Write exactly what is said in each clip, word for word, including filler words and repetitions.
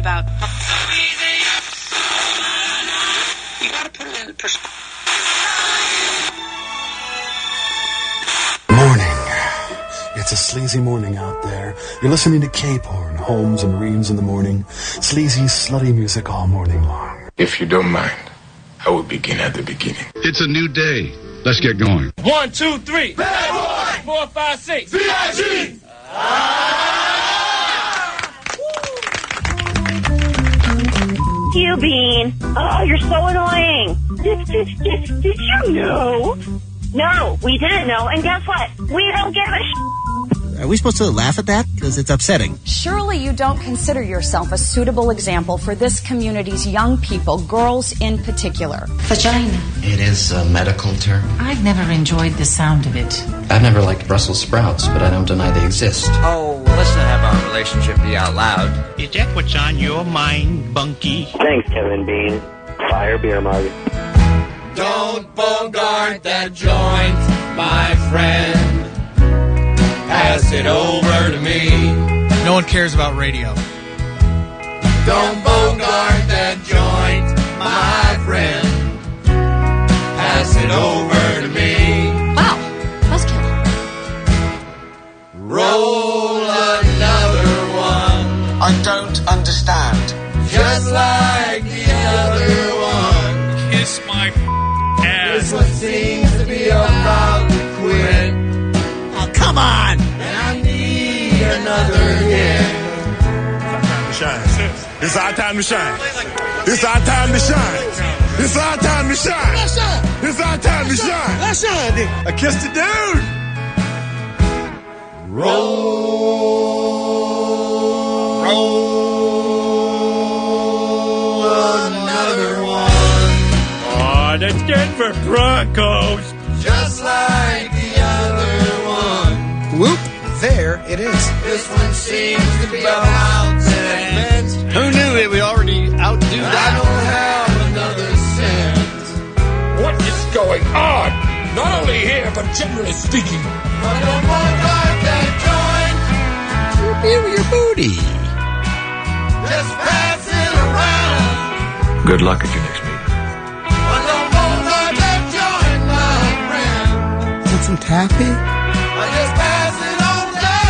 about. You gotta put it in perspective. Morning. It's a sleazy morning out there. You're listening to K-Porn, Holmes and Reams in the morning. Sleazy, slutty music all morning long. If you don't mind, I will begin at the beginning. It's a new day. Let's get going. One, two, three. Bad boy. Four, five, six. V I G. You, Bean. Oh, you're so annoying. Did, did, did, did you know? No, we didn't know. And guess what? We don't give a sh**. Are we supposed to laugh at that? Because it's upsetting. Surely you don't consider yourself a suitable example for this community's young people, girls in particular. Vagina. It is a medical term. I've never enjoyed the sound of it. I've never liked Brussels sprouts, but I don't deny they exist. Oh, let's not have our relationship be out loud. Is that what's on your mind, Bunky? Thanks, Kevin Bean. Fire beer mug. Don't bogart that joint, my friend. Pass it over to me. No one cares about radio. Don't bogart that joint, my friend. Pass it over to me. Wow, buzzkill. Roll another one. I don't understand. Just like the other one. Kiss my ass. This one seems to be about to quit. Oh, come on! And I need another hit. It's our time to shine. It's our time to shine. It's our time to shine. Let's shine! It's our time to shine. Let's shine! I kissed the dude. Roll. Roll another one. Oh, the Denver Broncos. Just like the other one. Whoop! There it is. This one seems to be about to end. Who knew it would already outdo I that? don't have another cent. What is going on? Not only here, but generally speaking. I don't want that joint. Feel your booty. Just pass it around. Good luck at your next meeting. I don't want that joint, my friend. Want some taffy? I just pass it on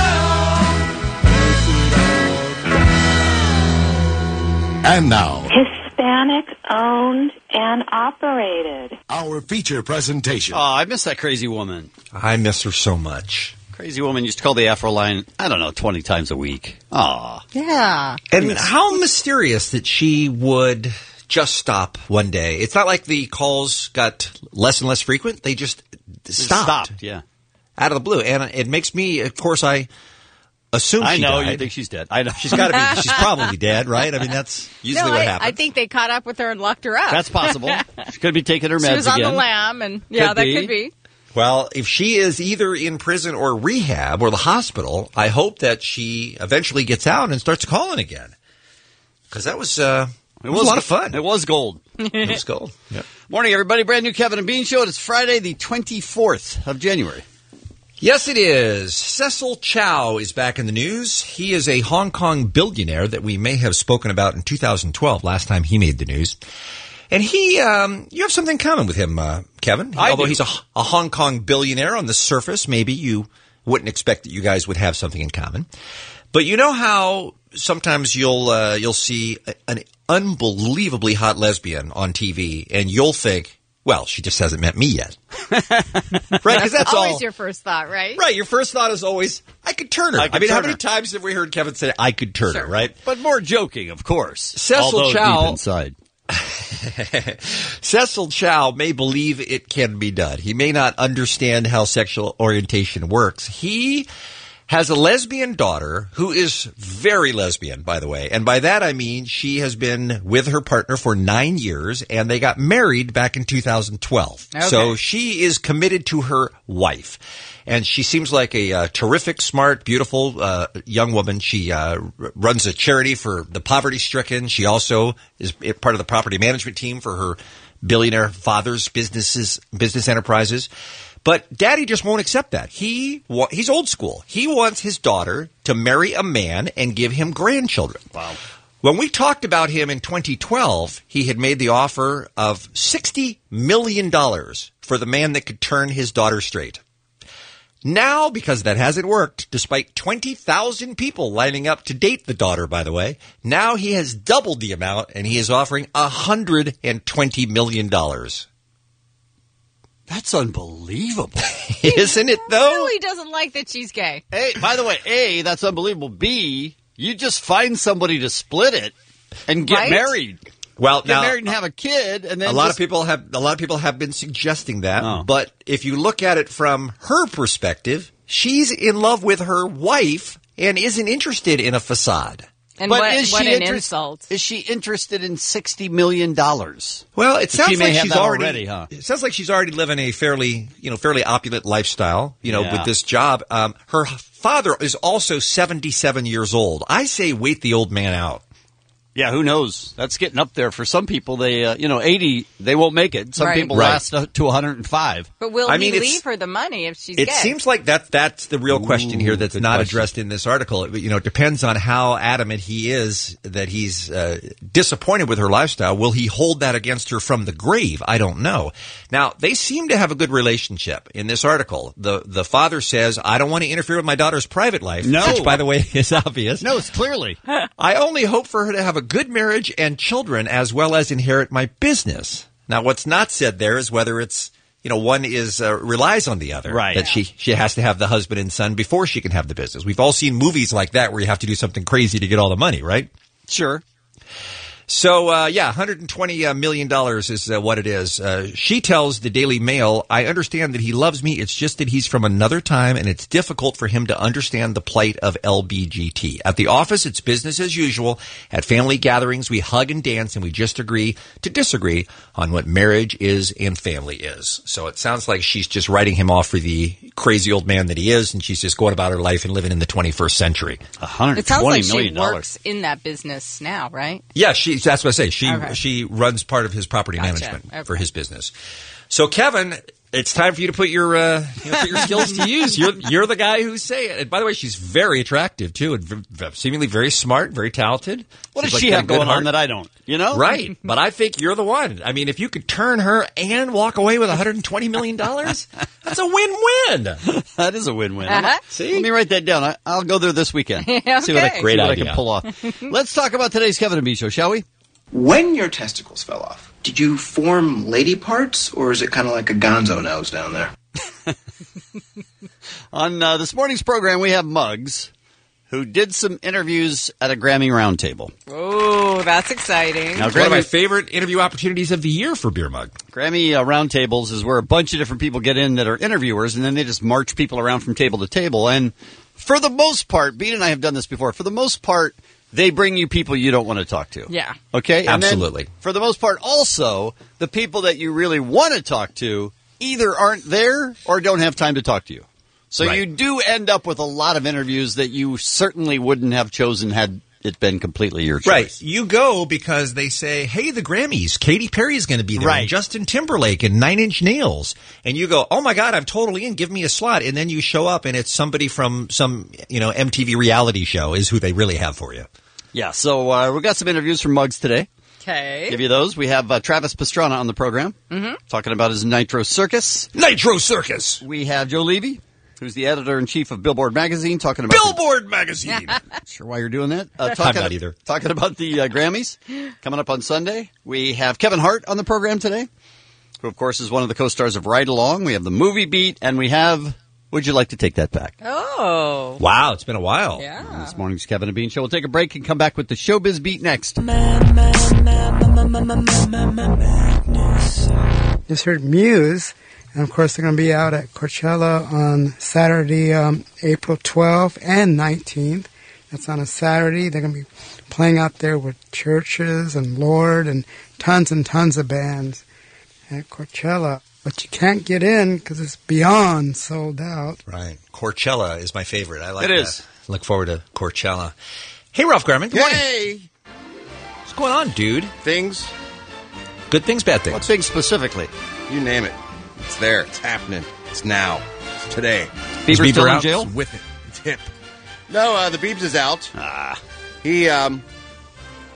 down. And now, Hispanic owned and operated. our feature presentation. Oh, I miss that crazy woman. I miss her so much. Crazy woman used to call the Afro line, I don't know, twenty times a week. Aw. Yeah. And how mysterious that she would just stop one day. It's not like the calls got less and less frequent. They just stopped. Stopped, yeah. Out of the blue. And it makes me, of course, I assume I she know, died. you think she's dead. I know. She's got to be, she's probably dead, right? I mean, that's usually no, what I, happens. I think they caught up with her and locked her up. That's possible. She could be taking her meds again. She was on the lam, and yeah, Could that be. could be. Well, if she is either in prison or rehab or the hospital, I hope that she eventually gets out and starts calling again. Because that was, uh, it, It was, was a lot of fun. It was gold. It was gold. Yep. Morning, everybody. Brand new Kevin and Bean Show. It's Friday, the twenty-fourth of January. Yes, it is. Cecil Chow is back in the news. He is a Hong Kong billionaire that we may have spoken about in two thousand twelve, last time he made the news. And he, um, you have something in common with him, uh, Kevin. I Although do. he's a, a Hong Kong billionaire on the surface, maybe you wouldn't expect that you guys would have something in common. But you know how sometimes you'll uh, you'll see a, an unbelievably hot lesbian on T V, and you'll think, well, she just hasn't met me yet. Right? Because that's always all. your first thought, right? Right. Your first thought is always, I could turn her. I I, could mean, how turn many her. times have we heard Kevin say, I could turn Sure. her, right? But more joking, of course. Cecil Although Chow- deep inside. Cecil Chow may believe it can be done. He may not understand how sexual orientation works. He has a lesbian daughter who is very lesbian, by the way. And by that I mean she has been with her partner for nine years, and they got married back in two thousand twelve. Okay. So she is committed to her wife. And she seems like a uh, terrific, smart, beautiful uh, young woman. She uh, r- runs a charity for the poverty-stricken. She also is part of the property management team for her billionaire father's businesses, business enterprises. But Daddy just won't accept that. He wa- he's old school. He wants his daughter to marry a man and give him grandchildren. Wow. When we talked about him in twenty twelve, he had made the offer of sixty million dollars for the man that could turn his daughter straight. Now, because that hasn't worked, despite twenty thousand people lining up to date the daughter, by the way, now he has doubled the amount and he is offering one hundred twenty million dollars. That's unbelievable. Isn't it, though? He really doesn't like that she's gay. Hey, by the way, A, that's unbelievable. B, you just find somebody to split it and get Right? married. Well, Get now, married and have a kid, and then a lot just- of people have a lot of people have been suggesting that, Oh. but if you look at it from her perspective, she's in love with her wife and isn't interested in a facade. And But what, is what she an interest- insult. Is she interested in sixty million dollars? Well, it sounds She may like have she's that already, already, huh? It sounds like she's already living a fairly, you know, fairly opulent lifestyle, you know, Yeah. with this job. Um, her father is also seventy-seven years old. I say wait the old man out. Yeah, who knows? That's getting up there. For some people, they, uh, you know, eighty, they won't make it. Some Right. people Right. last uh, to one hundred five. But will I he mean, it's- leave her the money if she's It gay? seems like that that's the real question here that's good not question. addressed in this article. It- You know, it depends on how adamant he is that he's uh, disappointed with her lifestyle. Will he hold that against her from the grave? I don't know. Now, they seem to have a good relationship in this article. The the father says, I don't want to interfere with my daughter's private life, No. which, by the way, is obvious. No, it's clearly. I only hope for her to have a good marriage and children as well as inherit my business. Now, what's not said there is whether it's, you know, one is uh, relies on the other. Right. That she, she has to have the husband and son before she can have the business. We've all seen movies like that where you have to do something crazy to get all the money, right? Sure. So, uh, yeah, one hundred twenty million dollars is uh, what it is. Uh, she tells the Daily Mail, I understand that he loves me. It's just that he's from another time and it's difficult for him to understand the plight of L B G T. At the office, it's business as usual. At family gatherings, we hug and dance and we just agree to disagree on what marriage is and family is. So it sounds like she's just writing him off for the crazy old man that he is and she's just going about her life and living in the twenty-first century. one hundred It sounds twenty like she million dollars. works in that business now, right? Yeah, she, that's what I say. She Okay. she runs part of his property Gotcha. management Okay. for his business. So, Kevin, it's time for you to put your uh, you know, put your skills to use. You're you're the guy who's saying it. And by the way, she's very attractive too, and v- seemingly very smart, very talented. What Seems does like she got a have good going heart. on that I don't? You know? Right, but I think you're the one. I mean, if you could turn her and walk away with one hundred twenty million dollars, that's a win-win. That is a win-win. Uh-huh. See? Let me write that down. I, I'll go there this weekend. See what I, Okay. see what I idea. can pull off. Let's talk about today's Kevin and B show, shall we? When your testicles fell off, did you form lady parts, or is it kind of like a gonzo nose down there? On uh, this morning's program, we have Muggs, who did some interviews at a Grammy Roundtable. Oh, that's exciting. Now, It's one of my Grammy, favorite interview opportunities of the year for Beer Mug. Grammy uh, Roundtables is where a bunch of different people get in that are interviewers, and then they just march people around from table to table. And for the most part, Bean and I have done this before, for the most part, they bring you people you don't want to talk to. Yeah. Okay? And then, Absolutely. for the most part, also, the people that you really want to talk to either aren't there or don't have time to talk to you. So Right. you do end up with a lot of interviews that you certainly wouldn't have chosen had it been completely your choice. Right. You go because they say, hey, the Grammys, Katy Perry's going to be there, Right. and Justin Timberlake and Nine Inch Nails. And you go, oh, my God, I'm totally in. Give me a slot. And then you show up, and it's somebody from some, you know, M T V reality show is who they really have for you. Yeah, so uh, we got some interviews from Muggs today. Okay. Give you those. We have uh, Travis Pastrana on the program, Mm-hmm. talking about his Nitro Circus. Nitro Circus. We have Joe Levy, who's the editor-in-chief of Billboard Magazine, talking about... Billboard Magazine. Not sure why you're doing that. Uh, talking, I'm not either. Talking about the uh, Grammys coming up on Sunday. We have Kevin Hart on the program today, who, of course, is one of the co-stars of Ride Along. We have the Movie Beat, and we have... Would you like to take that back? Oh. Wow, it's been a while. Yeah. This morning's Kevin and Bean Show. We'll take a break and come back with the Showbiz Beat next. Just heard Muse, and of course they're going to be out at Coachella on Saturday, um, April twelfth and nineteenth. That's on a Saturday. They're going to be playing out there with Churches and Lord and tons and tons of bands at Coachella. But you can't get in because it's beyond sold out. Right. Coachella is my favorite. I like It that. is. Look forward to Coachella. Hey, Ralph Garman. Good morning. Hey! What's going on, dude? Things, Good things, bad things. What things specifically? you name it. It's there. It's happening. It's now. It's today. Is Bieber Bieber still in out? jail? It's with it. It's hip. No, uh, the Biebs is out. Ah. He um,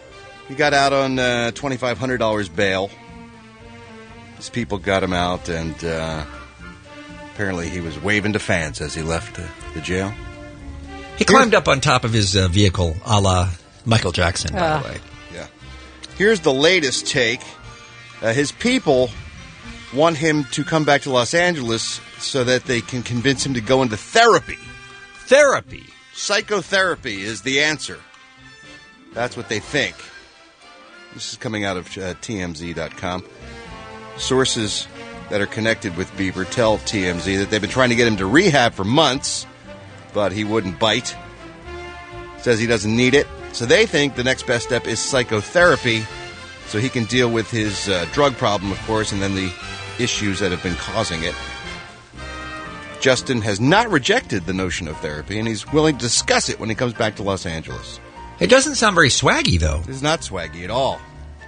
He got out on uh, twenty-five hundred dollars bail. His people got him out, and uh, apparently he was waving to fans as he left uh, the jail. He climbed up on top of his uh, vehicle, a la Michael Jackson, by Uh. the way. Yeah. Here's the latest take. Uh, his people want him to come back to Los Angeles so that they can convince him to go into therapy. Therapy? Psychotherapy is the answer. That's what they think. This is coming out of uh, T M Z dot com. Sources that are connected with Bieber tell T M Z that they've been trying to get him to rehab for months, but he wouldn't bite. Says he doesn't need it. So they think the next best step is psychotherapy, so he can deal with his uh, drug problem, of course, and then the issues that have been causing it. Justin has not rejected the notion of therapy, and he's willing to discuss it when he comes back to Los Angeles. It doesn't sound very swaggy, though. It's not swaggy at all.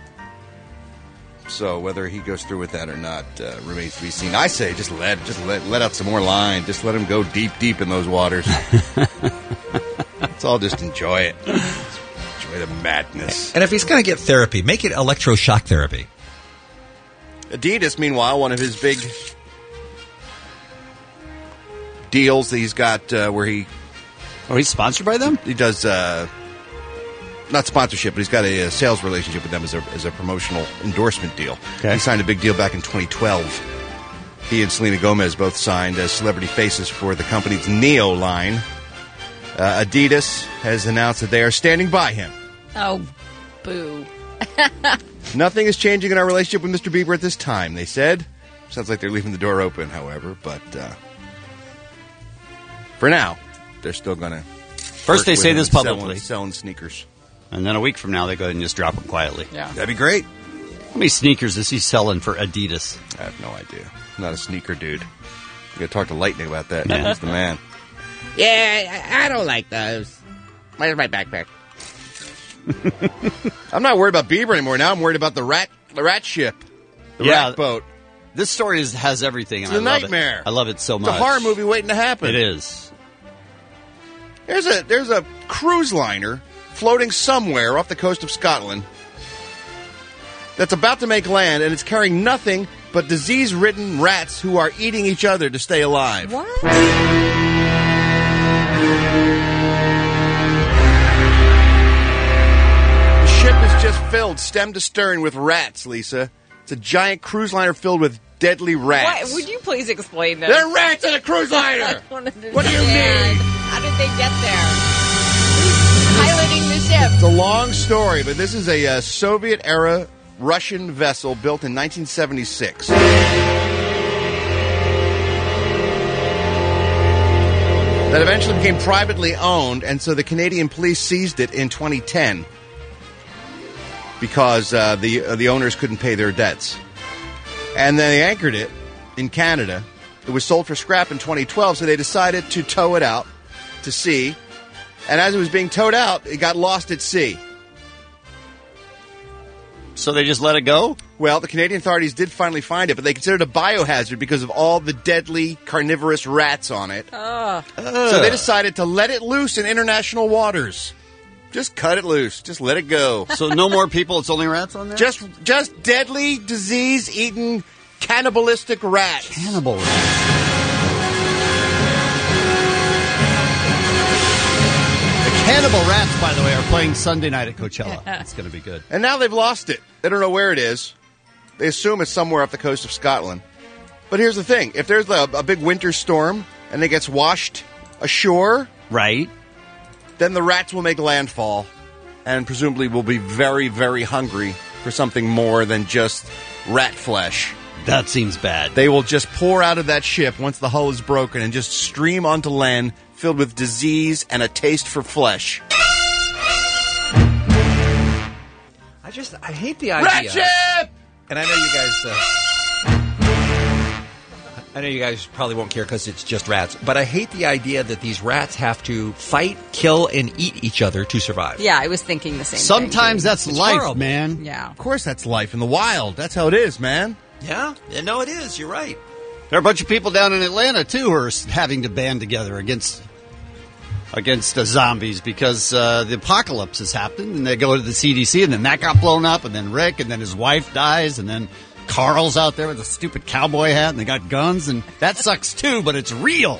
So whether he goes through with that or not uh, remains to be seen. I say just let just let let out some more line. Just let him go deep, deep in those waters. Let's all just enjoy it. Enjoy the madness. And if he's going to get therapy, make it electroshock therapy. Adidas, meanwhile, one of his big deals that he's got uh, where he... Oh, he's sponsored by them? He does... Uh, not sponsorship, but he's got a, a sales relationship with them as a, as a promotional endorsement deal. Okay. He signed a big deal back in twenty twelve. He and Selena Gomez both signed as celebrity faces for the company's Neo line. Uh, Adidas has announced that they are standing by him. Oh, boo. Nothing is changing in our relationship with Mister Bieber at this time, they said. Sounds like they're leaving the door open, however, but uh, for now, they're still going to... First they say this publicly. Selling, selling sneakers. And then a week from now, they go ahead and just drop them quietly. Yeah. That'd be great. How many sneakers is he selling for Adidas? I have no idea. I'm not a sneaker dude. You got to talk to Lightning about that. Yeah. He's the man. Yeah, I, I don't like those. Where's my backpack? I'm not worried about Bieber anymore. Now I'm worried about the rat, the rat ship, the Yeah. rat boat. This story is, has everything. It's and a I love nightmare. It. I love it so It's much. a horror movie waiting to happen. It is. There's a there's a cruise liner floating somewhere off the coast of Scotland that's about to make land, and it's carrying nothing but disease-ridden rats who are eating each other to stay alive. What? The ship is just filled, stem to stern, with rats, Lisa. It's a giant cruise liner filled with deadly rats. What? Would you please explain this? They're rats in a cruise liner! I don't understand. What do you mean? How did they get there? Who's piloting the ship? It's a long story, but this is a uh, Soviet-era Russian vessel built in nineteen seventy-six. That eventually became privately owned, and so the Canadian police seized it in twenty ten because uh, the uh, the owners couldn't pay their debts. And then they anchored it in Canada. It was sold for scrap in twenty twelve, so they decided to tow it out to sea. And as it was being towed out, it got lost at sea. So they just let it go? Well, the Canadian authorities did finally find it, but they considered it a biohazard because of all the deadly carnivorous rats on it. Oh. So they decided to let it loose in international waters. Just cut it loose. Just let it go. So no more people, it's only rats on there? Just just deadly, disease-eating, cannibalistic rats. Cannibal rats. The Cannibal Rats, by the way, are playing Sunday night at Coachella. It's going to be good. And now they've lost it. They don't know where it is. They assume it's somewhere off the coast of Scotland. But here's the thing. If there's a, a big winter storm and it gets washed ashore... Right. Then the rats will make landfall and presumably will be very, very hungry for something more than just rat flesh. That seems bad. They will just pour out of that ship once the hull is broken and just stream onto land filled with disease and a taste for flesh. I just, I hate the idea. Rat ship! And I know you guys, uh, I know you guys probably won't care because it's just rats, but I hate the idea that these rats have to fight, kill, and eat each other to survive. Yeah, I was thinking the same Sometimes thing. that's It's life, horrible. man. Yeah. Of course that's life in the wild. That's how it is, man. Yeah, yeah, no, it is. You're right. There are a bunch of people down in Atlanta, too, who are having to band together against against the zombies because uh, the apocalypse has happened, and they go to the C D C, and then that got blown up, and then Rick, and then his wife dies, and then Carl's out there with a stupid cowboy hat, and they got guns, and that sucks too, but it's real.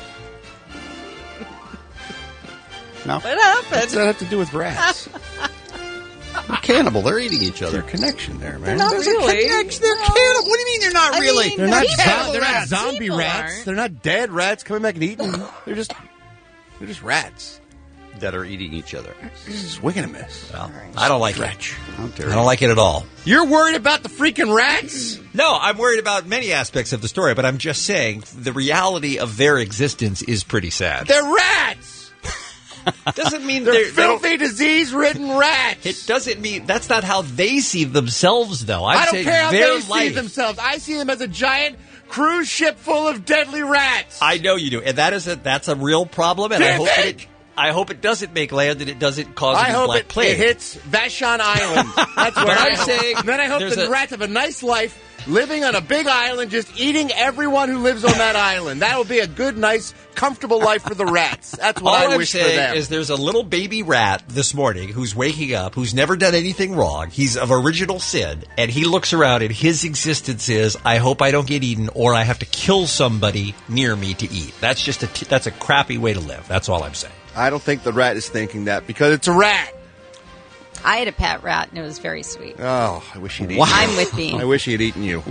No? What happened? What's that have to do with rats? They're cannibal. They're eating each other. Their connection there, man. They're not There's a really. connection. They're cannibal. What do you mean they're not I really? mean, They're not, people zo- they're not rats. zombie People rats. aren't. They're not dead rats coming back and eating. They're just they're just rats. That are eating each other. Swing and a miss. Well, I don't like Stretch. it. I don't like it at all. You're worried about the freaking rats? No, I'm worried about many aspects of the story, but I'm just saying the reality of their existence is pretty sad. They're rats. Doesn't mean They're they're, they don't- filthy, disease-ridden rats. It doesn't mean that's not how they see themselves, though. I'm I don't saying care how their they life. see themselves. I see them as a giant cruise ship full of deadly rats. I know you do, and that is a that's a real problem. And I Damn hope that it! it, I hope it doesn't make land and it doesn't cause I any hope black it, plague. it hits Vashon Island. That's where But I I'm hope. saying And then I hope there's the a- rats have a nice life, living on a big island, just eating everyone who lives on that island. That will be a good, nice, comfortable life for the rats. That's what All I I'm wish for saying them. is there's a little baby rat this morning who's waking up, who's never done anything wrong. He's of original sin, and he looks around, and his existence is, I hope I don't get eaten, or I have to kill somebody near me to eat. That's just a t- that's a crappy way to live. That's all I'm saying. I don't think the rat is thinking that because it's a rat. I had a pet rat, and it was very sweet. Oh, I wish he'd eaten Wow. you. I'm with Bean. I wish he had eaten you.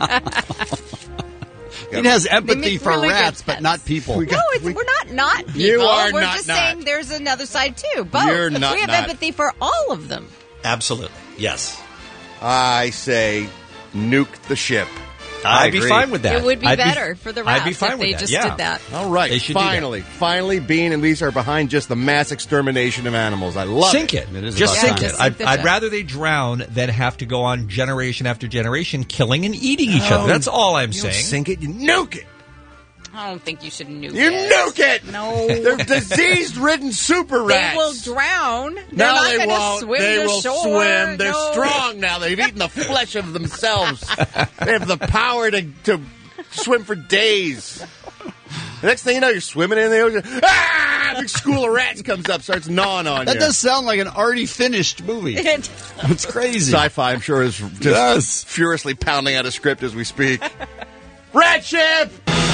It has empathy make for really good rats, but pets. not people. We No, got- it's, we- we're not not people. You are we're not just not. saying there's another side too. Both. You're not we have not. empathy for all of them. Absolutely, yes. I say nuke the ship. I I'd be agree. fine with that. It would be I'd better for the rats I'd be fine if with they that. just yeah. did that. All right, They should do that. finally, finally, Bean and Lisa are behind just the mass extermination of animals. I love Sink it. it. It is Just about sink time. it. Just I'd, sink the I'd ship. rather they drown than have to go on generation after generation killing and eating each other. That's all I'm You don't saying. sink it, you nuke it. I don't think you should nuke You it. nuke it. No. They're disease-ridden super rats. They will drown. They're No, not they going to won't. swim they to will shore. swim. They're No. strong now. They've eaten the flesh of themselves. They have the power to, to swim for days. The next thing you know, you're swimming in the ocean. Ah! A big school of rats comes up, starts gnawing on That you. does sound like an already finished movie. It's crazy. Sci-fi, I'm sure, is just Yes. furiously pounding out a script as we speak. Rat ship!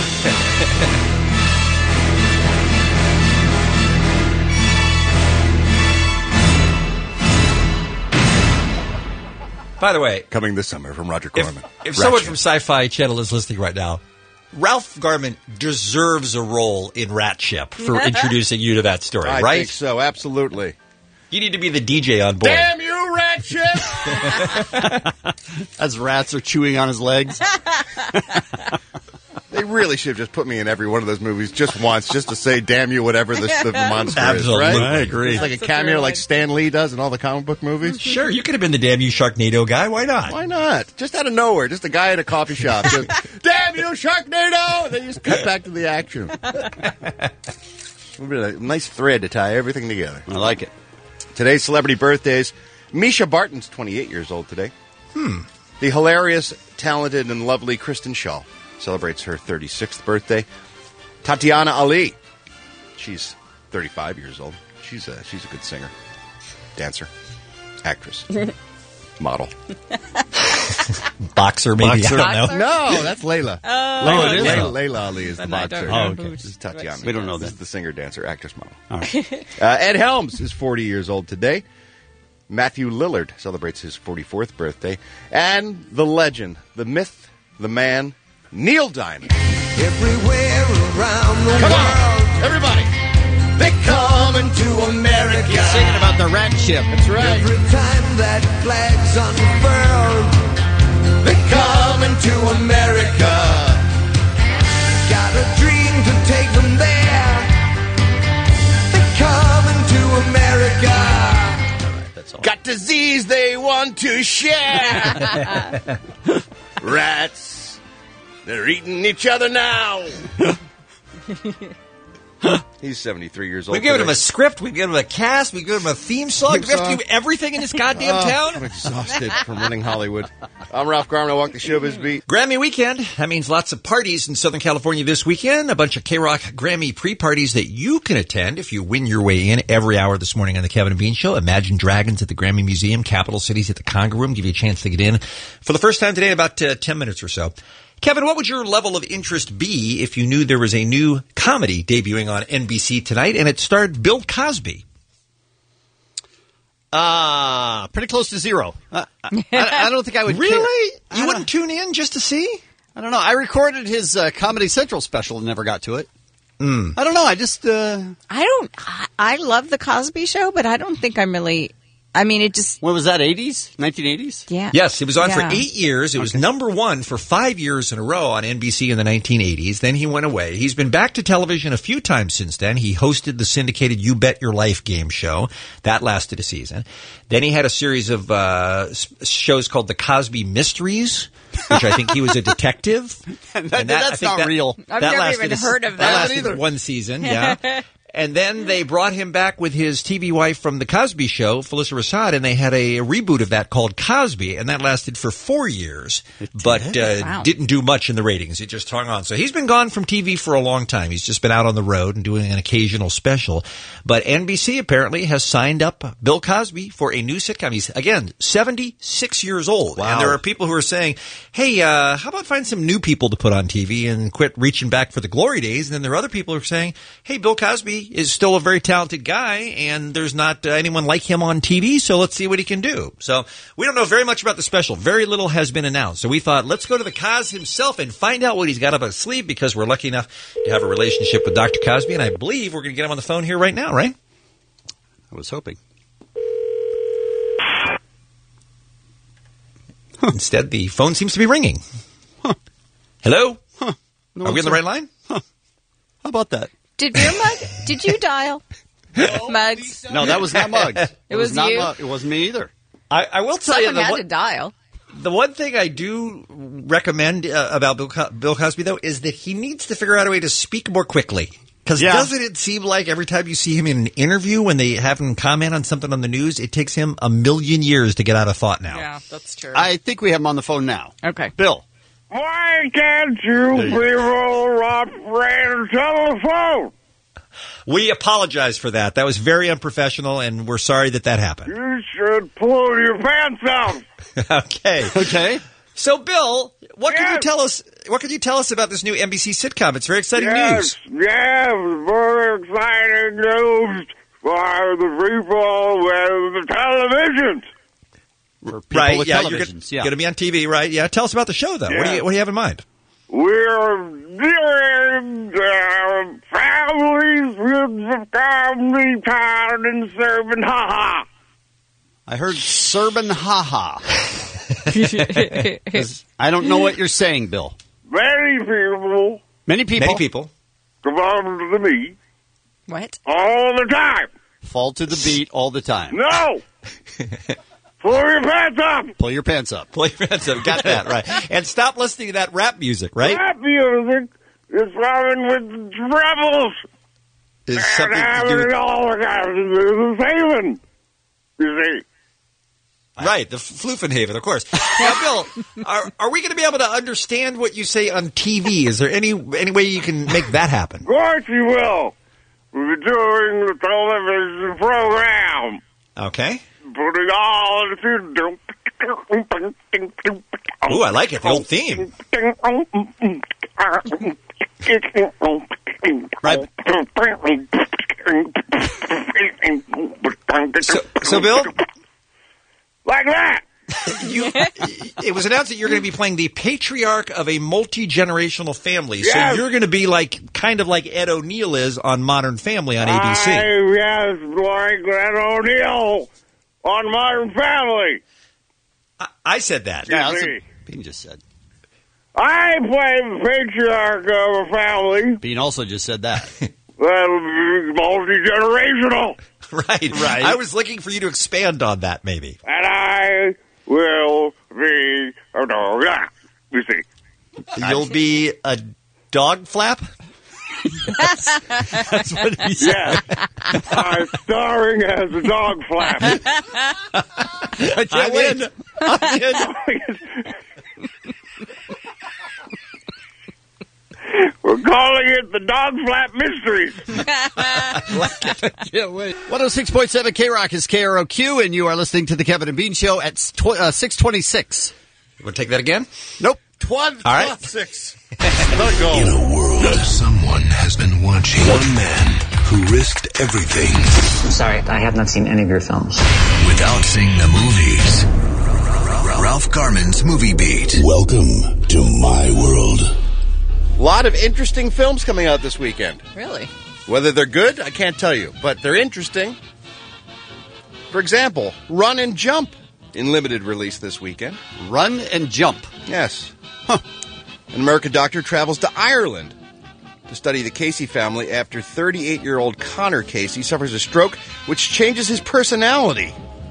By the way, Coming this summer from Roger if, Corman. if Rat someone ship. from Sci-Fi Channel is listening right now, Ralph Garman deserves a role in Rat Ship for introducing you to that story, I right? think so, absolutely. You need to be the D J on board. Damn you, rat ship! As rats are chewing on his legs. They really should have just put me in every one of those movies just once, just to say "damn you," whatever the, the monster Absolutely. is. Right? I agree. It's like a cameo, like Stan Lee does in all the comic book movies. Sure, you could have been the Damn You Sharknado guy. Why not? Why not? Just out of nowhere, just a guy at a coffee shop. Just, "Damn you, Sharknado!" And then you just cut back to the action. A nice thread to tie everything together. I like it. Today's celebrity birthdays. Misha Barton's twenty-eight years old today. Hmm. The hilarious, talented, and lovely Kristen Shaw celebrates her thirty-sixth birthday. Tatiana Ali. She's thirty-five years old. She's a, she's a good singer, dancer, actress, model. Boxer, maybe. Boxer? I don't know. No, that's Layla. Oh, Layla, it is? Layla, Layla Ali is the Then I boxer. don't know Oh, okay. who This is what Tatiana. she We don't know This that. is the singer, dancer, actress, model. All right. Uh, Ed Helms is forty years old today. Matthew Lillard celebrates his forty-fourth birthday. And the legend, the myth, the man, Neil Diamond. Everywhere around the Come world, on, everybody. they coming to America. He's singing about the rat ship. That's right. Every time that flag's unfurled, they coming to America. Got a dream to take them there. They coming to America. Got disease they want to share. Rats, they're eating each other now. He's seventy-three years old. We've given today. him a script. We've given him a cast. We've given him a theme song. Theme we have to song. do everything in this goddamn Oh, town. I'm exhausted from running Hollywood. I'm Ralph Garman. I walk the showbiz beat. Grammy weekend. That means lots of parties in Southern California this weekend. A bunch of K-Rock Grammy pre-parties that you can attend if you win your way in every hour this morning on the Kevin and Bean Show. Imagine Dragons at the Grammy Museum, Capital Cities at the Conga Room. Give you a chance to get in for the first time today in about uh, ten minutes or so. Kevin, what would your level of interest be if you knew there was a new comedy debuting on N B C tonight and it starred Bill Cosby? Uh, pretty close to zero. Uh, I, I don't think I would Really? care. You wouldn't tune in just to see? I don't know. I recorded his uh, Comedy Central special and never got to it. Mm. I don't know. I just... Uh, I don't. I, I love the Cosby Show, but I don't think I'm really. I mean, it just. When was that? eighties? nineteen eighties? Yeah. Yes, it was on Yeah. for eight years. It was number one for five years in a row on N B C in the nineteen eighties. Then he went away. He's been back to television a few times since then. He hosted the syndicated You Bet Your Life game show. That lasted a season. Then he had a series of uh, s- shows called The Cosby Mysteries, which I think he was a detective. and And that, I that's think not that- real. I've that never lasted even a s- heard of That that. lasted either. one season, yeah. And then they brought him back with his T V wife from The Cosby Show, Felissa Rashad, and they had a reboot of that called Cosby, and that lasted for four years, but uh, Wow. didn't do much in the ratings. It just hung on. So he's been gone from T V for a long time. He's just been out on the road and doing an occasional special. But N B C apparently has signed up Bill Cosby for a new sitcom. He's, again, seventy-six years old. Wow. And there are people who are saying, hey, uh, how about find some new people to put on T V and quit reaching back for the glory days? And then there are other people who are saying, hey, Bill Cosby is still a very talented guy, and there's not uh, anyone like him on T V, so let's see what he can do. So we don't know very much about the special. Very little has been announced. So we thought, let's go to the Cos himself and find out what he's got up his sleeve, because we're lucky enough to have a relationship with Doctor Cosby, and I believe we're going to get him on the phone here right now, right? I was hoping. Instead, the phone seems to be ringing. Hello? No Are we one's on the right line? How about that? Did your mug? Did you dial? Mugs. No, that was not Muggs. It, It was not you? Muggs. It wasn't me either. I, I will tell you Someone the had one, to dial. the one thing I do recommend uh, about Bill, Co- Bill Cosby, though, is that he needs to figure out a way to speak more quickly. Because Yeah. doesn't it seem like every time you see him in an interview, when they have him comment on something on the news, it takes him a million years to get out of thought now. Yeah, that's true. I think we have him on the phone now. Okay. Bill. Why can't you people not answer the phone? We apologize for that. That was very unprofessional, and we're sorry that that happened. You should pull your pants up. Okay. Okay. So, Bill, what can you Yes. tell us? What can you tell us about this new N B C sitcom? It's very exciting Yes, news. yes, very exciting news for the people with the televisions. For people Right? with Yeah, you're televisions. going Yeah. to be on T V, right? Yeah. Tell us about the show, though. What do Yeah. you What do you have in mind? We're doing uh, families with the family pound and serving ha-ha. I heard Serban haha. 'Cause I don't know what you're saying, Bill. Many people Many people, Many people. come on to me What? all the time. fall to the beat all the time. No! Pull your pants up! Pull your pants up. Pull your pants up. Got that, right. And stop listening to that rap music, right? Rap music is coming with the trebles. Is And something to do having with, it all the saving. You see? right, the Floofenhaven, of course. Now, Bill, are, are we going to be able to understand what you say on T V? Is there any any way you can make that happen? Of course you will. We're doing the television program. Okay. Putting all the... Ooh, I like it. The old theme. Right. So, so Bill, Like that. you, it was announced that you're going to be playing the patriarch of a multi-generational family. Yes. So you're going to be like, kind of like Ed O'Neill is on Modern Family on A B C. I, yes, like Ed O'Neill on Modern Family. I, I said that. Yeah, You that's see. what Bean just said. I play the patriarch of a family Bean also just said that. that'll be multi-generational. Right, Right. I was looking for you to expand on that, maybe. And I will be a dog. Ah, you see. You'll be a dog flap? That's what he said. Yes. I'm starring as a dog flap. I can't wait. I'm in. We're calling it the Dog Flap Mysteries. I can't wait. one oh six point seven K-Rock is K R O Q, and you are listening to the Kevin and Bean Show at tw- uh, six twenty-six. You want to take that again? Nope. Twelve, All right. six. Let it go. In a world, someone has been watching. One man who risked everything. I'm sorry, I have not seen any of your films. Without seeing the movies. Ralph Garman's Movie Beat. Welcome to my world. A lot of interesting films coming out this weekend. Really? Whether they're good, I can't tell you, but they're interesting. For example, Run and Jump in limited release this weekend. Run and Jump. Yes. Huh. An American doctor travels to Ireland to study the Casey family after thirty-eight-year-old Connor Casey suffers a stroke, which changes his personality.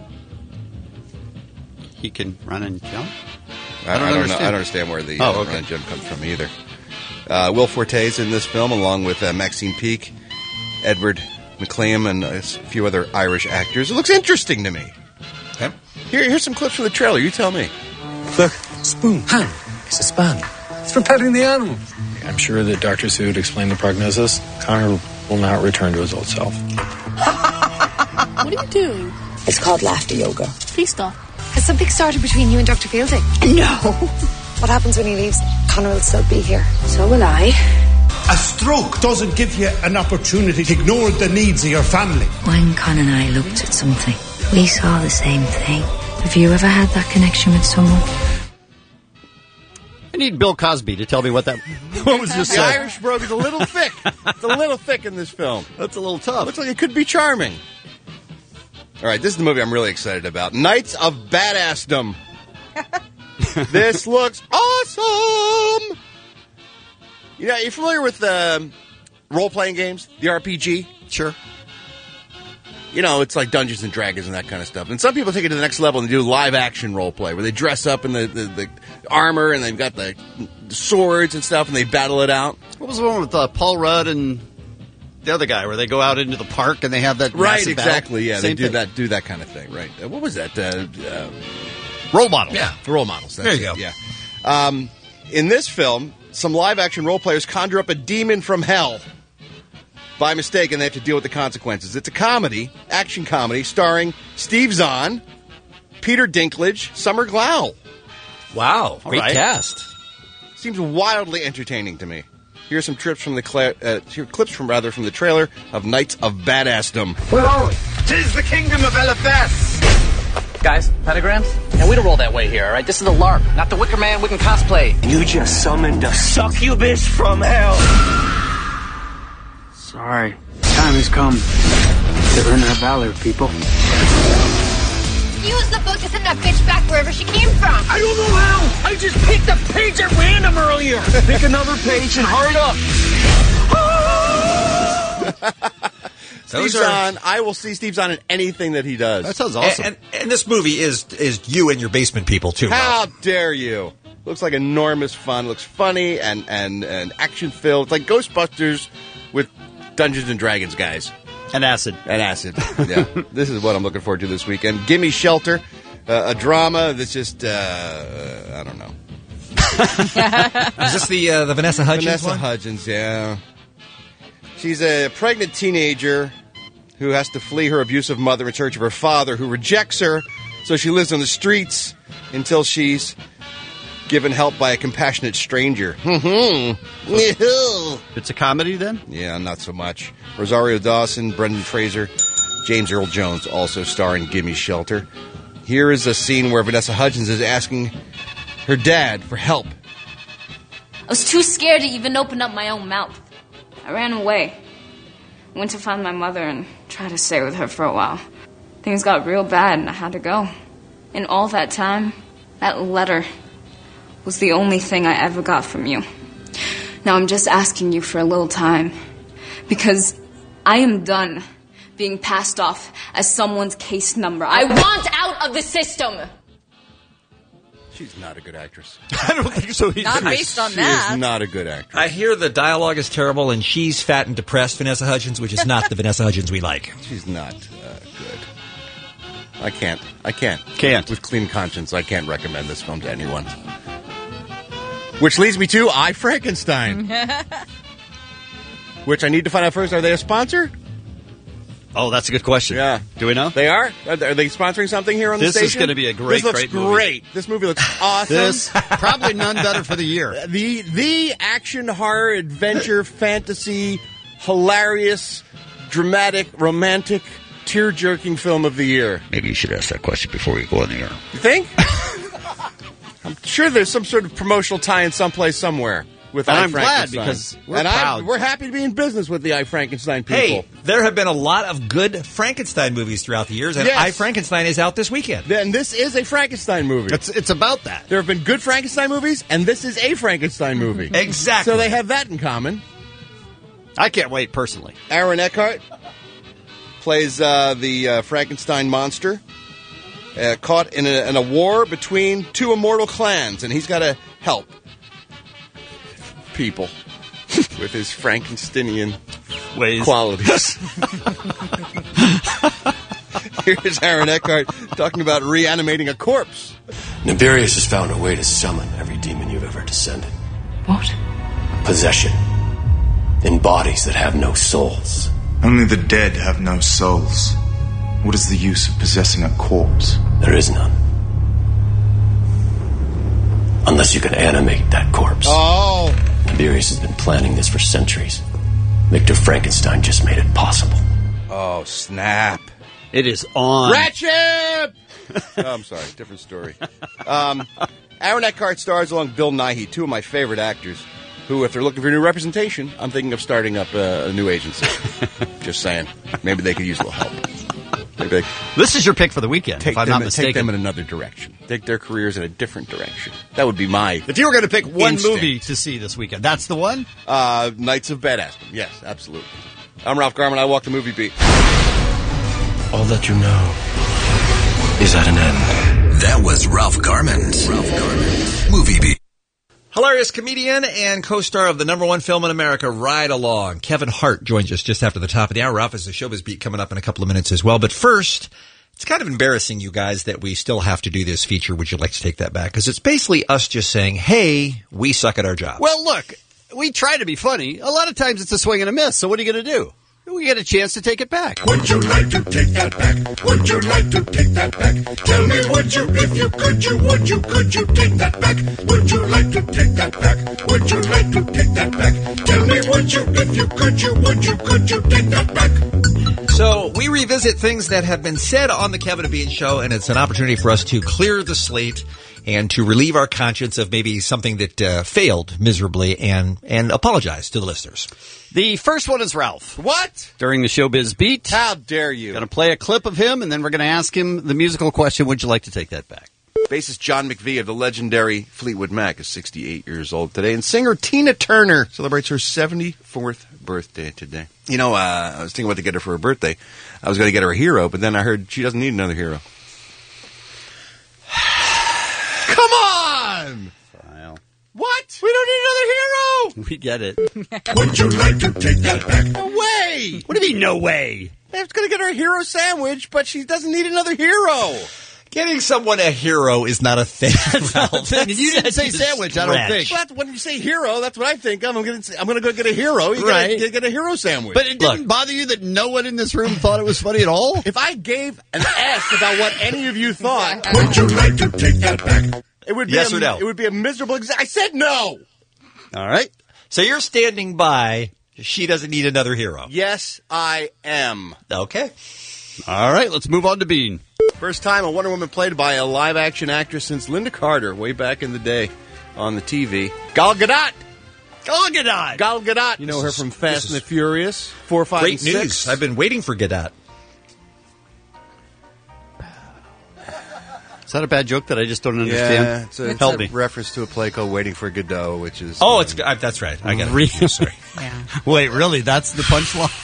He can run and jump? I don't, I don't know. I don't understand where the oh, uh, okay. Run and Jump comes from either. Uh, Will Forte is in this film, along with uh, Maxine Peake, Edward McCleam, and a few other Irish actors. It looks interesting to me. Okay. Here, here's some clips from the trailer. You tell me. Look, spoon, hand. It's a span. It's for petting the animal. I'm sure that Doctor Sue would explain the prognosis. Connor will not return to his old self. What are you doing? It's called laughter yoga. Please stop. Has something started between you and Doctor Fielding? No. What happens when he leaves? Connor will still be here. So will I. A stroke doesn't give you an opportunity to ignore the needs of your family. When Con and I looked at something, we saw the same thing. Have you ever had that connection with someone? I need Bill Cosby to tell me what that what was just The said. Irish brogue is a little thick. It's a little thick in this film. That's a little tough. Looks like it could be charming. All right, this is the movie I'm really excited about. Knights of Badassdom. This looks awesome. You know, you're familiar with um, role-playing games, the R P G? Sure. You know, it's like Dungeons and Dragons and that kind of stuff. And some people take it to the next level and do live-action role-play, where they dress up in the, the, the armor and they've got the, the swords and stuff, and they battle it out. What was the one with uh, Paul Rudd and the other guy, where they go out into the park and they have that Right, massive exactly. battle? Yeah, Same they do thing. that. Do that kind of thing. Right. Uh, what was that? Uh, uh, Role models. Yeah, the role models. That's There you it, go. Yeah. Um, in this film, some live-action role players conjure up a demon from hell by mistake, and they have to deal with the consequences. It's a comedy, action comedy, starring Steve Zahn, Peter Dinklage, Summer Glau. Wow, great right. cast. Seems wildly entertaining to me. Here's some trips from the cla- uh, here, clips from rather from the trailer of Knights of Badassdom. Where are we? Tis the kingdom of L F S. Guys, pentagrams? Yeah, we don't roll that way here, all right? This is the LARP, not the Wicker Man Wiccan cosplay. You just summoned a succubus from hell. Sorry. Time has come to earn our valor, people. Use the book to send that bitch back wherever she came from. I don't know how. I just picked a page at random earlier. Pick another page and hurry up. Steve Those are- Zahn, I will see Steve Zahn in anything that he does. That sounds awesome. And, and, and this movie is is you and your basement people too. How Ralph. dare you? Looks like enormous fun. Looks funny and and, and action filled. It's like Ghostbusters with Dungeons and Dragons guys. And acid. And acid. Yeah. This is what I'm looking forward to this weekend. Gimme Shelter, uh, a drama that's just, uh, I don't know. Is this the uh, the Vanessa Hudgens Vanessa one? Hudgens, yeah. She's a pregnant teenager who has to flee her abusive mother in search of her father, who rejects her, so she lives on the streets until she's given help by a compassionate stranger. It's a comedy, then? Yeah, not so much. Rosario Dawson, Brendan Fraser, James Earl Jones also star in Gimme Shelter. Here is a scene where Vanessa Hudgens is asking her dad for help. I was too scared to even open up my own mouth. I ran away. Went to find my mother and tried to stay with her for a while. Things got real bad and I had to go. In all that time, that letter was the only thing I ever got from you. Now I'm just asking you for a little time, because I am done being passed off as someone's case number. I want out of the system! She's not a good actress. I don't think so either. Not based on she that. is not a good actress. I hear the dialogue is terrible, and she's fat and depressed, Vanessa Hudgens, which is not the Vanessa Hudgens we like. She's not uh, good. I can't. I can't. Can't. With clean conscience, I can't recommend this film to anyone. Which leads me to I, Frankenstein. Which I need to find out first. Are they a sponsor? Oh, that's a good question. Yeah. Do we know? They are? Are they sponsoring something here on the This station? is going to be a great, This looks great movie. great. This movie looks awesome. This, probably none better for the year. The the action, horror, adventure, fantasy, hilarious, dramatic, romantic, tear-jerking film of the year. Maybe you should ask that question before you go on the air. You think? I'm sure there's some sort of promotional tie-in someplace somewhere with And I, I'm glad Frankenstein. because we're and proud. I'm, we're happy to be in business with the I, Frankenstein people. Hey, there have been a lot of good Frankenstein movies throughout the years, and Yes. I, Frankenstein is out this weekend. Then this is a Frankenstein movie. It's it's about that. There have been good Frankenstein movies, and this is a Frankenstein movie. Exactly. So they have that in common. I can't wait, personally. Aaron Eckhart plays uh, the uh, Frankenstein monster, uh, caught in a, in a war between two immortal clans, and he's got to help people with his Frankensteinian Ways. qualities. Here's Aaron Eckhart talking about reanimating a corpse. Nibirius has found a way to summon every demon you've ever descended. What? Possession. In bodies that have no souls. Only the dead have no souls. What is the use of possessing a corpse? There is none. Unless you can animate that corpse. Oh! Nibirius has been planning this for centuries. Victor Frankenstein just made it possible. Oh, snap. It is on. Ratchet! Oh, I'm sorry, different story. Um, Aaron Eckhart stars along Bill Nighy, two of my favorite actors, who, if they're looking for new representation, I'm thinking of starting up a, a new agency. Just saying. Maybe they could use a little help. Maybe they This is your pick for the weekend, take if I'm them, not mistaken. take them in another direction. Take their careers in a different direction. That would be my If you were going to pick one instinct. movie to see this weekend, that's the one? Uh, Knights of Bad Aspen. Yes, absolutely. I'm Ralph Garman. I walk the movie beat. All that you know is at an end. That was Ralph Garman's Ralph Garman's Movie Beat. Hilarious comedian and co-star of the number one film in America, Ride Along. Kevin Hart joins us just after the top of the hour. Ralph has the Showbiz Beat coming up in a couple of minutes as well. But first, it's kind of embarrassing, you guys, that we still have to do this feature. Would you like to take that back? Because it's basically us just saying, hey, we suck at our job. Well, look, we try to be funny. A lot of times it's a swing and a miss, so what are you going to do? We get a chance to take it back. Would you like to take that back? Would you like to take that back? Tell me, would you, if you could, you, would you, could you take that back? Would you like to take that back? Would you like to take that back? Tell me, would you, if you could, you, would you, could you take that back? So we revisit things that have been said on the Kevin and Bean Show, and it's an opportunity for us to clear the slate and to relieve our conscience of maybe something that uh, failed miserably and, and apologize to the listeners. The first one is Ralph. What? During the Showbiz Beat. How dare you? Going to play a clip of him, and then we're going to ask him the musical question, would you like to take that back? Bassist John McVie of the legendary Fleetwood Mac is sixty-eight years old today, and singer Tina Turner celebrates her seventy-fourth birthday today. You know, uh, I was thinking what to get her for her birthday. I was going to get her a hero, but then I heard she doesn't need another hero. Come on! File. What? We don't need another hero! We get it. Would you like to take that back? No way! What do you mean, no way? I was going to get her a hero sandwich, but she doesn't need another hero. Getting someone a hero is not a thing. Ralph. You didn't say sandwich, I don't think. But when you say hero, that's what I think of. I'm going to I'm going to go get a hero. You Right. got to get a hero sandwich. But it didn't bother you that no one in this room thought it was funny at all? If I gave an S about what any of you thought, Would you like to take that back? it would be Yes a, or no? It would be a miserable. Exa- I said no. All right. So you're standing by, she doesn't need another hero. Yes, I am. Okay. All right, let's move on to Bean. First time a Wonder Woman played by a live-action actress since Linda Carter, way back in the day on the T V. Gal Gadot. Gal Gadot. Gal Gadot. You know her is- from this Fast is and the Furious, four, five, Great and news. six. I've been waiting for Gadot. Is that a bad joke that I just don't understand? Yeah, it's a, it's Help a me. reference to a play called Waiting for Godot, which is... Oh, um, it's uh, that's right. I got it. Really? Sorry. Wait, really? That's the punchline?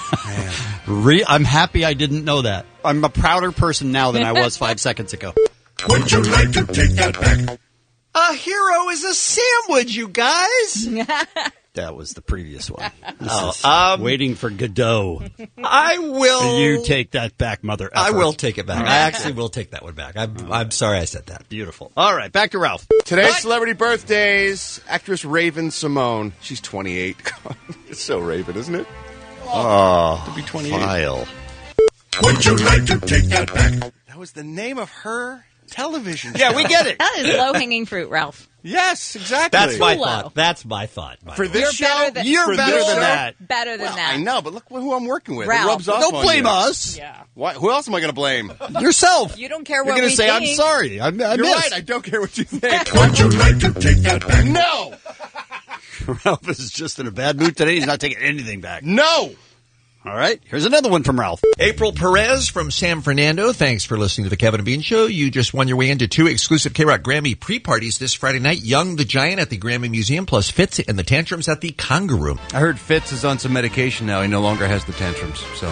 Re- I'm happy I didn't know that. I'm a prouder person now than I was five seconds ago. Would you like to take that back? A hero is a sandwich, you guys. That was the previous one. This Oh, is um, waiting for Godot. I will. You take that back, mother I effer. will take it back. I actually will take that one back. I'm, I'm sorry I said that. Beautiful. All right, back to Ralph. Today's celebrity birthdays. Actress Raven Simone. She's twenty-eight. It's so Raven, isn't it? Oh, to be twenty-eight. File. Would you like to take that back? That was the name of her television show. Yeah, we get it. That is low-hanging fruit, Ralph. Yes, exactly. That's my Too low. thought. That's my thought. by For the way. this You're show, better than- You're for better this than show? that. Better than Well, that. I know, but look who I'm working with. Ralph. It rubs off Don't on blame you. us. Yeah. Why, who else am I going to blame? Yourself. You don't care You're what gonna we say, think. I'm sorry. I, I You're missed. right. I don't care what you think. Would you like to take that back? No. Ralph is just in a bad mood today. He's not taking anything back. No. All right, here's another one from Ralph. April Perez from San Fernando. Thanks for listening to the Kevin and Bean Show. You just won your way into two exclusive K-Rock Grammy pre-parties this Friday night. Young the Giant at the Grammy Museum, plus Fitz and the Tantrums at the Conga Room. I heard Fitz is on some medication now. He no longer has the tantrums. So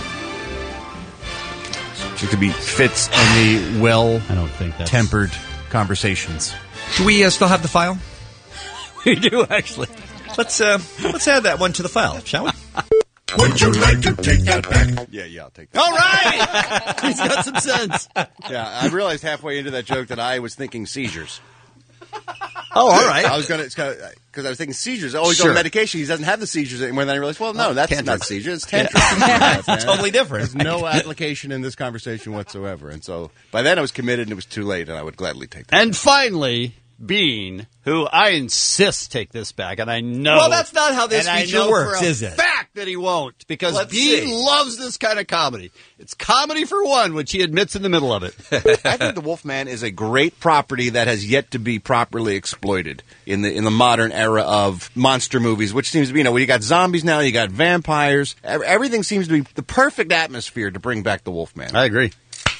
it could be Fitz and the well I don't think that's... tempered conversations. Do we uh, still have the file? We do, actually. Let's uh, let's add that one to the file, shall we? Would you like to take that back? Yeah, yeah, I'll take that. All right! He's got some sense. Yeah, I realized halfway into that joke that I was thinking seizures. Oh, all right. I was going to, because I was thinking seizures. Oh, he's Sure. on medication. He doesn't have the seizures anymore. And then I realized, well, no, Oh, that's tantrums. not seizures. It's tantrums. Totally different. There's no application in this conversation whatsoever. And so by then I was committed and it was too late, and I would gladly take that. And finally, Bean, who I insist take this back, and I know. Well, that's not how this and I feature know works, for a is it? fact that he won't, because Let's Bean see. loves this kind of comedy. It's comedy for one, which he admits in the middle of it. I think The Wolfman is a great property that has yet to be properly exploited in the in the modern era of monster movies, which seems to be, you know, you got zombies now, you got vampires. Ev- Everything seems to be the perfect atmosphere to bring back The Wolfman. I agree.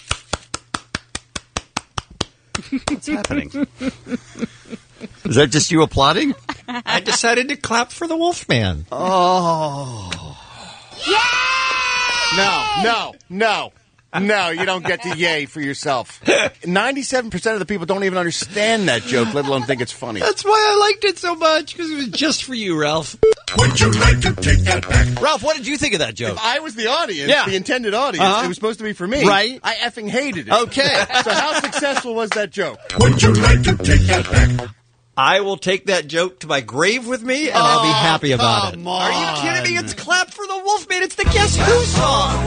What's happening? Is that just you applauding? I decided to clap for the Wolfman. Oh. No, no, no. No, you don't get to yay for yourself. ninety-seven percent of the people don't even understand that joke, let alone think it's funny. That's why I liked it so much, because it was just for you, Ralph. Would you like to take that back? Ralph, what did you think of that joke? If I was the audience, Yeah. the intended audience, Uh-huh. it was supposed to be for me. Right. I effing hated it. Okay. So how successful was that joke? Would you like to take that back? I will take that joke to my grave with me, and I'll be happy about it. come Are you on. kidding me? It's Clap for the Wolfman. It's the Guess Who song.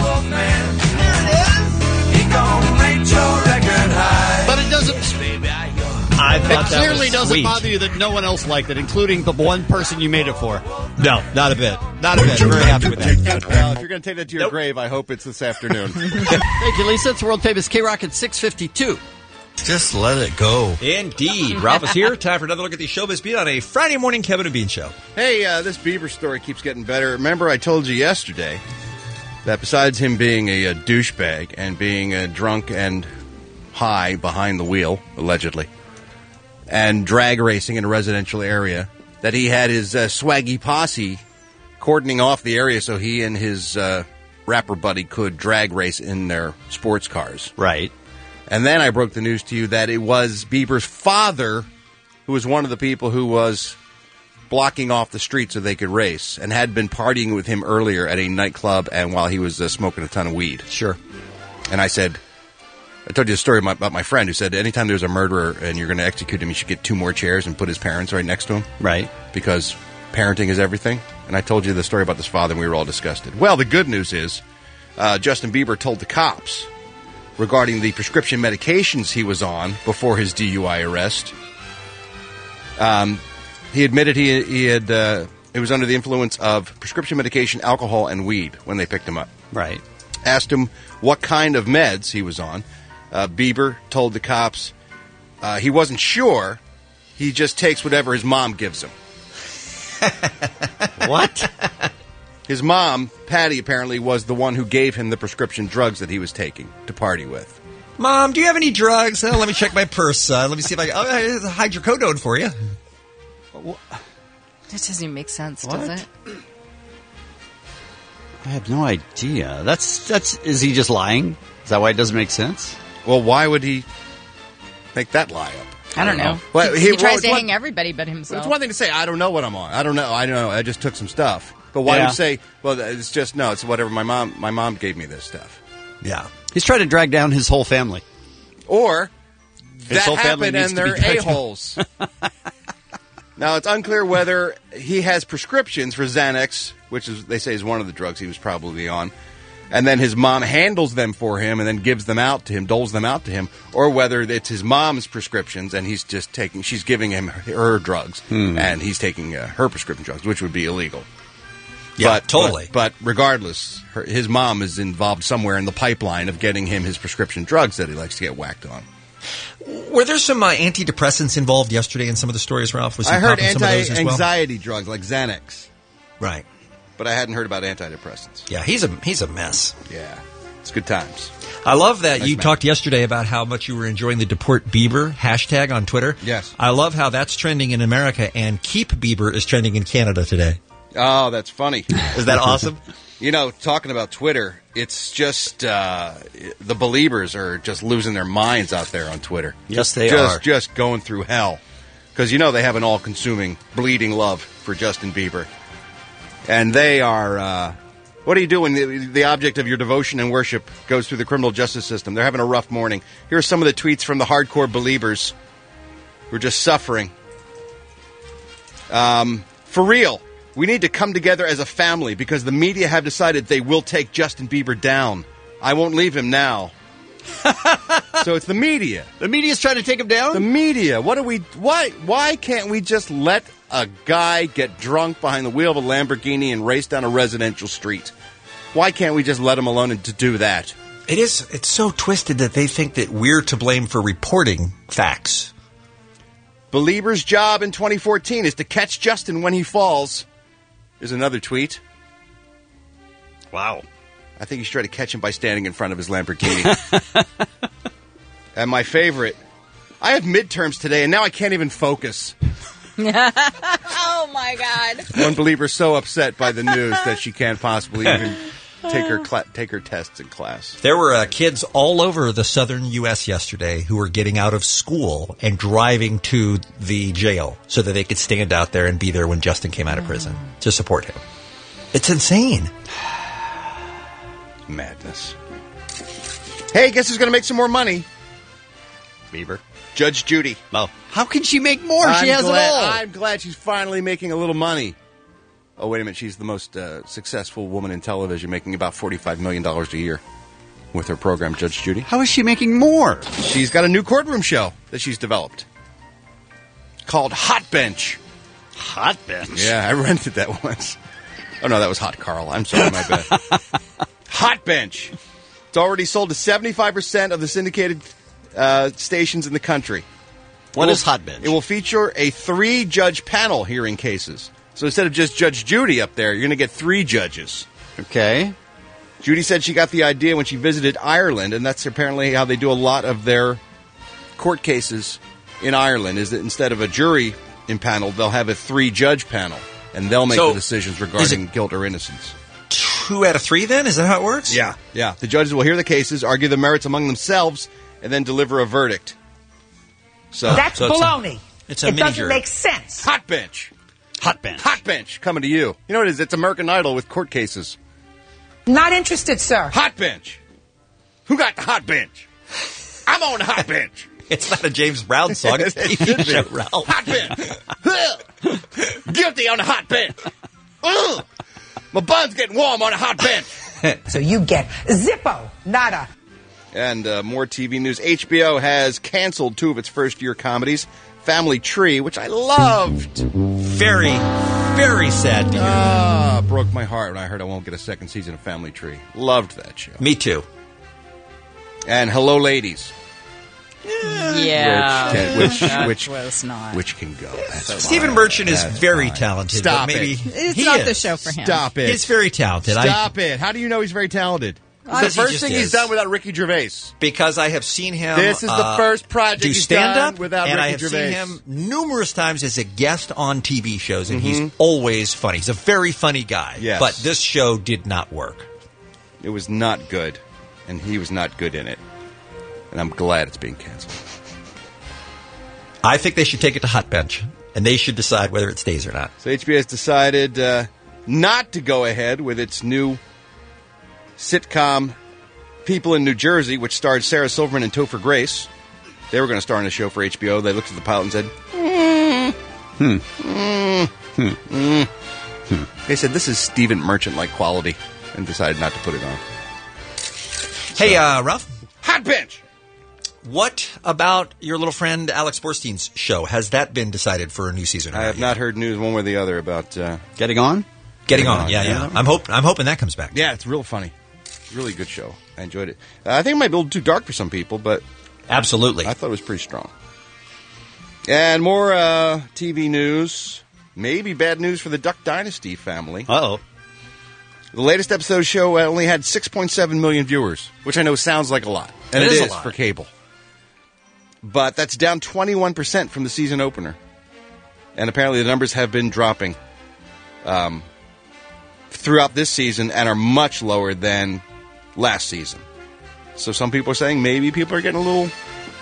But it doesn't. I It thought that clearly was doesn't sweet. bother you that no one else liked it, including the one person you made it for. No, not a bit. Not a bit. Very happy with that. Well, if you're going to take that to your Nope. grave, I hope it's this afternoon. Thank you, Lisa. It's world famous K-Rock at six fifty-two. Just let it go. Indeed. Ralph is here. Time for another look at the showbiz beat on a Friday morning Kevin and Bean show. Hey, uh, this Bieber story keeps getting better. Remember I told you yesterday that besides him being a, a douchebag and being a drunk and high behind the wheel, allegedly, and drag racing in a residential area, that he had his uh, swaggy posse cordoning off the area so he and his uh, rapper buddy could drag race in their sports cars. Right. And then I broke the news to you that it was Bieber's father who was one of the people who was blocking off the street so they could race and had been partying with him earlier at a nightclub and while he was uh, smoking a ton of weed. Sure. And I said, I told you a story about my friend who said anytime there's a murderer and you're going to execute him, you should get two more chairs and put his parents right next to him. Right. Because parenting is everything. And I told you the story about this father and we were all disgusted. Well, the good news is uh, Justin Bieber told the cops regarding the prescription medications he was on before his D U I arrest. Um, he admitted he, he had uh, he was under the influence of prescription medication, alcohol, and weed when they picked him up. Right. Asked him what kind of meds he was on. Uh, Bieber told the cops uh, he wasn't sure. He just takes whatever his mom gives him. What? His mom, Patty, apparently was the one who gave him the prescription drugs that he was taking to party with. Mom, do you have any drugs? Uh, let me check my purse. Uh, let me see if I can. Oh, there's a hydrocodone for you. That doesn't even make sense, What? does it? I have no idea. That's that's. Is he just lying? Is that why it doesn't make sense? Well, why would he? Make that lie up. I don't know. Well, he, he, he tries well, to one, hang everybody but himself. It's one thing to say, I don't know what I'm on. I don't know. I don't know. I just took some stuff. But why Yeah. do you say, well, it's just, no, it's whatever. My mom my mom gave me this stuff. Yeah. He's trying to drag down his whole family. Or His that whole family happened needs and to be they're dragged down. a-holes. Now, it's unclear whether he has prescriptions for Xanax, which is they say is one of the drugs he was probably on, and then his mom handles them for him and then gives them out to him, doles them out to him, or whether it's his mom's prescriptions and he's just taking, she's giving him her drugs, Hmm. and he's taking uh, her prescription drugs, which would be illegal. Yeah, but, totally. But, but regardless, her, his mom is involved somewhere in the pipeline of getting him his prescription drugs that he likes to get whacked on. Were there some uh, antidepressants involved yesterday in some of the stories, Ralph? Was he I heard popping some of those as well? anti-anxiety drugs like Xanax. Right. But I hadn't heard about antidepressants. Yeah, he's a he's a mess. Yeah, it's good times. I love that Nice you man. talked yesterday about how much you were enjoying the Deport Bieber hashtag on Twitter. Yes. I love how that's trending in America and Keep Bieber is trending in Canada today. Oh, that's funny. Is that awesome? You know, talking about Twitter, it's just uh, the believers are just losing their minds out there on Twitter. Yes, they just, are. Just going through hell. Because, you know, they have an all-consuming, bleeding love for Justin Bieber. And they are, uh, what are you doing? The, the object of your devotion and worship goes through the criminal justice system. They're having a rough morning. Here are some of the tweets from the hardcore believers who are just suffering. Um, for real, we need to come together as a family because the media have decided they will take Justin Bieber down. I won't leave him now. So it's the media. The media's trying to take him down? The media. What do we? Why? Why can't we just let a guy get drunk behind the wheel of a Lamborghini and race down a residential street? Why can't we just let him alone and to do that? It is. It's so twisted that they think that we're to blame for reporting facts. Belieber's job in twenty fourteen is to catch Justin when he falls. Is another tweet. Wow. I think he's trying to catch him by standing in front of his Lamborghini. And my favorite, I have midterms today, and now I can't even focus. Oh, my God. One believer's so upset by the news that she can't possibly even take her cla- take her tests in class. There were uh, kids all over the southern U S yesterday who were getting out of school and driving to the jail so that they could stand out there and be there when Justin came out of prison to support him. It's insane. Madness. Hey, guess who's going to make some more money? Bieber. Judge Judy. Oh, how can she make more? I'm She has glad, it all. I'm glad she's finally making a little money. Oh, wait a minute. She's the most uh, successful woman in television, making about forty-five million dollars a year with her program, Judge Judy. How is she making more? She's got a new courtroom show that she's developed called Hot Bench. Hot Bench? Yeah, I rented that once. Oh, no, that was Hot Carl. I'm sorry, my bad. Hot Bench. It's already sold to seventy-five percent of the syndicated uh, stations in the country. What It is will- Hot Bench? It will feature a three-judge panel hearing cases. So instead of just Judge Judy up there, you're going to get three judges. Okay. Judy said she got the idea when she visited Ireland, and that's apparently how they do a lot of their court cases in Ireland, is that instead of a jury impaneled, they'll have a three-judge panel, and they'll make So, the decisions regarding guilt or innocence. Two out of three, then? Is that how it works? Yeah, yeah. The judges will hear the cases, argue the merits among themselves, and then deliver a verdict. So That's so it's a- baloney. it's a it mini doesn't jury. make sense. Hot Bench. Hot Bench. Hot Bench coming to you. You know what it is? It's American Idol with court cases. Not interested, sir. Hot Bench. Who got the hot bench? I'm on the hot bench. It's not a James Brown song. It's a T V show, Ralph. Hot bench. Guilty on the hot bench. Ugh. My bun's getting warm on the hot bench. So you get Zippo, nada. And uh, more T V news. H B O has canceled two of its first-year comedies. Family Tree, which I loved. Very, very sad to hear. Ah, broke my heart when I heard I won't get a second season of Family Tree. Loved that show. Me too. And Hello Ladies. Yeah. Which, can, which, That which, was not. which can go. That's Stephen fine. Merchant is That's very fine. talented. Stop but maybe it. It's he not is. the show for him. Stop it. He's very talented. Stop it. How do you know he's very talented? The Because he first just thing is. he's done without Ricky Gervais. Because I have seen him. This is the uh, first project do he's stand done up without and Ricky I have Gervais. seen him numerous times as a guest on T V shows, and Mhm. he's always funny. He's a very funny guy. Yes. But this show did not work. It was not good, and he was not good in it. And I'm glad it's being canceled. I think they should take it to Hot Bench, and they should decide whether it stays or not. So H B O has decided uh, not to go ahead with its new sitcom People in New Jersey, which starred Sarah Silverman and Topher Grace. They were going to star in a show for H B O. They looked at the pilot and said, mm, Hmm. mm, Hmm. mm. Hmm. They said, this is Stephen Merchant-like quality, and decided not to put it on. Hey, uh, Ralph? Hot Bench! What about your little friend Alex Borstein's show? Has that been decided for a new season? I have not heard news one way or the other about uh, Getting On? Getting on, yeah, yeah. I'm hope I'm hoping that comes back. Yeah, it's real funny. Really good show. I enjoyed it. Uh, I think it might be a little too dark for some people, but absolutely, I thought it was pretty strong. And more uh, T V news. Maybe bad news for the Duck Dynasty family. Uh-oh. The latest episode show uh, only had six point seven million viewers, which I know sounds like a lot. And it, it is, is a lot. for cable. But that's down twenty-one percent from the season opener. And apparently the numbers have been dropping um, throughout this season and are much lower than last season. So some people are saying maybe people are getting a little,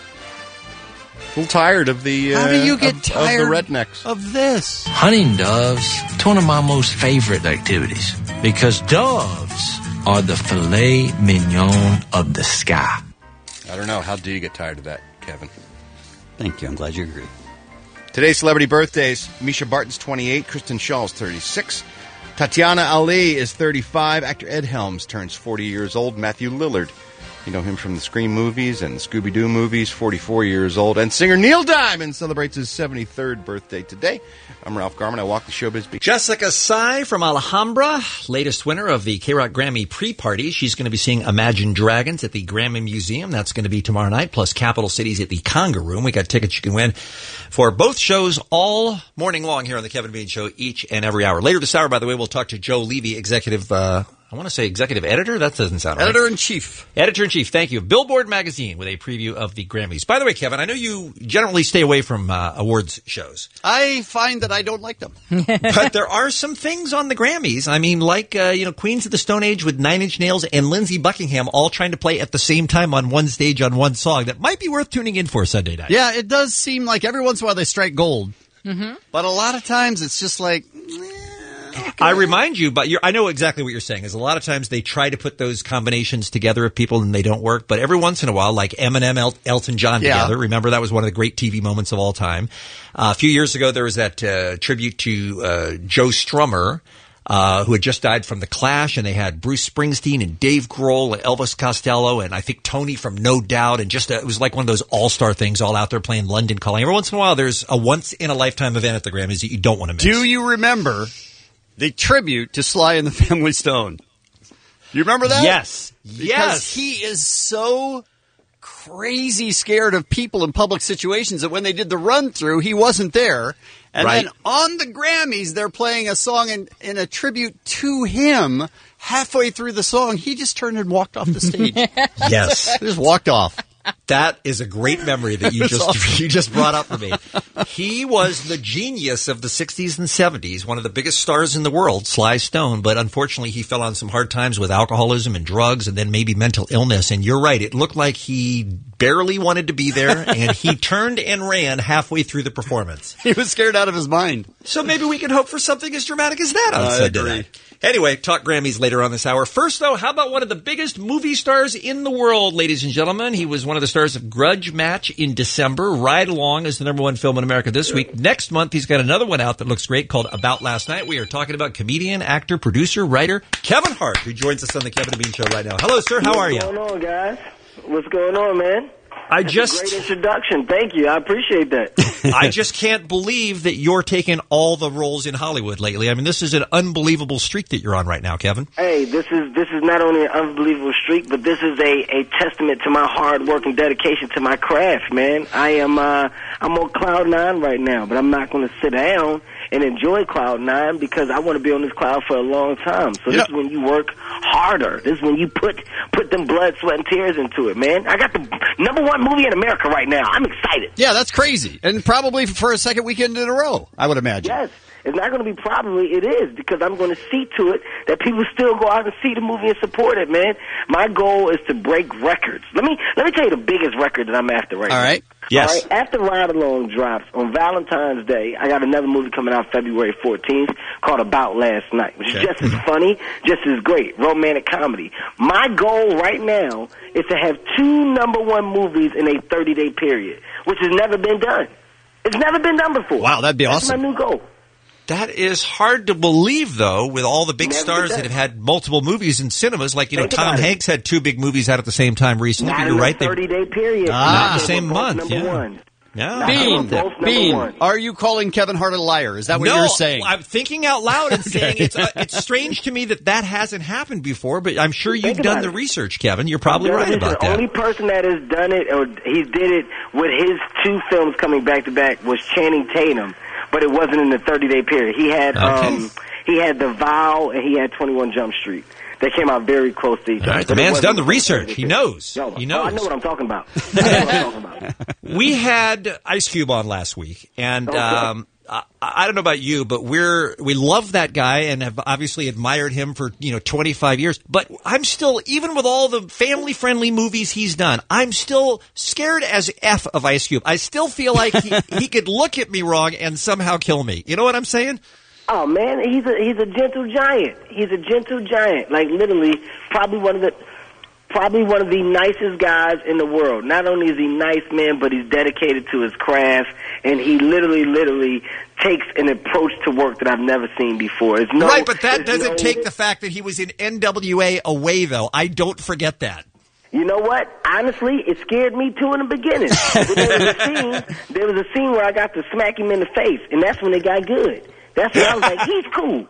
a little tired of the uh, How do you get of, tired of the rednecks. of this? Hunting doves, it's one of my most favorite activities because doves are the filet mignon of the sky. I don't know. How do you get tired of that, Kevin? Thank you. I'm glad you agree. Today's celebrity birthdays. Misha Barton's twenty-eight. Kristen Shaw's thirty-six. Tatiana Ali is thirty-five. Actor Ed Helms turns forty years old. Matthew Lillard, you know him from the Scream movies and the Scooby-Doo movies, forty-four years old. And singer Neil Diamond celebrates his seventy-third birthday today. I'm Ralph Garman. I walk the showbiz beat. Jessica Sy from Alhambra, latest winner of the K-Rock Grammy pre-party. She's going to be seeing Imagine Dragons at the Grammy Museum. That's going to be tomorrow night, plus Capital Cities at the Conga Room. We got tickets you can win for both shows all morning long here on the Kevin Bean Show, each and every hour. Later this hour, by the way, we'll talk to Joe Levy, executive, uh, I want to say executive editor? That doesn't sound right. Editor-in-chief. Editor-in-chief, thank you. Billboard Magazine with a preview of the Grammys. By the way, Kevin, I know you generally stay away from uh, awards shows. I find that I don't like them. But there are some things on the Grammys. I mean, like, uh, you know, Queens of the Stone Age with Nine Inch Nails and Lindsey Buckingham all trying to play at the same time on one stage on one song. That might be worth tuning in for Sunday night. Yeah, it does seem like every once in a while they strike gold. Mm-hmm. But a lot of times it's just like... Okay. I remind you, but you're, I know exactly what you're saying, is a lot of times they try to put those combinations together of people and they don't work. But every once in a while, like Eminem, El- Elton John Yeah. together, remember that was one of the great T V moments of all time. Uh, a few years ago, there was that uh, tribute to uh, Joe Strummer, uh, who had just died from The Clash, and they had Bruce Springsteen and Dave Grohl and Elvis Costello and I think Tony from No Doubt, and just uh, it was like one of those all-star things all out there playing London Calling. Every once in a while, there's a once-in-a-lifetime event at the Grammys that you don't want to miss. Do you remember the tribute to Sly and the Family Stone? You remember that? Yes. Because Yes. he is so crazy scared of people in public situations that when they did the run-through, he wasn't there. And Right. then on the Grammys, they're playing a song in, in a tribute to him. Halfway through the song, he just turned and walked off the stage. Yes. He just walked off. That is a great memory that you It's just awesome. you just brought up for me. He was the genius of the sixties and seventies, one of the biggest stars in the world, Sly Stone, but unfortunately he fell on some hard times with alcoholism and drugs and then maybe mental illness. And you're right, it looked like he barely wanted to be there and he turned and ran halfway through the performance. He was scared out of his mind. So maybe we can hope for something as dramatic as that on I Sunday agree. night. Anyway, talk Grammys later on this hour. First, though, how about one of the biggest movie stars in the world, ladies and gentlemen? He was one of the stars of Grudge Match in December. Ride Along is the number one film in America this week. Next month, he's got another one out that looks great called About Last Night. We are talking about comedian, actor, producer, writer Kevin Hart, who joins us on the Kevin and Bean Show right now. Hello, sir. How are you? What's going on, guys? What's going on, man? I That's just- a great introduction. Thank you. I appreciate that. I just can't believe that you're taking all the roles in Hollywood lately. I mean, this is an unbelievable streak that you're on right now, Kevin. Hey, this is this is not only an unbelievable streak, but this is a, a testament to my hard work and dedication to my craft, man. I am uh, I'm on cloud nine right now, but I'm not going to sit down and enjoy cloud nine because I want to be on this cloud for a long time. So this is when you work harder. This is when you put put them blood, sweat, and tears into it, man. I got the number one movie in America right now. I'm excited. Yeah, that's crazy. And probably for a second weekend in a row, I would imagine. Yes. It's not going to be probably, it is, because I'm going to see to it that people still go out and see the movie and support it, man. My goal is to break records. Let me let me tell you the biggest record that I'm after right All now. right. Yes. All right, after Ride Along drops on Valentine's Day, I got another movie coming out February fourteenth called About Last Night, which Okay. is just as funny, just as great, romantic comedy. My goal right now is to have two number one movies in a thirty-day period, which has never been done. It's never been done before. Wow, that'd be That's awesome. my new goal. That is hard to believe, though, with all the big Never stars done. that have had multiple movies in cinemas. Like, you know, Think Tom about it. Hanks had two big movies out at the same time recently. Not but in you're a right. They, thirty-day period. Ah. Not the They same were both month, Number yeah. one. yeah. Bean, Both number Bean, one. are you calling Kevin Hart a liar? Is that what no, you're saying? I'm thinking out loud and saying it's uh, it's strange to me that that hasn't happened before, but I'm sure you've Think done about the it. research, Kevin. You're probably Done right it. about The that. only person that has done it, or he did it with his two films coming back to back, was Channing Tatum, but it wasn't in the thirty-day period. He had Okay. um, he had The Vow and he had twenty-one Jump Street. They came out very close to each All other. right, the but it man's wasn't done the in thirty-day research. He period. knows. Yo, He oh, knows. I know what I'm talking about. I know what I'm talking about. We had Ice Cube on last week, and Okay. um, I, I don't know about you, but we're we love that guy and have obviously admired him for you know twenty-five years. But I'm still, even with all the family-friendly movies he's done, I'm still scared as F of Ice Cube. I still feel like he, he could look at me wrong and somehow kill me. You know what I'm saying? Oh man, he's a he's a gentle giant. He's a gentle giant. Like literally, probably one of the probably one of the nicest guys in the world. Not only is he a nice man, but he's dedicated to his craft, and he literally, literally takes an approach to work that I've never seen before. It's no, right, but that there's doesn't no- take the fact that he was in N W A away, though. I don't forget that. You know what? Honestly, it scared me too in the beginning. But there was a scene. There was a scene where I got to smack him in the face, and that's when it got good. That's when I was like, he's cool.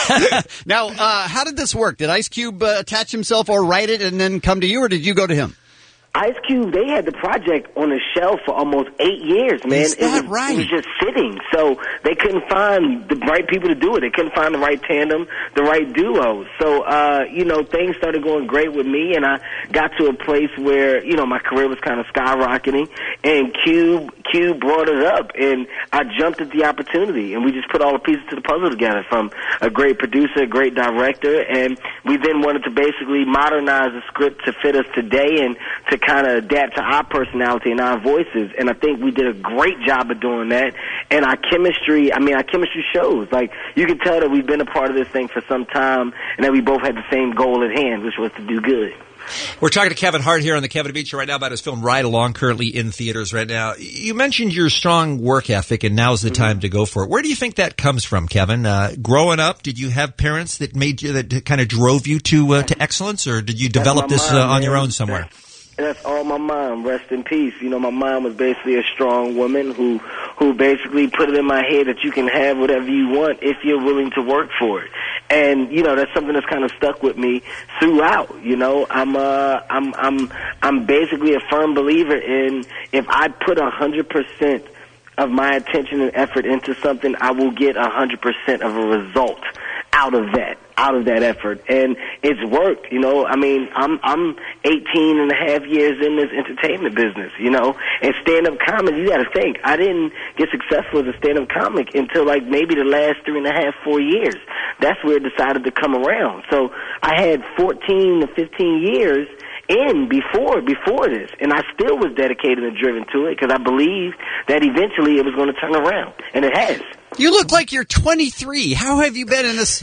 Now, uh, how did this work? Did Ice Cube uh, attach himself or write it and then come to you, or did you go to him? Ice Cube, they had the project on the shelf for almost eight years, man. Is that it was, right? It was just sitting, so they couldn't find the right people to do it. They couldn't find the right tandem, the right duo. So, uh, you know, things started going great with me, and I got to a place where, you know, my career was kind of skyrocketing, and Cube, Cube brought it up, and I jumped at the opportunity, and we just put all the pieces to the puzzle together from a great producer, a great director, and we then wanted to basically modernize the script to fit us today and to kind of adapt to our personality and our voices, and I think we did a great job of doing that. And our chemistry, I mean, our chemistry shows. Like, you can tell that we've been a part of this thing for some time, and that we both had the same goal at hand, which was to do good. We're talking to Kevin Hart here on the Kevin and Bean Show right now about his film Ride Along, currently in theaters right now. You mentioned your strong work ethic, and now's the Mm-hmm. time to go for it. Where do you think that comes from, Kevin? Uh, growing up, did you have parents that made you, that kind of drove you to uh, to excellence, or did you That's develop my this mom, uh, on man. your own somewhere? That's all my mom. Rest in peace. You know, my mom was basically a strong woman who, who basically put it in my head that you can have whatever you want if you're willing to work for it. And you know, that's something that's kind of stuck with me throughout. You know, I'm uh, I'm I'm I'm basically a firm believer in if I put a hundred percent of my attention and effort into something, I will get a hundred percent of a result out of that, out of that effort. And it's worked, you know. I mean, I'm I'm eighteen and a half years in this entertainment business, you know. And stand-up comedy, you got to think, I didn't get successful as a stand-up comic until like maybe the last three and a half, four years. That's where it decided to come around. So I had fourteen to fifteen years in before before this, and I still was dedicated and driven to it because I believed that eventually it was going to turn around, and it has. You look like you're twenty-three. How have you been in this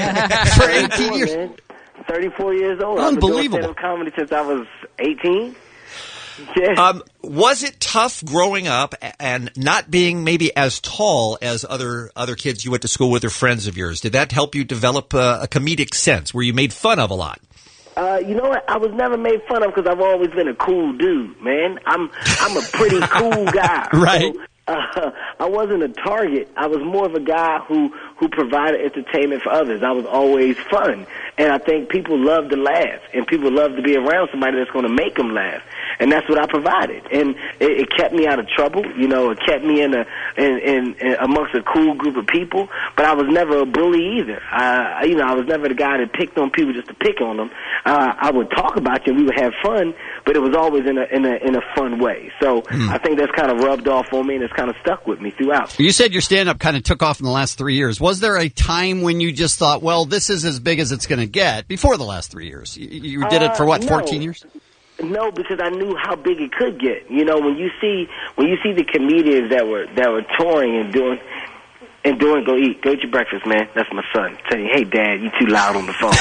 for eighteen years? Man. thirty-four years old. Unbelievable. I've been doing stand-up comedy since I was eighteen. Yeah. Um, was it tough growing up and not being maybe as tall as other other kids you went to school with or friends of yours? Did that help you develop a, a comedic sense where you made fun of a lot? Uh, you know what? I was never made fun of because I've always been a cool dude, man. I'm I'm a pretty cool guy. Right. So, uh, I wasn't a target. I was more of a guy who who provided entertainment for others. I was always fun, and I think people love to laugh, and people love to be around somebody that's going to make them laugh, and that's what I provided. And it, it kept me out of trouble. You know, it kept me in a in, in, in amongst a cool group of people. But I was never a bully either. I, you know, I was never the guy that picked on people just to pick on them. Uh, I would talk about you, and we would have fun, but it was always in a in a in a fun way. So Hmm. I think that's kind of rubbed off on me, and it's kind of stuck with me throughout. You said your stand-up kind of took off in the last three years. Was there a time when you just thought, well, this is as big as it's going to get before the last three years? You, you did it for, what, Uh, no. fourteen years? No, because I knew how big it could get. You know, when you see when you see the comedians that were that were touring and doing and doing, go eat, go eat your breakfast, man. That's my son. Telling you, hey, Dad, you too loud on the phone.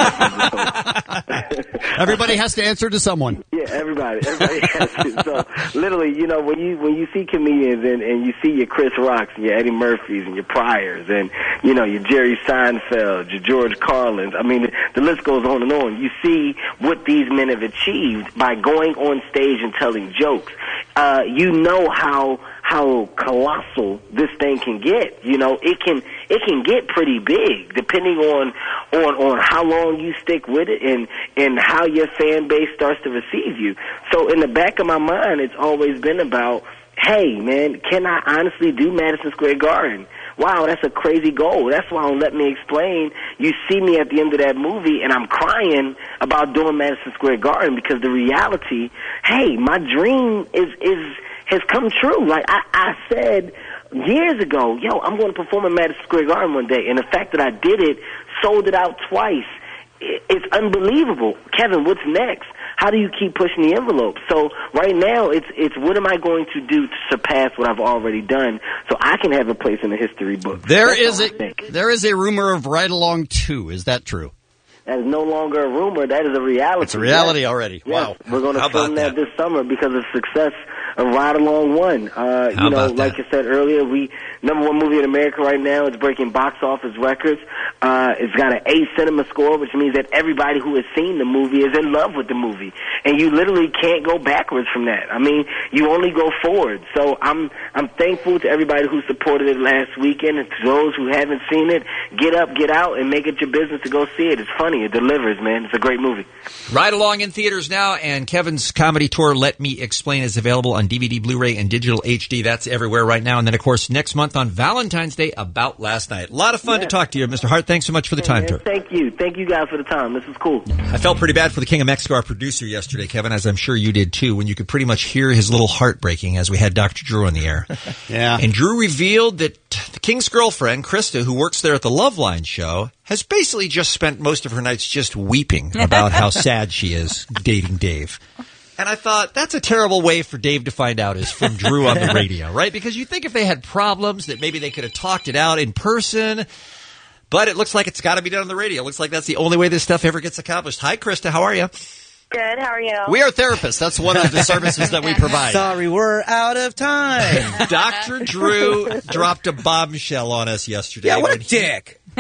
Everybody has to answer to someone. Yeah, everybody, everybody has to. So literally, you know, when you when you see comedians and, and you see your Chris Rocks and your Eddie Murphys and your Pryors and you know your Jerry Seinfeld, your George Carlins. I mean, the list goes on and on. You see what these men have achieved by going on stage and telling jokes. Uh, you know how how colossal this thing can get. You know, it can it can get pretty big depending on on on how long you stick with it and and how your fan base starts to receive you. So in the back of my mind, it's always been about, hey, man, can I honestly do Madison Square Garden? Wow, that's a crazy goal. That's why on Let Me Explain, you see me at the end of that movie, and I'm crying about doing Madison Square Garden because the reality, hey, my dream is is has come true. Like I, I said years ago, yo, I'm going to perform in Madison Square Garden one day, and the fact that I did it, sold it out twice, it's unbelievable. Kevin, what's next? How do you keep pushing the envelope? So right now, it's it's what am I going to do to surpass what I've already done, so I can have a place in the history book. There That's is all I a think. there is a rumor of Ride Along two. Is that true? That is no longer a rumor. That is a reality. It's a reality Yes. already. Yes. Wow. We're going How to film about that this summer because of success of Ride Along one. Uh, How you know, about like that? I said earlier, we number one movie in America right now. It's breaking box office records. Uh, it's got an A cinema score, which means that everybody who has seen the movie is in love with the movie, and you literally can't go backwards from that. I mean, you only go forward. So I'm I'm thankful to everybody who supported it last weekend, and to those who haven't seen it, get up, get out, and make it your business to go see it. It's funny. It delivers, man. It's a great movie. Ride Along in theaters now, and Kevin's comedy tour, Let Me Explain, is available on D V D, Blu-ray, and digital H D. That's everywhere right now. And then, of course, next month on Valentine's Day, About Last Night. A lot of fun Yeah. to talk to you, Mister Hart. Thanks so much for the time, Man, sir. thank you. Thank you guys for the time. This is cool. I felt pretty bad for the King of Mexico, our producer, yesterday, Kevin, as I'm sure you did too, when you could pretty much hear his little heart breaking as we had Doctor Drew on the air. Yeah. And Drew revealed that the King's girlfriend, Krista, who works there at the Loveline show, has basically just spent most of her nights just weeping about how sad she is dating Dave. And I thought, that's a terrible way for Dave to find out is from Drew on the radio, right? Because you think if they had problems that maybe they could have talked it out in person. But it looks like it's got to be done on the radio. It looks like that's the only way this stuff ever gets accomplished. Hi, Krista. How are you? Good. How are you? We are therapists. That's one of the services that we provide. Sorry, we're out of time. Doctor Drew dropped a bombshell on us yesterday. Yeah, what a when he- dick. He,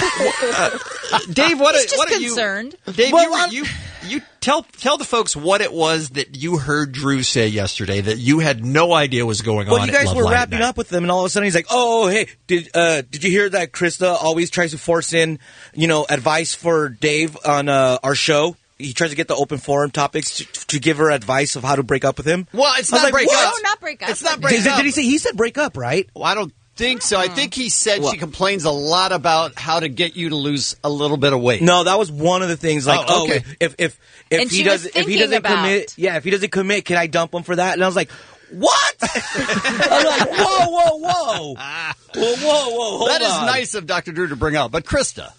uh, Dave, what, He's a, just what are concerned. you? Dave, Well, you, were- I'm- you you tell tell the folks what it was that you heard Drew say yesterday that you had no idea was going Well, on. you guys at were Loveline wrapping at night. up with them, and all of a sudden he's like, "Oh, hey, did uh, did you hear that Krista always tries to force in, you know, advice for Dave on uh, our show? He tries to get the open forum topics to, to give her advice of how to break up with him." Well, it's I was not like, break what? up. No, not break up. It's not break Did, up. did he say? He said break up, right? Well, I don't think so. I think he said Well- she complains a lot about how to get you to lose a little bit of weight. No, that was one of the things. Like, Oh, oh, okay. if if if And he she was does if he thinking doesn't about- commit, yeah, if he doesn't commit, can I dump him for that? And I was like, what? I'm like, whoa, whoa, whoa, whoa, whoa, whoa. Hold That is on. nice of Doctor Drew to bring up. But Krista,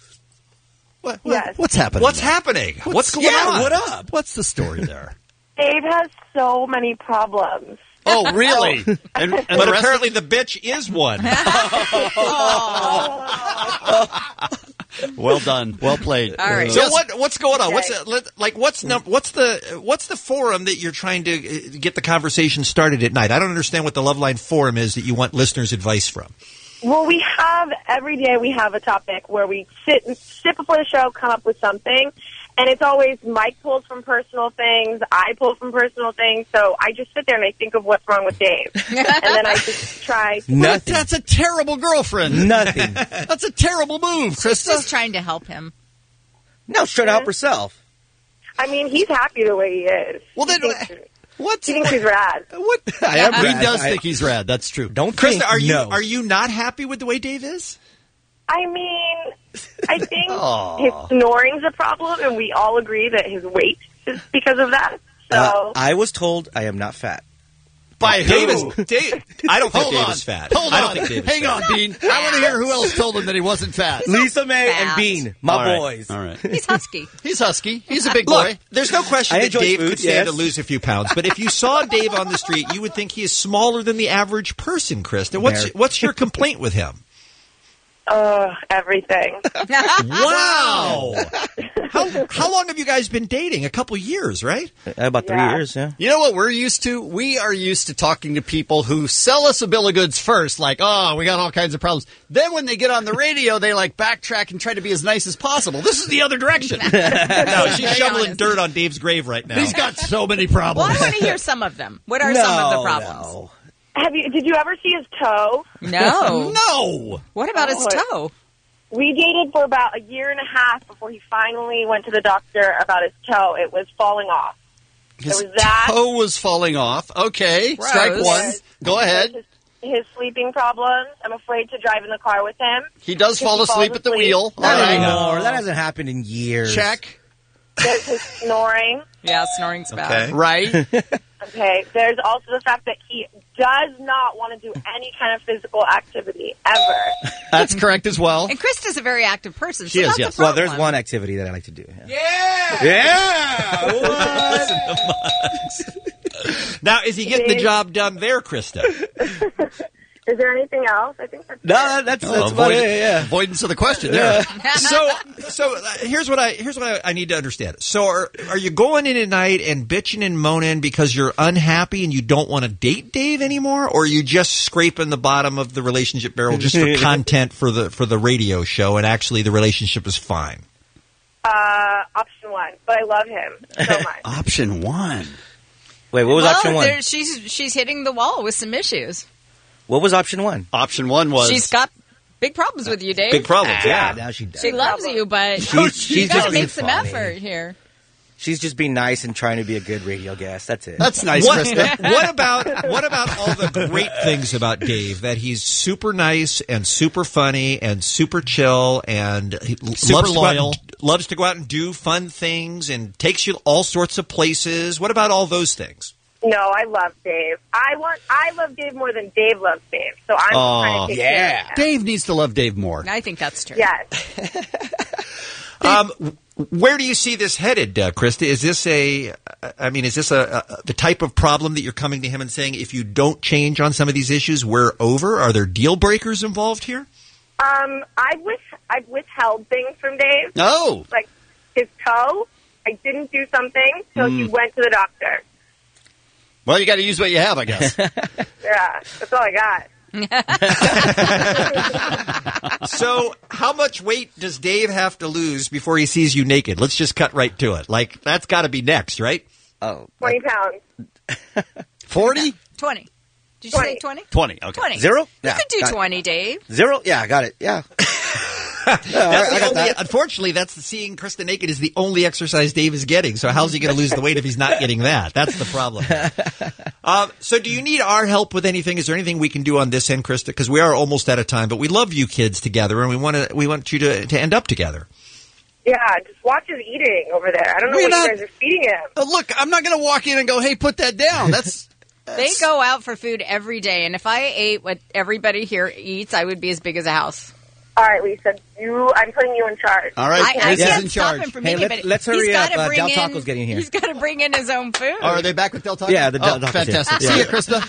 what, what- Yes. what's happening? What's there? happening? What's, going Yeah, on? what up? What's the story there? Dave has so many problems. Oh, really? and, and But the rest apparently the bitch is one. well done. Well played. All right. So what what's going on? What's Okay. uh, let- like what's num- what's the what's the forum that you're trying to uh, get the conversation started at night? I don't understand what the Loveline forum is that you want listeners' advice from. Well, we have every day we have a topic where we sit and sit before the show, come up with something, and it's always Mike pulls from personal things, I pull from personal things. So I just sit there and I think of what's wrong with Dave, and then I just try. Nothing. That's a terrible girlfriend. Nothing. That's a terrible move, She's Krista. just trying to help him. No, straight out herself. I mean, he's happy the way he is. Well, he then, thinks, What's he thinks he's rad. what? I am He rad. does I- think he's rad. That's true. Don't Krista, think, are you no. are you not happy with the way Dave is? I mean, I think Aw. his snoring's a problem, and we all agree that his weight is because of that. So Uh, I was told I am not fat. By who? Dave is, Dave, I don't think Hold Dave on. is fat. Hold I don't on. think Dave is Hang fat. on, Bean. I want to hear who else told him that he wasn't fat. Lisa May fat. and Bean, my All right. boys. All right. He's husky. He's husky. He's a big Look, boy. there's no question I that enjoy Dave food, could stand yes. to lose a few pounds, but if you saw Dave on the street, you would think he is smaller than the average person, Krista. What's Very. what's your complaint with him? Uh, everything. Wow. how how long have you guys been dating? A couple years, right? About three Yeah. years, yeah. You know what we're used to? We are used to talking to people who sell us a bill of goods first, like, oh, we got all kinds of problems. Then when they get on the radio, they like backtrack and try to be as nice as possible. This is the other direction. No, she's Very shoveling honest. dirt on Dave's grave right now. He's got so many Well, problems. I want to hear some of them. What are some of the problems? No. Have you? Did you ever see his toe? No. No. What about his Oh, toe? We dated for about a year and a half before he finally went to the doctor about his toe. It was falling off. His There was that. toe was falling off. Okay, Gross. strike one. There's- Go ahead. His, his sleeping problems. I'm afraid to drive in the car with him. He does Because fall he falls asleep at the asleep. wheel. All Not right. anymore. That hasn't happened in years. Check. There's his snoring. Yeah, snoring's bad. Okay. Right. Okay. There's also the fact that he does not want to do any kind of physical activity ever. That's correct as well. And Krista's a very active person. She so is, that's yes. a Well, problem. there's one activity that I like to do. Yeah. Yeah. Yeah. Now, is he getting the job done there, Krista? Is there anything else? I think that's No, it. that's, Oh, that's about avoid- it. Yeah. Avoidance of the question there. so, so uh, here's what I here's what I, I need to understand. So, are, are you going in at night and bitching and moaning because you're unhappy and you don't want to date Dave anymore, or are you just scraping the bottom of the relationship barrel just for content for the for the radio show, and actually the relationship is fine? Uh, option one. But I love him so much. Option one. Wait, what was well, option one? there- She's she's hitting the wall with some issues. What was option one? Option one was She's got big problems with you, Dave. Big problems, yeah. Now she does. She loves you, but She's- she's you got just to being make some funny. effort here. She's just being nice and trying to be a good radio guest. That's it. That's nice, What, Krista. what about what about all the great things about Dave? That he's super nice and super funny and super chill and he Super loves to go out loyal. and- loves to go out and do fun things and takes you all sorts of places. What about all those things? No, I love Dave. I want. I love Dave more than Dave loves Dave. So I'm Aw, trying to take care of him. Dave needs to love Dave more. I think that's true. Yes. Um, where do you see this headed, uh, Krista? Is this a? I mean, is this a, a the type of problem that you're coming to him and saying, if you don't change on some of these issues, we're over? Are there deal breakers involved here? Um, I wish I've withheld things from Dave. No. Like his toe. I didn't do something till he Mm. went to the doctor. Well, you got to use what you have, I guess. Yeah, that's all I got. So, how much weight does Dave have to lose before he sees you naked? Let's just cut right to it. Like, that's got to be next, right? Oh, Twenty pounds. forty? twenty. Did you say twenty? twenty, okay. twenty. Zero? You Yeah, could do got it. twenty, Dave. Zero? Yeah, I got it. Yeah. That's I the got only, that. unfortunately, that's the seeing Krista naked is the only exercise Dave is getting. So how's he going to lose the weight if he's not getting that? That's the problem. Um, so do you need our help with anything? Is there anything we can do on this end, Krista? Because we are almost out of time, but we love you kids together, and we want to we want you to to end up together. Yeah, just watch his eating over there. I don't know We're what not- you guys are feeding him. Uh, look, I'm not going to walk in and go, hey, put that down. That's They go out for food every day, and if I ate what everybody here eats, I would be as big as a house. All right, Lisa, you. I'm putting you in charge. all right. I, I Lisa's can't in stop charge. him from Hey, eating, let's- but let's he's hurry gotta up. Uh, bring Del in, Taco's getting here. He's got to bring in his own food. Oh, are they back with Del Taco? Yeah, the Del oh, Taco's here. fantastic. Yeah. See you, Krista.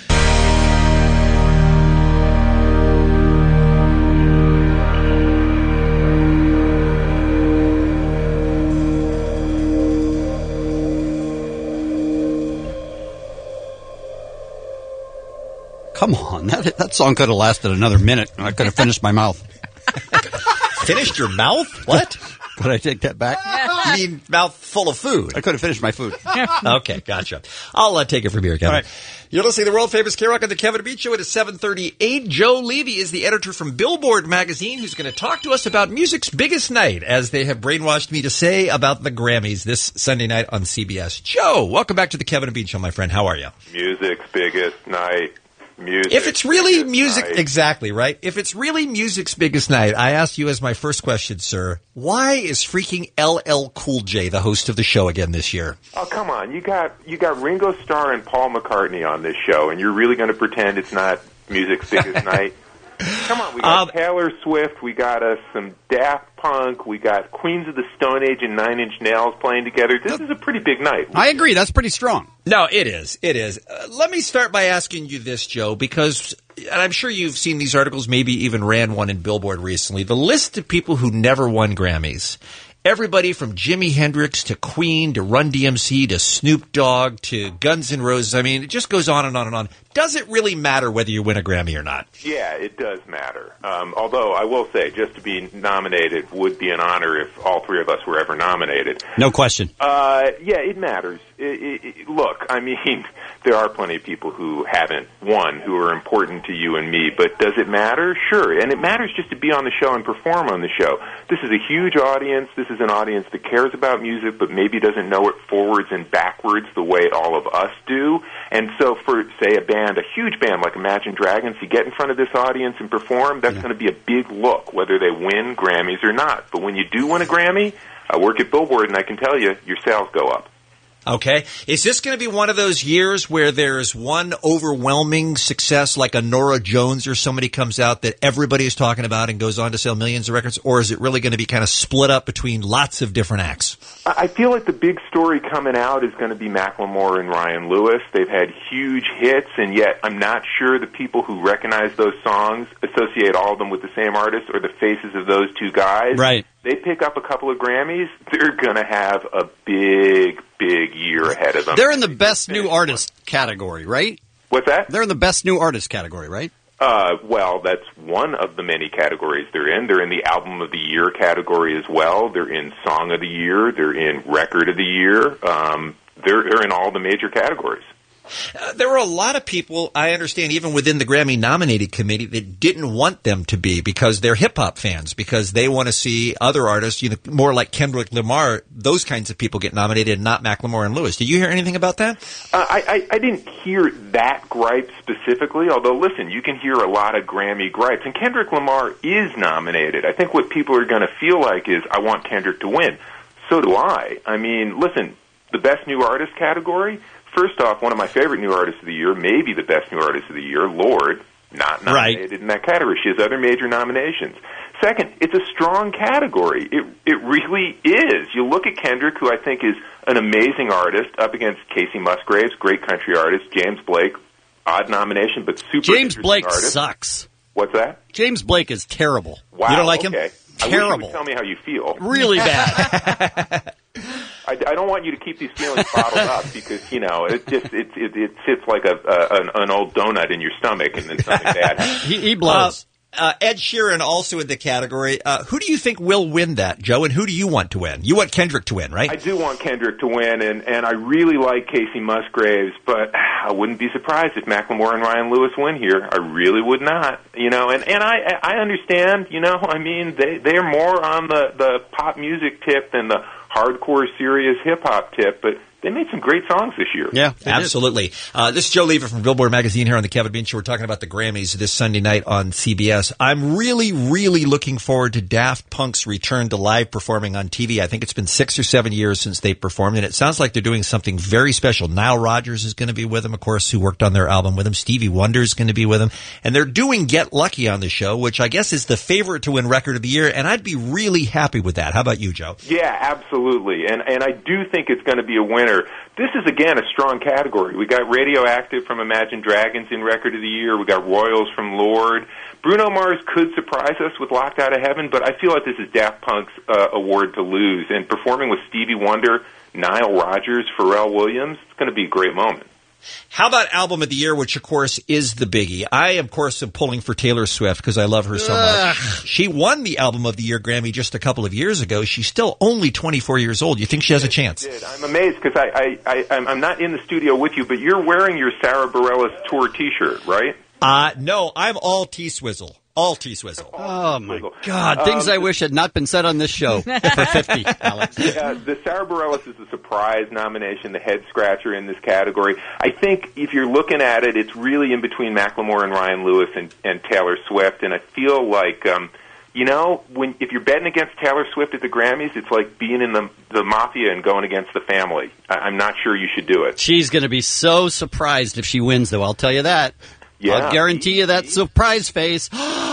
Come on, that that song could have lasted another minute, and I could have finished my mouth. Finished your mouth? What? Could I take that back? You mean mouth full of food? I could have finished my food. Okay, gotcha. I'll uh, take it from here, Kevin. All right. You're listening to the world famous K-Rock on the Kevin and Bean Show. It is seven thirty-eight. Joe Levy is the editor from Billboard magazine who's going to talk to us about music's biggest night, as they have brainwashed me to say about the Grammys this Sunday night on C B S. Joe, welcome back to the Kevin and Bean Show, my friend. How are you? Music's biggest night. Music. If it's really music, night. exactly, right? If it's really music's biggest night, I ask you as my first question, sir, why is freaking L L Cool J the host of the show again this year? Oh, come on. You got you got Ringo Starr and Paul McCartney on this show, and you're really going to pretend it's not music's biggest night? Come on, we got Um, Taylor Swift, we got us some Daft Punk, we got Queens of the Stone Age and Nine Inch Nails playing together. This is a pretty big night. I agree. That's pretty strong. No, it is. It is. Uh, let me start by asking you this, Joe, because and I'm sure you've seen these articles, maybe even ran one in Billboard recently. The list of people who never won Grammys. Everybody from Jimi Hendrix to Queen to Run D M C to Snoop Dogg to Guns N' Roses. I mean, it just goes on and on and on. Does it really matter whether you win a Grammy or not? Yeah, it does matter. Um, although I will say, just to be nominated would be an honor if all three of us were ever nominated. No question. Uh, yeah, it matters. It, it, it, look, I mean, there are plenty of people who haven't won who are important to you and me, but does it matter? Sure. And it matters just to be on the show and perform on the show. This is a huge audience. This is an audience that cares about music but maybe doesn't know it forwards and backwards the way all of us do. And so for, say, a band, a huge band like Imagine Dragons, you get in front of this audience and perform, that's yeah. going to be a big look, whether they win Grammys or not. But when you do win a Grammy, I work at Billboard, and I can tell you, your sales go up. Okay. Is this going to be one of those years where there's one overwhelming success like a Norah Jones or somebody comes out that everybody is talking about and goes on to sell millions of records? Or is it really going to be kind of split up between lots of different acts? I feel like the big story coming out is going to be Macklemore and Ryan Lewis. They've had huge hits, and yet I'm not sure the people who recognize those songs associate all of them with the same artist or the faces of those two guys. Right. They pick up a couple of Grammys, they're going to have a big, big year ahead of them. They're in the best new artist category, right? What's that? They're in the best new artist category, right? Uh, well, that's one of the many categories they're in. They're in the Album of the Year category as well. They're in Song of the Year. They're in Record of the Year. Um, they're, they're in all the major categories. Uh, there were a lot of people, I understand, even within the Grammy-nominated committee that didn't want them to be because they're hip-hop fans, because they want to see other artists, you know, more like Kendrick Lamar, those kinds of people get nominated, not Macklemore and Lewis. Did you hear anything about that? Uh, I, I, I didn't hear that gripe specifically, although, listen, you can hear a lot of Grammy gripes, and Kendrick Lamar is nominated. I think what people are going to feel like is, I want Kendrick to win. So do I. I mean, listen, the Best New Artist category, first off, one of my favorite new artists of the year, maybe the best new artist of the year, Lorde, not nominated right. in that category. She has other major nominations. Second, it's a strong category. It it really is. You look at Kendrick, who I think is an amazing artist, up against Casey Musgraves, great country artist, James Blake, odd nomination, but super James Blake artist. sucks. What's that? James Blake is terrible. Wow, you don't like okay. him? I Terrible. wish you would tell me how you feel. Really bad. I, I don't want you to keep these feelings bottled up because, you know, it just it it, it sits like a, a an, an old donut in your stomach and then something bad happens. he, he blows. Uh, uh, Ed Sheeran also in the category. Uh, who do you think will win that, Joe, and who do you want to win? You want Kendrick to win, right? I do want Kendrick to win, and, and I really like Casey Musgraves, but I wouldn't be surprised if Macklemore and Ryan Lewis win here. I really would not, you know, and, and I I understand, you know, I mean, they, they're more on the, the pop music tip than the hardcore, serious hip-hop tip, but they made some great songs this year. Yeah, absolutely. Uh, this is Joe Lever from Billboard Magazine here on the Kevin Bean Show. We're talking about the Grammys this Sunday night on C B S. I'm really, really looking forward to Daft Punk's return to live performing on T V. I think it's been six or seven years since they performed, and it sounds like they're doing something very special. Nile Rodgers is going to be with them, of course, who worked on their album with them. Stevie Wonder is going to be with them. And they're doing Get Lucky on the show, which I guess is the favorite to win Record of the Year, and I'd be really happy with that. How about you, Joe? Yeah, absolutely. And, and I do think it's going to be a winner. This is, again, a strong category. We got Radioactive from Imagine Dragons in Record of the Year. We got Royals from Lorde. Bruno Mars could surprise us with Locked Out of Heaven, but I feel like this is Daft Punk's uh, award to lose. And performing with Stevie Wonder, Nile Rodgers, Pharrell Williams, it's going to be a great moment. How about Album of the Year, which, of course, is the biggie? I, of course, am pulling for Taylor Swift because I love her so much. She won the Album of the Year Grammy just a couple of years ago. She's still only twenty-four years old. You think she has a chance? I'm amazed because I, I, I, I'm not in the studio with you, but you're wearing your Sarah Bareilles tour T-shirt, right? Uh, no, I'm all T-Swizzle. All T-Swizzle. Oh, my God. Things Um, I wish had not been said on this show for fifty, Alex. Uh, the Sarah Bareilles is a surprise nomination, the head scratcher in this category. I think if you're looking at it, it's really in between Macklemore and Ryan Lewis and, and Taylor Swift, and I feel like, um, you know, when if you're betting against Taylor Swift at the Grammys, it's like being in the, the mafia and going against the family. I, I'm not sure you should do it. She's going to be so surprised if she wins, though, I'll tell you that. Yeah. I'll guarantee you that surprise face.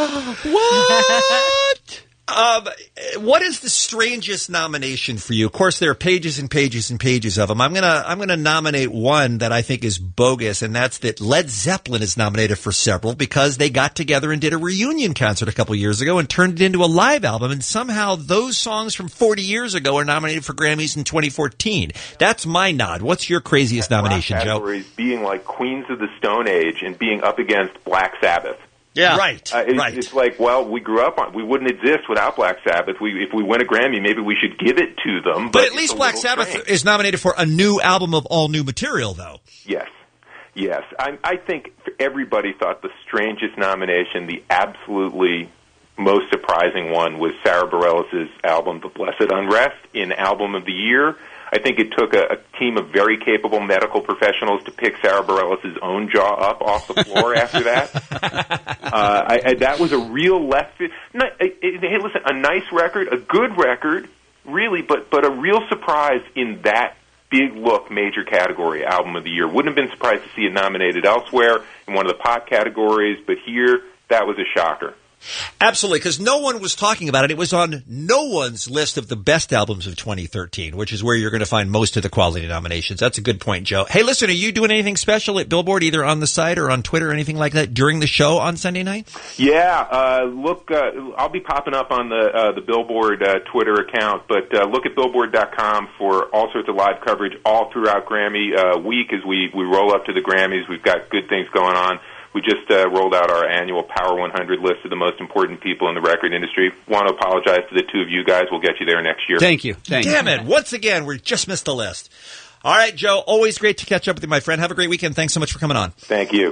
What? Um, what is the strangest nomination for you? Of course, there are pages and pages and pages of them. I'm gonna I'm gonna nominate one that I think is bogus, and that's that Led Zeppelin is nominated for several because they got together and did a reunion concert a couple years ago and turned it into a live album, and somehow those songs from forty years ago are nominated for Grammys in twenty fourteen. That's my nod. What's your craziest nomination, Joe? Categories being like Queens of the Stone Age and being up against Black Sabbath. Yeah, right, uh, it's, right. It's like, well, we grew up on. We wouldn't exist without Black Sabbath. We, if we win a Grammy, maybe we should give it to them. But, But at it's least a Black little Sabbath strange. is nominated for a new album of all new material, though. Yes, yes. I, I think everybody thought the strangest nomination, the absolutely most surprising one, was Sarah Bareilles' album, The Blessed Unrest, in Album of the Year. I think it took a, a team of very capable medical professionals to pick Sarah Bareilles' own jaw up off the floor after that. Uh, I, I, that was a real left field. Not, hey, listen, a nice record, a good record, really, but, but a real surprise in that big look major category, Album of the Year. Wouldn't have been surprised to see it nominated elsewhere in one of the pop categories, but here, that was a shocker. Absolutely, because no one was talking about it. It was on no one's list of the best albums of twenty thirteen, which is where you're going to find most of the quality nominations. That's a good point, Joe. Hey, listen, are you doing anything special at Billboard, either on the site or on Twitter or anything like that during the show on Sunday night? Yeah, uh, look, uh, I'll be popping up on the uh, the Billboard uh, Twitter account, but uh, look at billboard dot com for all sorts of live coverage all throughout Grammy uh, week as we, we roll up to the Grammys. We've got good things going on. We just uh, rolled out our annual Power one hundred list of the most important people in the record industry. Want to apologize to the two of you guys. We'll get you there next year. Thank you. Thank Damn you. it. Once again, we just missed the list. All right, Joe, always great to catch up with you, my friend. Have a great weekend. Thanks so much for coming on. Thank you.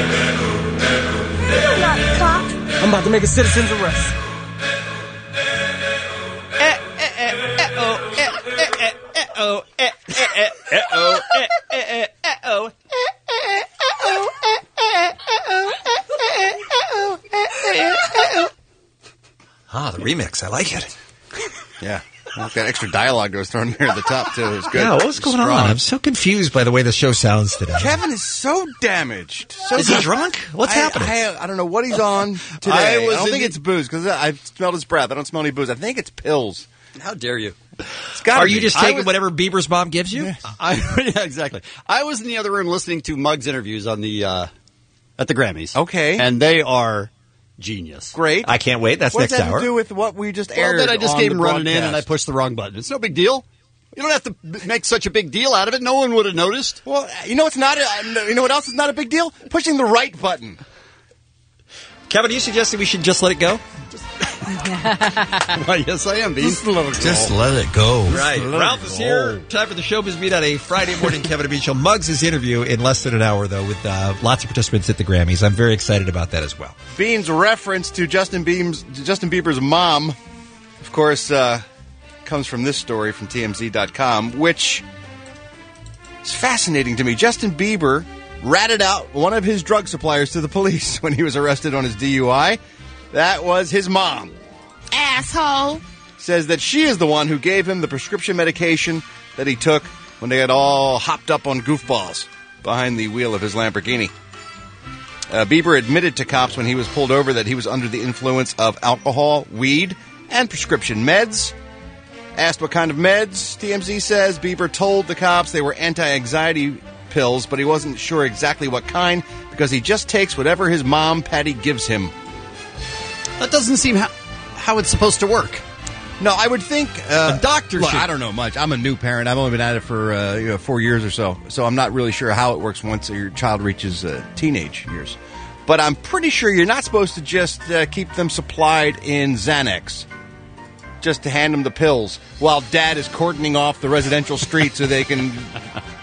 I'm about to make a citizen's arrest. Ah, the remix. I like it. Yeah. We've got extra dialogue that was thrown here at the top, too. It was good. Yeah, what's going Strong. on? I'm so confused by the way the show sounds today. Kevin is so damaged. So Is he drunk? What's I, happening? I, I don't know what he's on today. I I, was don't in think the- it's booze because I smelled his breath. I don't smell any booze. I think it's pills. How dare you? It's gotta Are you be. just I taking was- whatever Bieber's mom gives you? I, yeah, exactly. I was in the other room listening to Muggs' interviews on the uh, at the Grammys. Okay. And they are genius. Great. I can't wait. That's What next does that have hour. to do with what we just Well, aired? then I just on came the running in and I broadcast? pushed the wrong button. It's no big deal. You don't have to b- make such a big deal out of it. No one would have noticed. Well, you know what's not? A, you know what else is not a big deal? Pushing the right button. Kevin, are you suggesting we should just let it go? Well, yes, I am, Bean. Just let it Just let it go. Right. let Ralph it is go. here. Time for the Showbiz Beat on a Friday morning Kevin and Bean show. Muggs' interview in less than an hour, though, with uh, lots of participants at the Grammys. I'm very excited about that as well. Bean's reference to Justin Bieber's, Justin Bieber's mom, of course, uh, comes from this story from T M Z dot com, which is fascinating to me. Justin Bieber ratted out one of his drug suppliers to the police when he was arrested on his D U I. That was his mom. Asshole. Says that she is the one who gave him the prescription medication that he took when they got all hopped up on goofballs behind the wheel of his Lamborghini. Uh, Bieber admitted to cops when he was pulled over that he was under the influence of alcohol, weed, and prescription meds. Asked what kind of meds, T M Z says Bieber told the cops they were anti-anxiety pills, but he wasn't sure exactly what kind because he just takes whatever his mom, Patty, gives him. That doesn't seem how, how it's supposed to work. No, I would think uh, A doctor look, should- I don't know much. I'm a new parent. I've only been at it for uh, you know, four years or so, so I'm not really sure how it works once your child reaches uh, teenage years. But I'm pretty sure you're not supposed to just uh, keep them supplied in Xanax, just to hand them the pills while Dad is cordoning off the residential street so they can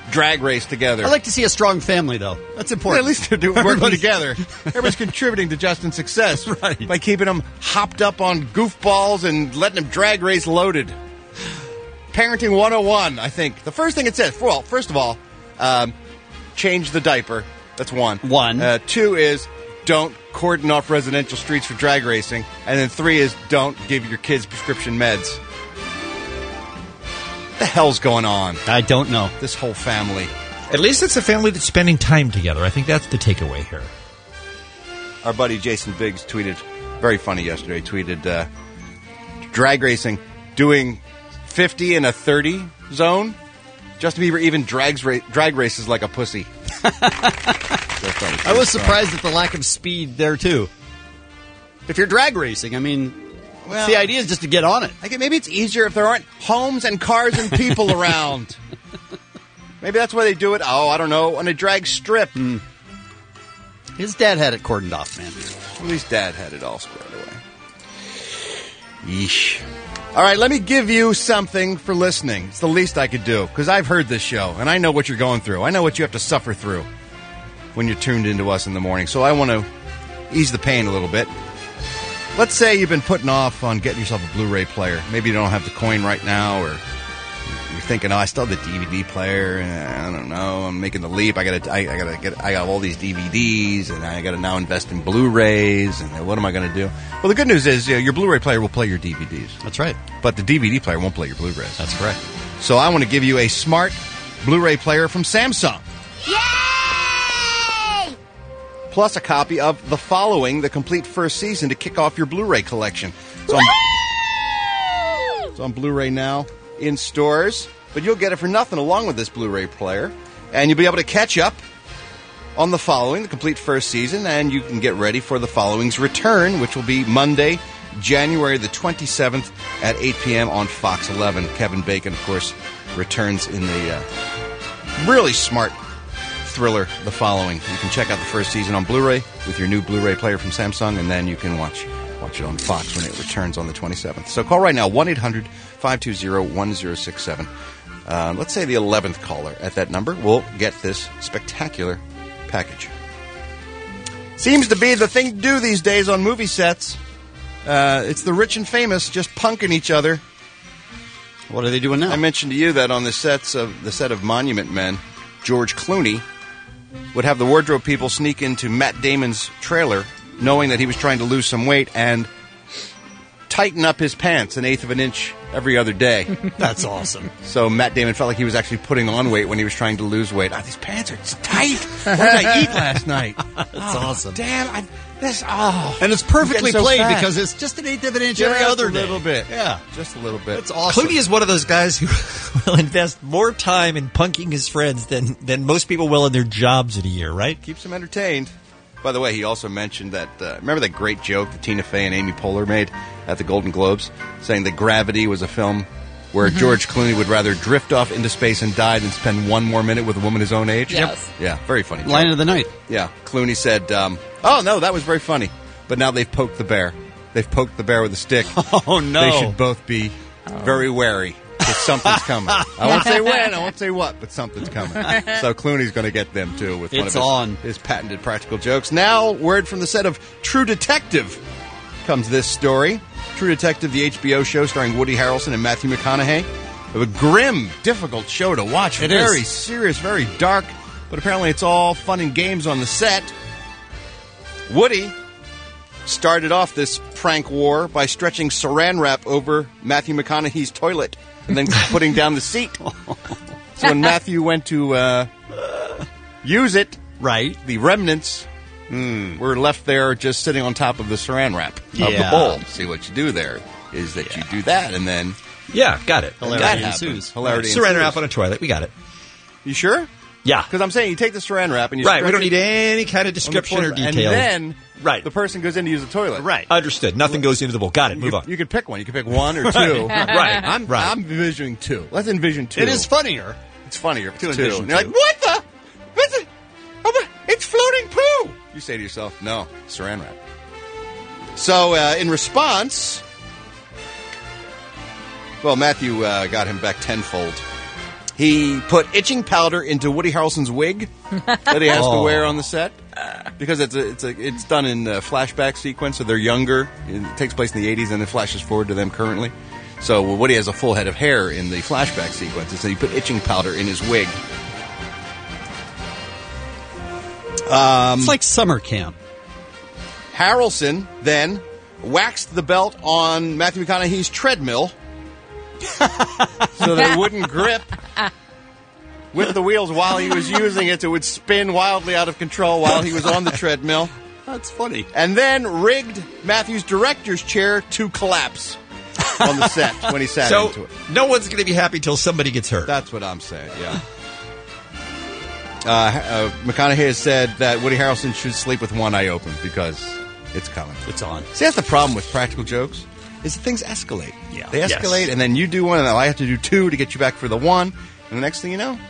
drag race together. I like to see a strong family, though. That's important. Yeah, at least they're doing, working together. Everybody's contributing to Justin's success right. by keeping him hopped up on goofballs and letting him drag race loaded. Parenting one oh one, I think. The first thing it says, well, first of all, um, change the diaper. That's one. One. Uh, two is don't cordon off residential streets for drag racing. And then three is don't give your kids prescription meds. What the hell's going on? I don't know. This whole family. At least it's a family that's spending time together. I think that's the takeaway here. Our buddy Jason Biggs tweeted, very funny yesterday, tweeted, uh, drag racing, doing fifty in a thirty zone. Justin Bieber even drags ra- drag races like a pussy. So funny. I was surprised at the lack of speed there, too. If you're drag racing, I mean, well, the idea is just to get on it. I guess maybe it's easier if there aren't homes and cars and people around. Maybe that's why they do it, oh, I don't know, on a drag strip. Mm. His dad had it cordoned off, man. At least Dad had it all squared away. Yeesh. All right, let me give you something for listening. It's the least I could do, because I've heard this show, and I know what you're going through. I know what you have to suffer through when you're tuned into us in the morning. So I want to ease the pain a little bit. Let's say you've been putting off on getting yourself a Blu-ray player. Maybe you don't have the coin right now, or you're thinking, oh, I still have the D V D player. I don't know. I'm making the leap. I got to. I, I got to get. I got all these D V Ds, and I got to now invest in Blu-rays. And what am I going to do? Well, the good news is, you know, your Blu-ray player will play your D V Ds. That's right. But the D V D player won't play your Blu-rays. That's correct. So I want to give you a smart Blu-ray player from Samsung. Yay! Plus a copy of The Following, the complete first season to kick off your Blu-ray collection. It's on, it's on Blu-ray now in stores, but you'll get it for nothing along with this Blu-ray player. And you'll be able to catch up on The Following, the complete first season, and you can get ready for The Following's return, which will be Monday, January the twenty-seventh at eight p.m. on Fox eleven. Kevin Bacon, of course, returns in the uh, really smart thriller, The Following. You can check out the first season on Blu-ray with your new Blu-ray player from Samsung, and then you can watch watch it on Fox when it returns on the twenty-seventh. So call right now, one eight hundred five two zero one zero six seven. Uh, let's say the eleventh caller at that number will get this spectacular package. Seems to be the thing to do these days on movie sets. Uh, it's the rich and famous just punking each other. What are they doing now? I mentioned to you that on the sets of the set of Monument Men, George Clooney would have the wardrobe people sneak into Matt Damon's trailer, knowing that he was trying to lose some weight, and tighten up his pants an eighth of an inch every other day. That's awesome. So Matt Damon felt like he was actually putting on weight when he was trying to lose weight. Oh, these pants are tight. What did I eat last night? That's oh, awesome. Damn, I, this, oh. And it's perfectly so played fat. because it's just an eighth of an inch Just every other a day. little bit. Yeah. Just a little bit. That's awesome. Clooney is one of those guys who will invest more time in punking his friends than, than most people will in their jobs in a year, right? Keeps him entertained. By the way, he also mentioned that, uh, remember that great joke that Tina Fey and Amy Poehler made at the Golden Globes, saying that Gravity was a film where Mhm. George Clooney would rather drift off into space and die than spend one more minute with a woman his own age? Yes. Yeah, very funny joke. Line of the night. Yeah, Clooney said, um, oh, no, that was very funny. But now they've poked the bear. They've poked the bear with a stick. Oh, no. They should both be very wary. Because something's coming. I won't say when, I won't say what, but something's coming. So Clooney's going to get them, too, with one It's of his, on. his patented practical jokes. Now, word from the set of True Detective comes this story. True Detective, the H B O show starring Woody Harrelson and Matthew McConaughey. A grim, difficult show to watch. It very is. serious, very dark, but apparently it's all fun and games on the set. Woody started off this prank war by stretching saran wrap over Matthew McConaughey's toilet and then putting down the seat. So when Matthew went to uh, use it, right, the remnants mm, were left there just sitting on top of the saran wrap of the Yeah. bowl. See, what you do there is that you do that, and then Yeah, got it. Hilarity that ensues. happens. Hilarity Saran ensues. wrap on a toilet. We got it. You sure? Yeah. Because I'm saying you take the saran wrap and you Right, we stretch don't it need any kind of on the description or toilet, detail. And then Right. the person goes in to use the toilet. Right. Understood. Nothing goes into the bowl. Got it. Move you, on. You can pick one. You can pick one or two. Right. Right. I'm, Right. I'm envisioning two. Let's envision two. It is funnier. It's funnier. if To it's two. envision And you're two. like, what the? What's it? Oh, my- it's floating poo. You say to yourself, no, saran wrap. So uh, in response, well, Matthew uh, got him back tenfold. He put itching powder into Woody Harrelson's wig that he has Oh. to wear on the set because it's a, it's a, it's done in a flashback sequence, so they're younger. It takes place in the eighties, and it flashes forward to them currently. So Woody has a full head of hair in the flashback sequence, and so he put itching powder in his wig. Um, It's like summer camp. Harrelson then waxed the belt on Matthew McConaughey's treadmill so that it wouldn't grip with the wheels while he was using it. It would spin wildly out of control while he was on the treadmill. That's funny. And then rigged Matthew's director's chair to collapse on the set when he sat So into it. no one's going to be happy till somebody gets hurt. That's what I'm saying, yeah. Uh, uh, McConaughey has said that Woody Harrelson should sleep with one eye open because it's coming. It's on. See, that's the problem with practical jokes, is that things escalate. Yeah. They escalate, Yes. and then you do one, and then I have to do two to get you back for the one, and the next thing you know,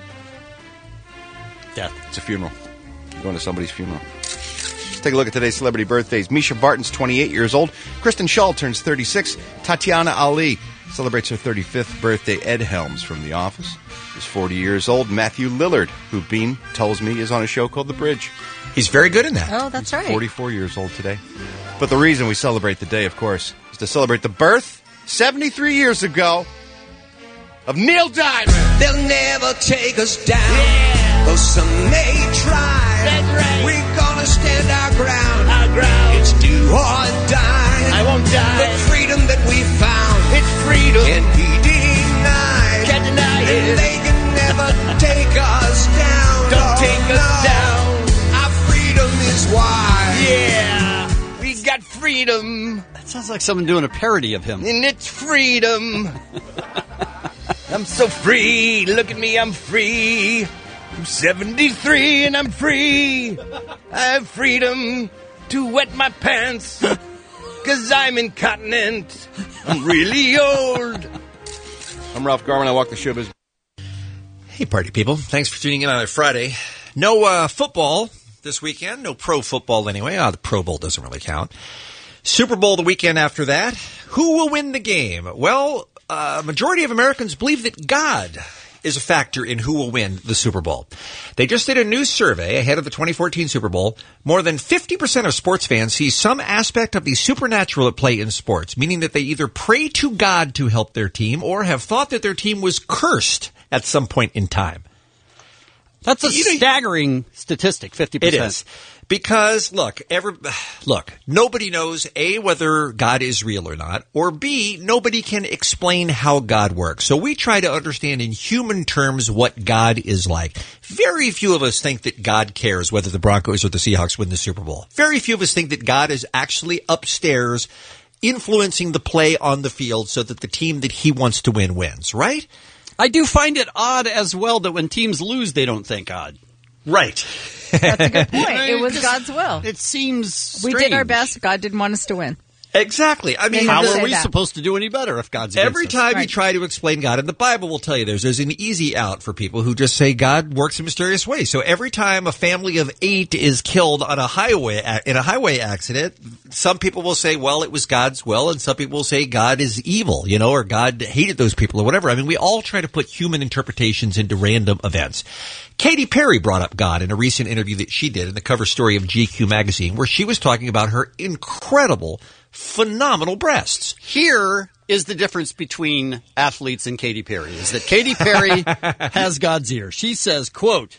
death. It's a funeral. You're going to somebody's funeral. Let's take a look at today's celebrity birthdays. Misha Barton's twenty-eight years old. Kristen Schaal turns thirty-six. Tatiana Ali celebrates her thirty-fifth birthday. Ed Helms from The Office is forty years old. Matthew Lillard, who Bean tells me is on a show called The Bridge. He's very good in that. Oh, that's right. forty-four years old today. But the reason we celebrate the day, of course, is to celebrate the birth, seventy-three years ago, of Neil Diamond. They'll never take us down, though some may try. That's right. We're gonna stand our ground. Our ground. It's do or die. I won't die. The freedom that we found. It's freedom. Can't be denied. Can't deny it. And they can never take us down. Don't oh, take us no. down. Our freedom is why. Yeah. We got freedom. That sounds like someone doing a parody of him. And it's freedom. I'm so free. Look at me, I'm free. I'm seventy-three and I'm free. I have freedom to wet my pants. Cause I'm incontinent. I'm really old. I'm Ralph Garman. I walk the showbiz. Hey, party people. Thanks for tuning in on a Friday. No uh, football this weekend. No pro football anyway. Ah, the Pro Bowl doesn't really count. Super Bowl the weekend after that. Who will win the game? Well, a uh, majority of Americans believe that God is a factor in who will win the Super Bowl. They just did a new survey ahead of the twenty fourteen Super Bowl. More than fifty percent of sports fans see some aspect of the supernatural at play in sports, meaning that they either pray to God to help their team or have thought that their team was cursed at some point in time. That's a staggering statistic, fifty percent. It is. Because, look, every, look, nobody knows, A, whether God is real or not, or B, nobody can explain how God works. So we try to understand in human terms what God is like. Very few of us think that God cares whether the Broncos or the Seahawks win the Super Bowl. Very few of us think that God is actually upstairs influencing the play on the field so that the team that he wants to win wins, right? I do find it odd as well that when teams lose, they don't thank God. Right. That's a good point. It was God's will. It seems We strange. did our best. God didn't want us to win. Exactly. I mean, how the- are we that. supposed to do any better if God's against every us? time you Right. try to explain God, and the Bible will tell you there's, there's an easy out for people who just say God works in mysterious ways. So every time a family of eight is killed on a highway, in a highway accident, some people will say, well, it was God's will, and some people will say God is evil, you know, or God hated those people or whatever. I mean, we all try to put human interpretations into random events. Katy Perry brought up God in a recent interview that she did in the cover story of G Q magazine, where she was talking about her incredible, phenomenal breasts. Here is the difference between athletes and Katy Perry, is that Katy Perry has God's ear. She says, quote,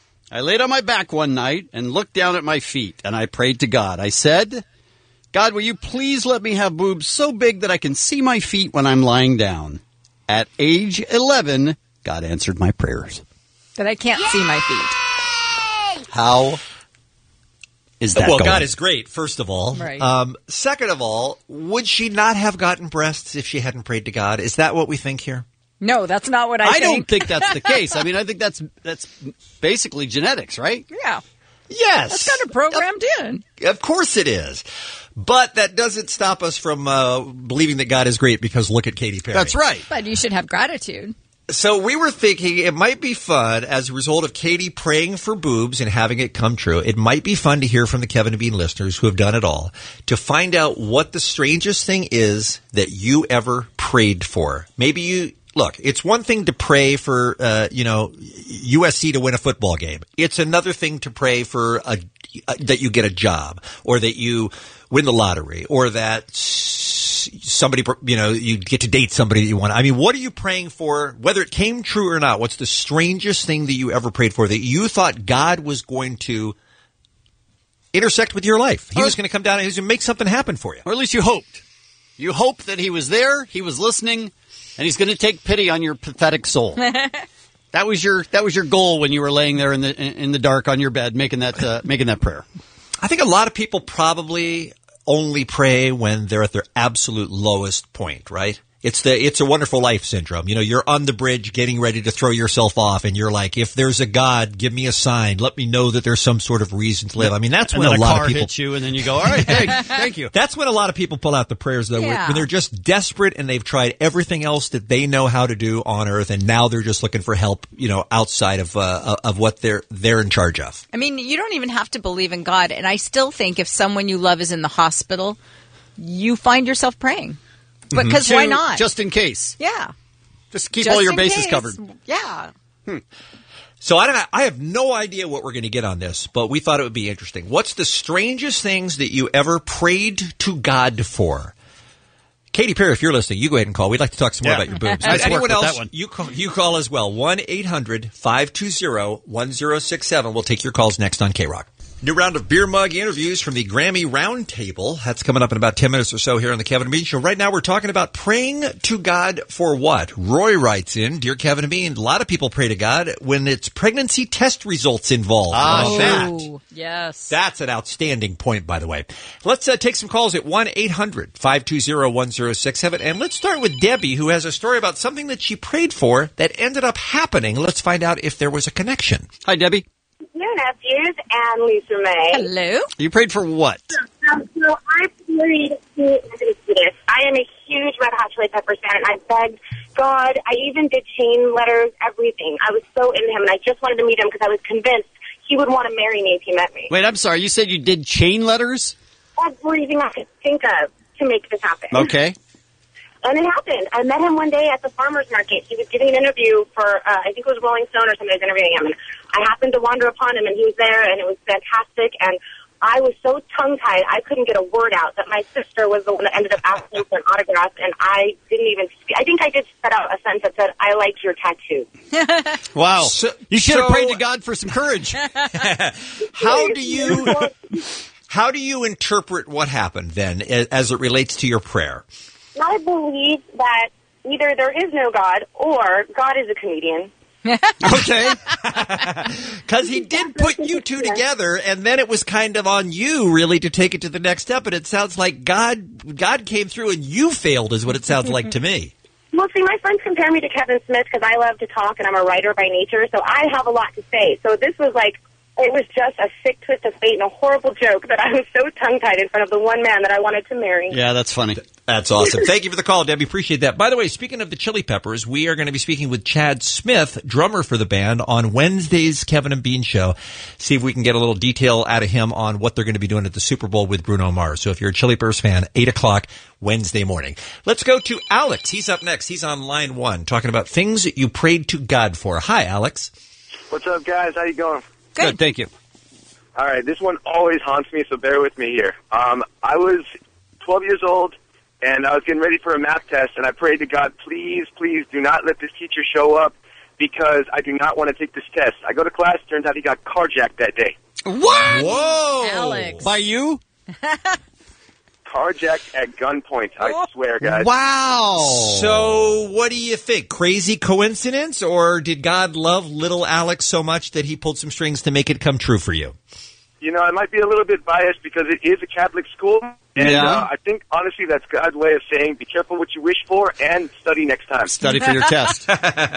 I laid on my back one night and looked down at my feet, and I prayed to God. I said, God, will you please let me have boobs so big that I can see my feet when I'm lying down? At age eleven, God answered my prayers. That I can't see my feet. How is that Well, going? God is great, first of all. Right. Um, second of all, would she not have gotten breasts if she hadn't prayed to God? Is that what we think here? No, that's not what I, I think. don't think that's the case. I mean, I think that's that's basically genetics, right? Yeah. Yes. That's kind of programmed in. Of course it is. But that doesn't stop us from uh, believing that God is great because look at Katy Perry. That's right. But you should have gratitude. So we were thinking it might be fun as a result of Katie praying for boobs and having it come true. It might be fun to hear from the Kevin and Bean listeners who have done it all to find out what the strangest thing is that you ever prayed for. Maybe you look, it's one thing to pray for, uh, you know, U S C to win a football game. It's another thing to pray for a, a, that you get a job or that you win the lottery or that s- somebody, you know, you get to date somebody that you want. I mean, what are you praying for, whether it came true or not? What's the strangest thing that you ever prayed for that you thought God was going to intersect with your life? He or, was going to come down and he was going to make something happen for you. Or at least you hoped. You hoped that he was there, he was listening, and he's going to take pity on your pathetic soul. That was your that was your goal when you were laying there in the in the dark on your bed making that uh, making that prayer. I think a lot of people probably only pray when they're at their absolute lowest point, right? It's the It's a Wonderful Life syndrome. You know, you're on the bridge getting ready to throw yourself off, and you're like, if there's a God, give me a sign. Let me know that there's some sort of reason to live. I mean, that's and when then a a lot car of people hits you, and then you go, all right, hey, thank you. That's when a lot of people pull out the prayers, though, Yeah. when they're just desperate and they've tried everything else that they know how to do on earth, and now they're just looking for help, you know, outside of uh, of what they're they're in charge of. I mean, you don't even have to believe in God, and I still think if someone you love is in the hospital, you find yourself praying. But because To- why not? Just in case. Yeah. Just keep Just all your in bases case. covered. Yeah. Hmm. So I don't, I have no idea what we're going to get on this, but we thought it would be interesting. What's the strangest things that you ever prayed to God for? Katy Perry, if you're listening, you go ahead and call. We'd like to talk some more Yeah. about your boobs. Nice But anyone work with else, that one. You, call, you call as well. one eight hundred five two zero one zero six seven. We'll take your calls next on K-Rock. New round of Beer Mug interviews from the Grammy Roundtable. That's coming up in about ten minutes or so here on the Kevin and Bean Show. Right now we're talking about praying to God for what? Roy writes in, Dear Kevin and Bean, a lot of people pray to God when it's pregnancy test results involved. Ah, How about that? Yes. That's an outstanding point, by the way. Let's uh, take some calls at one eight hundred five two zero one zero six seven. And let's start with Debbie, who has a story about something that she prayed for that ended up happening. Let's find out if there was a connection. Hi, Debbie. Your nephews and Lisa May. Hello. You prayed for what? Um, so I prayed to this. I am a huge Red Hot Chili Peppers fan, and I begged God. I even did chain letters, everything. I was so into him, and I just wanted to meet him because I was convinced he would want to marry me if he met me. Wait, I'm sorry. You said you did chain letters? Everything I could think of to make this happen. Okay. And it happened. I met him one day at the farmer's market. He was giving an interview for, uh, I think it was Rolling Stone or somebody was interviewing him. And I happened to wander upon him, and he was there, and it was fantastic. And I was so tongue-tied, I couldn't get a word out that my sister was the one that ended up asking for an autograph, and I didn't even speak. I think I did set out a sentence that said, I like your tattoo. Wow. So- you should have so- prayed to God for some courage. How do you how do you interpret what happened then as it relates to your prayer? I believe that either there is no God or God is a comedian. Okay. Because he did put you two together, and then it was kind of on you, really, to take it to the next step. And it sounds like God God came through and you failed, is what it sounds like to me. Well, see, my friends compare me to Kevin Smith because I love to talk and I'm a writer by nature, so I have a lot to say. So this was like, it was just a sick twist of fate and a horrible joke that I was so tongue-tied in front of the one man that I wanted to marry. Yeah, that's funny. That's awesome. Thank you for the call, Debbie. Appreciate that. By the way, speaking of the Chili Peppers, we are going to be speaking with Chad Smith, drummer for the band, on Wednesday's Kevin and Bean Show. See if we can get a little detail out of him on what they're going to be doing at the Super Bowl with Bruno Mars. So if you're a Chili Peppers fan, eight o'clock Wednesday morning. Let's go to Alex. He's up next. He's on line one, talking about things that you prayed to God for. Hi, Alex. What's up, guys? How you going? Good. Good, thank you. All right, this one always haunts me, so bear with me here. Um, I was twelve years old, and I was getting ready for a math test, and I prayed to God, please, please do not let this teacher show up because I do not want to take this test. I go to class, turns out he got carjacked that day. What? Whoa! Alex. By you? Carjacked at gunpoint, I swear, guys. Wow. So what do you think? Crazy coincidence, or did God love little Alex so much that he pulled some strings to make it come true for you? You know, I might be a little bit biased because it is a Catholic school, and Yeah. uh, I think, honestly, that's God's way of saying be careful what you wish for and study next time. Study for your test. um,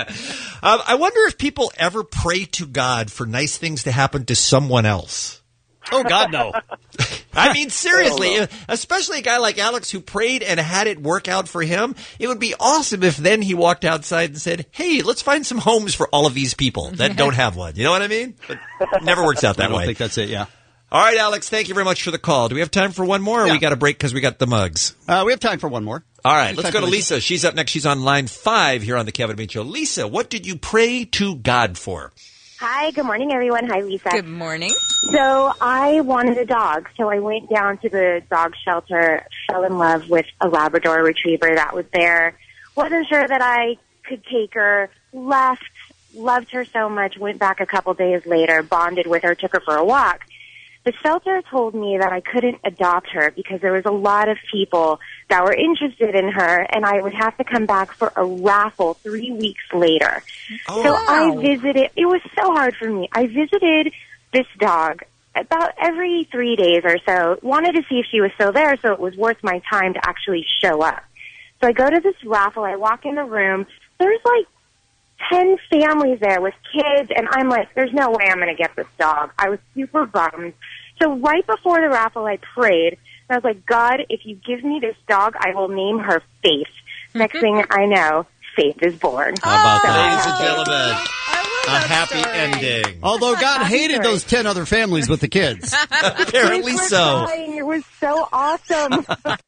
I wonder if people ever pray to God for nice things to happen to someone else. Oh, God, no. I mean, seriously, especially a guy like Alex who prayed and had it work out for him. It would be awesome if then he walked outside and said, hey, let's find some homes for all of these people that don't have one. You know what I mean? But it never works out that I don't way. think that's it, yeah. All right, Alex, thank you very much for the call. Do we have time for one more, or Yeah. we got a break because we got the mugs? Uh, we have time for one more. All right, It's let's time go for to Lisa. Lisa. She's up next. She's on line five here on the Kevin and Bean Show. Lisa, what did you pray to God for? Hi, good morning, everyone. Hi, Lisa. Good morning. So I wanted a dog, so I went down to the dog shelter, fell in love with a Labrador Retriever that was there. Wasn't sure that I could take her, left, loved her so much, went back a couple days later, bonded with her, took her for a walk. The shelter told me that I couldn't adopt her because there was a lot of people that were interested in her, and I would have to come back for a raffle three weeks later. Oh, so wow. I visited. It was so hard for me. I visited this dog about every three days or so, wanted to see if she was still there, so it was worth my time to actually show up. So I go to this raffle. I walk in the room. There's like ten families there with kids, and I'm like, there's no way I'm going to get this dog. I was super bummed. So right before the raffle, I prayed. And I was like, God, if you give me this dog, I will name her Faith. Next thing I know, Faith is born. How about So that? happy. Ladies and gentlemen, a happy ending. Although God Happy hated story. those ten other families with the kids. Apparently Kids were so. crying. It was so awesome.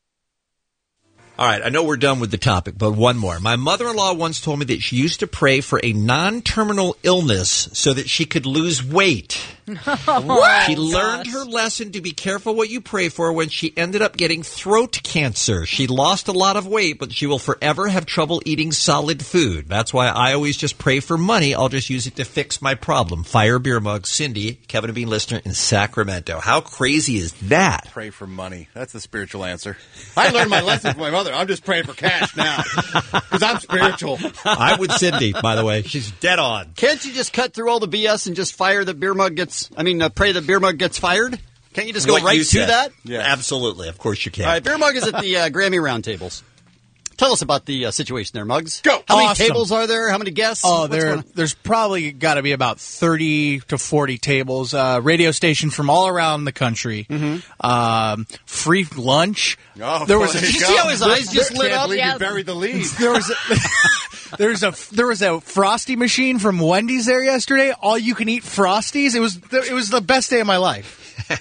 All right, I know we're done with the topic, but one more. My mother-in-law once told me that she used to pray for a non-terminal illness so that she could lose weight. What? She learned her lesson to be careful what you pray for when she ended up getting throat cancer. She lost a lot of weight, but she will forever have trouble eating solid food. That's why I always just pray for money. I'll just use it to fix my problem. Fire Beer Mug, Cindy, Kevin and Bean listener in Sacramento. How crazy is that? Pray for money. That's the spiritual answer. I learned my lesson from my mother. I'm just praying for cash now because I'm spiritual. I'm with Cindy, by the way. She's dead on. Can't you just cut through all the B S and just fire the beer mug gets, I mean, uh, pray the beer mug gets fired? Can't you just go What right you to said. that? Yeah. Absolutely. Of course you can. All right, beer mug is at the uh, Grammy roundtables. Tell us about the uh, situation there, Muggs. Go. How many Awesome. tables are there? How many guests? Oh, What's there, going on? there's probably got to be about thirty to forty tables. Uh, radio stations from all around the country. Um, free lunch. Oh, there was. there A, you Did go. you see how his eyes just Can't lit up? believe Yeah. you buried the lead. There was. A, There's a there was a Frosty machine from Wendy's there yesterday. All you can eat Frosties. It was it was the best day of my life.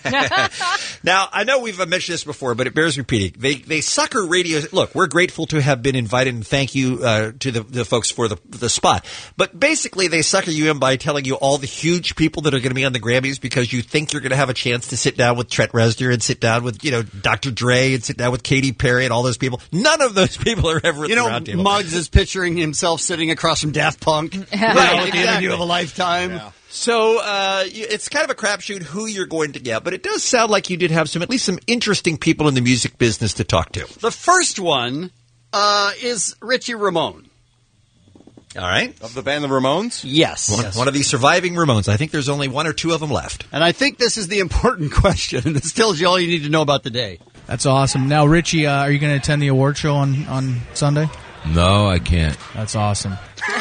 Now, I know we've mentioned this before, but it bears repeating. They they sucker radio. Look, we're grateful to have been invited, and thank you uh, to the, the folks for the the spot. But basically, they sucker you in by telling you all the huge people that are going to be on the Grammys because you think you're going to have a chance to sit down with Trent Reznor and sit down with, you know, Doctor Dre and sit down with Katy Perry and all those people. None of those people are ever at You the know, round table. Muggs is picturing himself sitting across from Daft Punk. Right, You know, at the exactly. interview of a lifetime. So uh, you- it's kind of a crapshoot who you're going to get, but it does sound like you did have some, at least some interesting people in the music business to talk to. The first one uh, is Richie Ramone. All right. Of the band The Ramones? Yes. One, Yes. one of these surviving Ramones. I think there's only one or two of them left. And I think this is the important question, and this tells you all you need to know about the day. That's awesome. Now, Richie, uh, are you going to attend the award show on, on Sunday? No, I can't. That's awesome.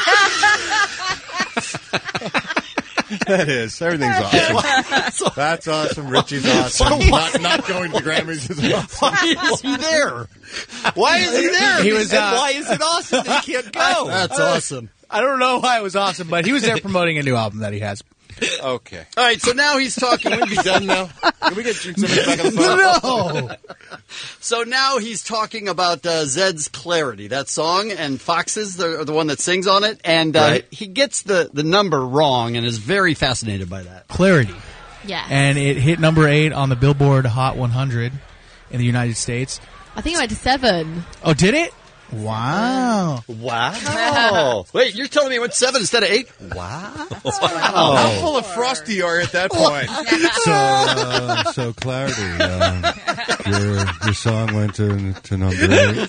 That is. Everything's awesome. That's awesome. Richie's awesome. Not, not going to the Grammys is awesome. Why is he there? Why is he there? He was, And uh, why is it awesome that he can't go? That's awesome. I don't know why it was awesome, but he was there promoting a new album that he has. Okay. All right, so now he's talking. Can we be done now? Can we get Jim Simmons back on the phone? No. So now he's talking about uh, Zed's Clarity, that song, and Foxes, the, the one that sings on it. And uh, Right. he gets the, the number wrong and is very fascinated by that. Clarity. Yeah. And it hit number eight on the Billboard Hot one hundred in the United States. I think it went to seven. Oh, did it? Wow. Wow. Wait, you're telling me it went seven instead of eight? Wow. How full of Frosty are you at that point? So, uh, so Clarity, uh, your your song went to to number eight.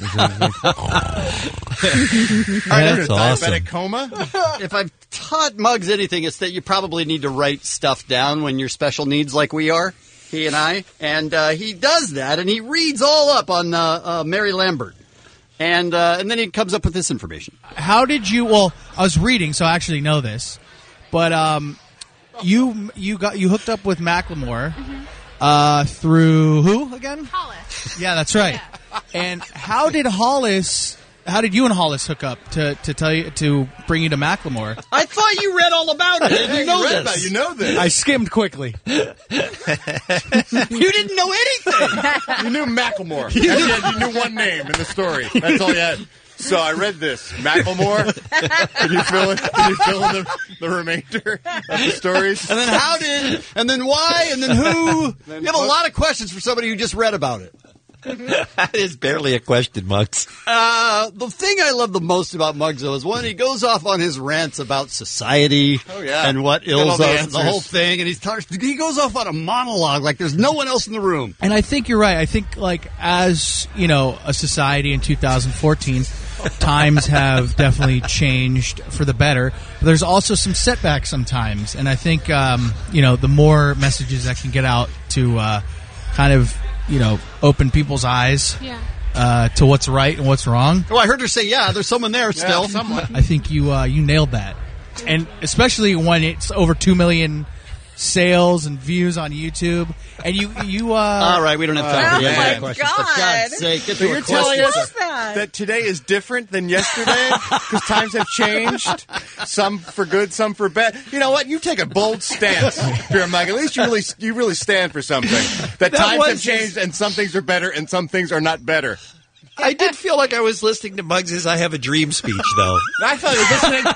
That's awesome. Diabetic coma? If I've taught Muggs anything, it's that you probably need to write stuff down when you're special needs like we are, he and I. And uh, he does that, and he reads all up on uh, uh, Mary Lambert. And uh, and then he comes up with this information. How did you? Well, I was reading, so I actually know this. But um, you you got you hooked up with Macklemore uh, through who again? Hollis. Yeah, that's right. And how did Hollis how did you and Hollis hook up to, to tell you to bring you to Macklemore? I thought you read all about it. Yeah, You know read this. about it. You know this. I skimmed quickly. You didn't know anything. You knew Macklemore. You, you knew one name in the story. That's all you had. So I read this. Macklemore. Can you fill in, can you fill in the, the remainder of the stories? And then how did, and then why, and then who? You have a lot of questions for somebody who just read about it. That is barely a question, Muggs. Uh, the thing I love the most about Muggs, though, is when he goes off on his rants about society Oh, yeah. and what Got all ills the us, the answers. whole thing, and he's talks, he goes off on a monologue like there's no one else in the room. And I think you're right. I think, like, as, you know, a society in two thousand fourteen, times have definitely changed for the better. But there's also some setbacks sometimes. And I think, um, you know, the more messages that can get out to uh, kind of, you know, open people's eyes Yeah. uh, to what's right and what's wrong. Well, I heard her say, yeah, there's someone there still. I think you uh, you nailed that. And especially when it's over two million sales and views on YouTube. And you, you uh, All right, we don't have time Oh for the my other questions. For God's sake, get So to you're a telling question. us that today is different than yesterday because times have changed, some for good, some for bad. You know what? You take a bold stance here, Mike. At least you really you really stand for something. That, That times was have changed and some things are better and some things are not better. I did feel like I was listening to Muggs' I Have a Dream speech, though. I thought I was listening,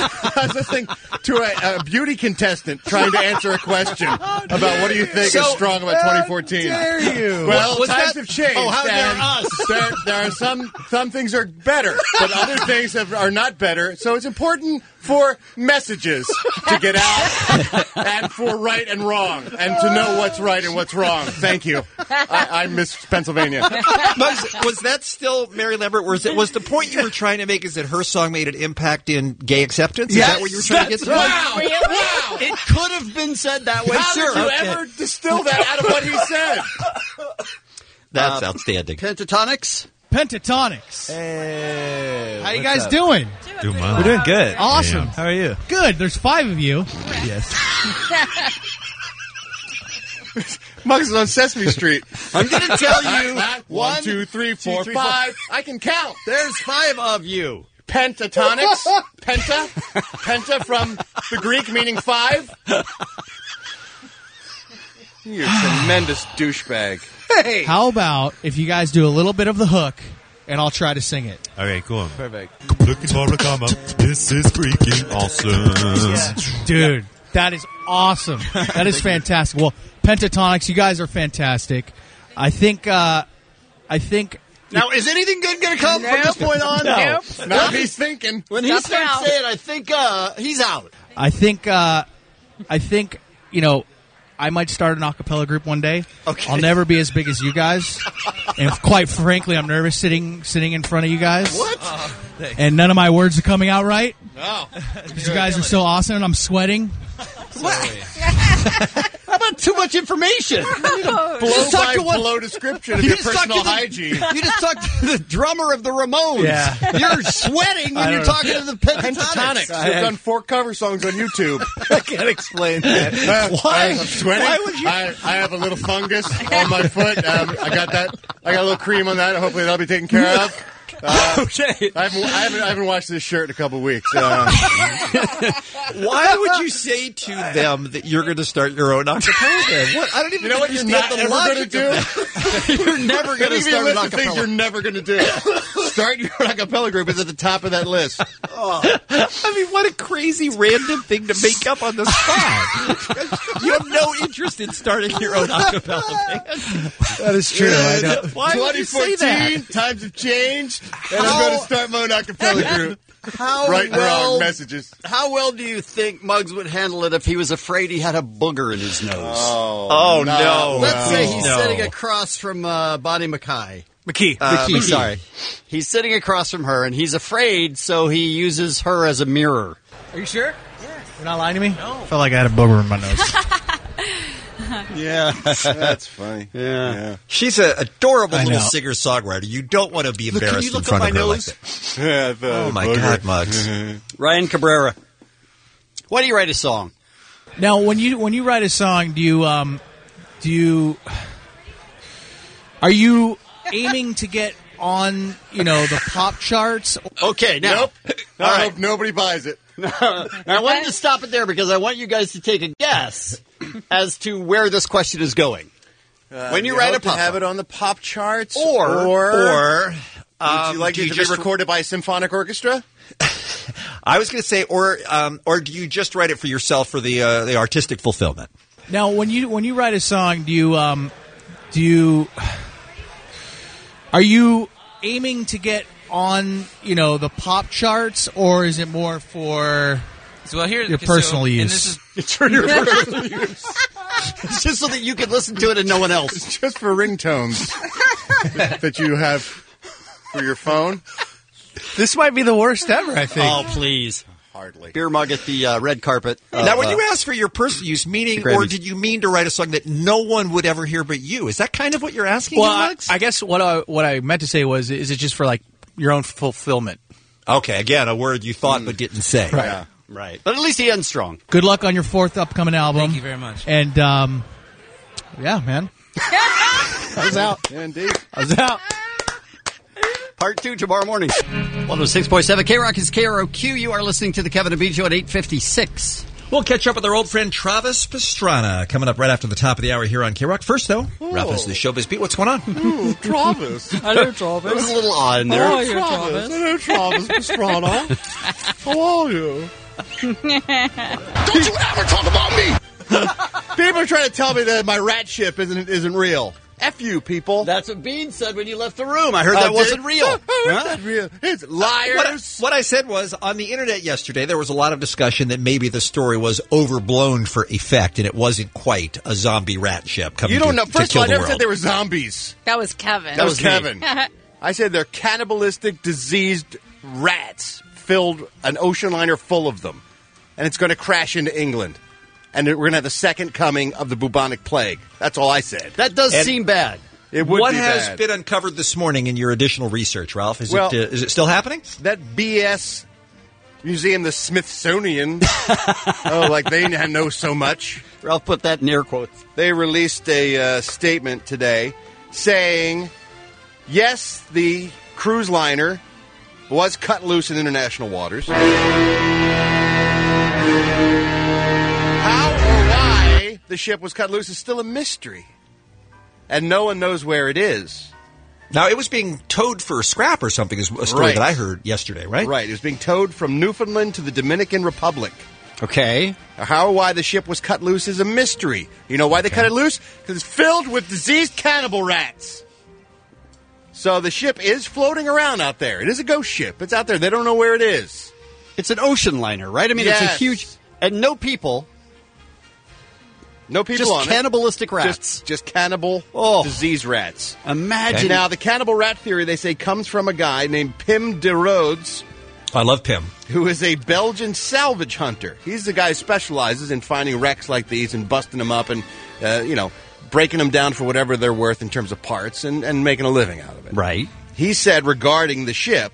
I was listening to a, a beauty contestant trying to answer a question about what do you think So- is strong about twenty fourteen. How dare you. Well, Was times that- have changed. Oh, how dare and us. There, there are some some things are better, but other things have, are not better. So it's important for messages to get out and for right and wrong and to know what's right and what's wrong. Thank you. I, I miss Pennsylvania. Muggs, was that still Mary Lambert? Was it was the point you were trying to make is that her song made an impact in gay acceptance? Is Yes, that what you were trying to get that's to? right. Wow! Wow! It could have been said that way, How sure. did you Okay. ever distill that out of what he said? That's Uh, outstanding. Pentatonics? Pentatonics. Hey, How you what's guys up? doing? Doing well. We're doing good. Awesome. How are you? Good. There's five of you. Yes. Muggs is on Sesame Street. I'm going to tell you. One, two, three, four, two, three, five. I can count. There's five of you. Pentatonics. Penta. Penta from the Greek meaning five. You're a tremendous douchebag. Hey. How about if you guys do a little bit of the hook, and I'll try to sing it. Okay, cool. Perfect. Looking for a come up. This is freaking awesome. Dude, that is awesome. That is fantastic. Well, Pentatonics, you guys are fantastic. I think, uh, I think... Now, is anything good going to come from this point on? No. Nope. Now he's thinking. When he starts saying, I think uh, he's out. I think, uh, I think, you know, I might start an a cappella group one day. Okay. I'll never be as big as you guys. And quite frankly, I'm nervous sitting sitting in front of you guys. What? And none of my words are coming out right. No. Because you guys are so awesome and I'm sweating. How about too much information? Blow Just talk by to one- blow description of You your just talked personal to the- hygiene. You just talked to the drummer of the Ramones. Yeah. You're sweating when I you're don't know. talking to the Pentatonics. Pentatonics. I They've have- done four cover songs on YouTube. I can't explain that. Uh, Why? I'm sweating. Why would you- I, I have a little fungus on my foot. Um, I got that. I got a little cream on that. Hopefully that'll be taken care of. Uh, Okay. I haven't, I haven't. I haven't washed this shirt in a couple weeks. Uh, Why would you say to them that you're going to start your own acapella band? What? I don't even you know what you're understand not the ever going to logic do? of that. You're never going to Give me a start an list of things you're acapella. never going to do. Start your own acapella group is at the top of that list. I mean, what a crazy random thing to make up on the spot. You have no interest in starting your own acapella band. That is true. I know. Why would you say that? twenty fourteen, times have changed, and I'm going to start my own acapella group. How Right and well, wrong messages. How well do you think Muggs would handle it if he was afraid he had a booger in his nose? Oh, Oh, not no. Let's well. say he's No. sitting across from uh, Bonnie McKay. McKee. Uh, McKee, McKee. sorry. He's sitting across from her, and he's afraid, so he uses her as a mirror. Are you sure? Yeah. You're not lying to me? No. I felt like I had a booger in my nose. Yeah. That's funny. Yeah. She's an adorable I little know. singer-songwriter. You don't want to be Look, can embarrassed you in look front up of my her nose? like that. Yeah, the Oh, my booger. God, Muggs. Ryan Cabrera. Why do you write a song? Now, when you when you write a song, do you um do you are you aiming to get on, you know, the pop charts? Okay, now. Nope. All I right. hope nobody buys it. Now, I wanted to stop it there because I want you guys to take a guess as to where this question is going. Uh, when you, you write hope a pop to have it on the pop charts, Or- or, or, um, would you like do it you to just- be recorded by a symphonic orchestra? I was going to say, or um, or do you just write it for yourself for the uh, the artistic fulfillment? Now, when you when you write a song, do you um, do you are you aiming to get on, you know, the pop charts, or is it more for So, well, here, your so- personal and use? this is- It's for your personal use. It's just so that you can listen to it and no one else. It's just for ringtones that you have for your phone. This might be the worst ever, I think. Oh, please. Hardly. Beer mug at the uh, red carpet. of, now, when uh, you ask for your personal use, meaning, the Grammys. or did you mean to write a song that no one would ever hear but you? Is that kind of what you're asking? Well, here, I, Lex? I guess what I what I meant to say was, is it just for like your own fulfillment? Okay, again, a word you thought but didn't say. Right. Yeah, right. But at least he ends strong. Good luck on your fourth upcoming album. Thank you very much. And um, yeah, man, I was out. Yeah, indeed. I was out. Part two tomorrow morning. one oh six point seven K-Rock is K R O Q. You are listening to the Kevin and Bean Show at eight fifty-six. We'll catch up with our old friend Travis Pastrana coming up right after the top of the hour here on K-Rock. First, though, Ralph is the Showbiz Beat. What's going on? Ooh, Travis. Hello, Travis. It was a little odd in there. How are you, Travis. Travis? Hello, Travis Pastrana. How are you? Don't you ever talk about me! People are trying to tell me that my rat ship isn't isn't real. F you, people. That's what Bean said when you left the room. I heard Oh, that did wasn't it? real. It's not real. It's liars. What I, what I said was, on the internet yesterday, there was a lot of discussion that maybe the story was overblown for effect, and it wasn't quite a zombie rat ship coming You don't to, know. to First of kill all, I the never world. said they were zombies. That was Kevin. That was me. Kevin. I said they're cannibalistic, diseased rats filled an ocean liner full of them, and it's going to crash into England, and we're going to have the second coming of the bubonic plague. That's all I said. That does And- seem bad. It would what be has bad. been uncovered this morning in your additional research, Ralph? Is, Well- it, uh, is it still happening? That B S museum, the Smithsonian. Oh, like they know so much. Ralph put that in air quotes. They released a uh, statement today saying, yes, the cruise liner was cut loose in international waters. How or why the ship was cut loose is still a mystery. And no one knows where it is. Now, it was being towed for scrap or something, is a story Right. that I heard yesterday, right? Right. It was being towed from Newfoundland to the Dominican Republic. Okay. How or why the ship was cut loose is a mystery. You know why they cut it loose? Because it's filled with diseased cannibal rats. So the ship is floating around out there. It is a ghost ship. It's out there. They don't know where it is. It's an ocean liner, right? I mean, it's Yes. a huge... And no people... No people Just on cannibalistic it. rats. Just, just cannibal Oh. disease rats. Imagine... Now, the cannibal rat theory, they say, comes from a guy named Pim de Rhodes, I love Pim. who is a Belgian salvage hunter. He's the guy who specializes in finding wrecks like these and busting them up and, uh, you know, breaking them down for whatever they're worth in terms of parts and, and making a living out of it. Right. He said regarding the ship,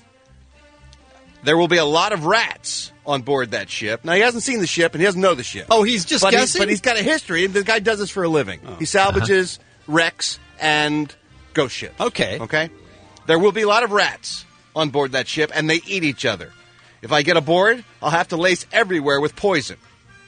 there will be a lot of rats on board that ship. Now, he hasn't seen the ship and he doesn't know the ship. Oh, he's just but guessing? He's, but he's got a history. And the guy does this for a living. Oh. He salvages wrecks and ghost ships. Okay. Okay? There will be a lot of rats on board that ship, and they eat each other. If I get aboard, I'll have to lace everywhere with poison.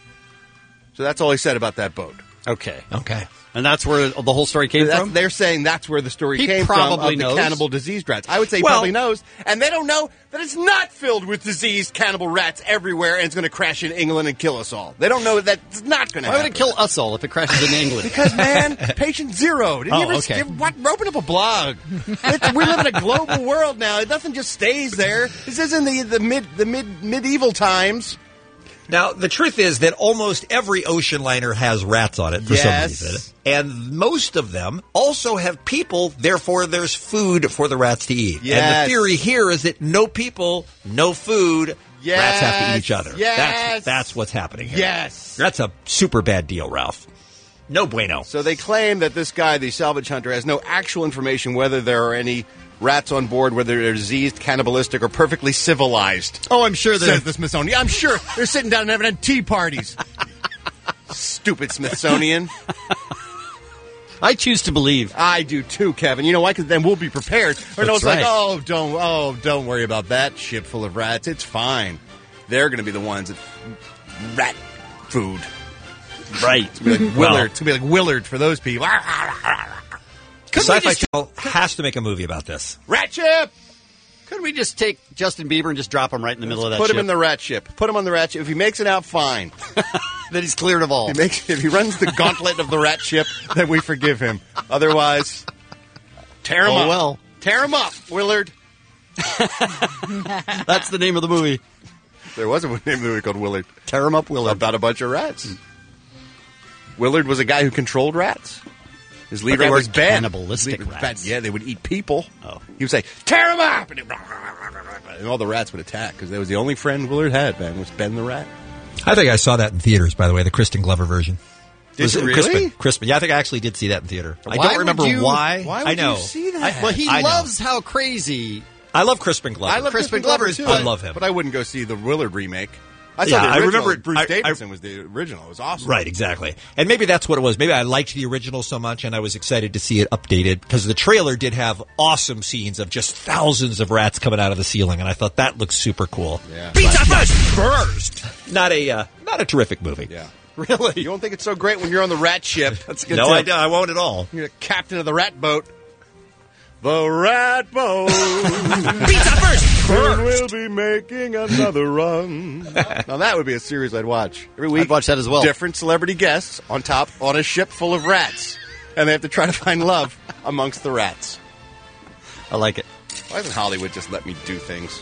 So that's all he said about that boat. Okay. Okay. And that's where the whole story came That's- from? They're saying that's where the story He came probably from of knows. the cannibal diseased rats. I would say he Well- probably knows. And they don't know that it's not filled with diseased cannibal rats everywhere and it's going to crash in England and kill us all. They don't know that it's not going to Why happen. would it kill us all if it crashes in England? Because, man, patient zero. Didn't Oh, you ever okay. give, what, open up a blog? It's, we live in a global world now. Nothing just stays there. This isn't the, the mid the mid medieval times. Now, the truth is that almost every ocean liner has rats on it for Yes. some reason. And most of them also have people, therefore there's food for the rats to eat. And Yes. the theory here is that no people, no food, Yes. rats have to eat each other. Yes. That's, that's what's happening here. Yes. That's a super bad deal, Ralph. No bueno. So they claim that this guy, the salvage hunter, has no actual information whether there are any rats on board, whether they're diseased, cannibalistic, or perfectly civilized. Oh, I'm sure they're... Says the Smithsonian. I'm sure they're sitting down and having tea parties. Stupid Smithsonian. I choose to believe. I do too, Kevin. You know why? Because then we'll be prepared. Or no, That's it's like, right. oh, don't, oh, don't worry about that ship full of rats. It's fine. They're going to be the ones that rat food. Right. It's going to be like Well- Willard. It's going to be like Willard for those people. Sci-Fi Channel has to make a movie about this. Rat ship. Couldn't we just take Justin Bieber and just drop him right in the middle of that Put ship? him in the rat ship. Put him on the rat ship. If he makes it out, fine. Then he's cleared of all. If he, makes, if he runs the gauntlet of the rat ship, then we forgive him. Otherwise, tear him Oh, up. well. Tear him up, Willard. That's the name of the movie. There was a name of the movie called Willard. Tear him up, Willard. About a bunch of rats. Willard was a guy who controlled rats. His lead But they rat were was Ben. cannibalistic Lead- rats. Ben, yeah, they would eat people. Oh. He would say, tear him up! And, it- and all the rats would attack because that was the only friend Willard had, man, was Ben the rat. I think I saw that in theaters, by the way, the Kristen Glover version. Did Was you it really? Crispin? Crispin. Yeah, I think I actually did see that in theater. I Why don't would remember you- why. Why I would know. you see that? I, well, he I know. loves how crazy. I love Crispin Glover. I love Crispin Crispin Glover, Glover, too. but- I love him. But I wouldn't go see the Willard remake. I saw Yeah, the I original. remember- Bruce I- I- Davidson was the original. It was awesome. Right, exactly. And maybe that's what it was. Maybe I liked the original so much and I was excited to see it updated because the trailer did have awesome scenes of just thousands of rats coming out of the ceiling and I thought that looked super cool. Yeah. Pizza first! First! Not a, uh, not a terrific movie. Yeah. Really? You don't think it's so great when you're on the rat ship. That's a good No, tip. I, don't- I won't at all. You're the captain of the rat boat. The rat boat. Pizza first! Soon we'll be making another run. Now that would be a series I'd watch every week. I'd watch that as well. Different celebrity guests on top on a ship full of rats, and they have to try to find love amongst the rats. I like it. Why doesn't Hollywood just let me do things?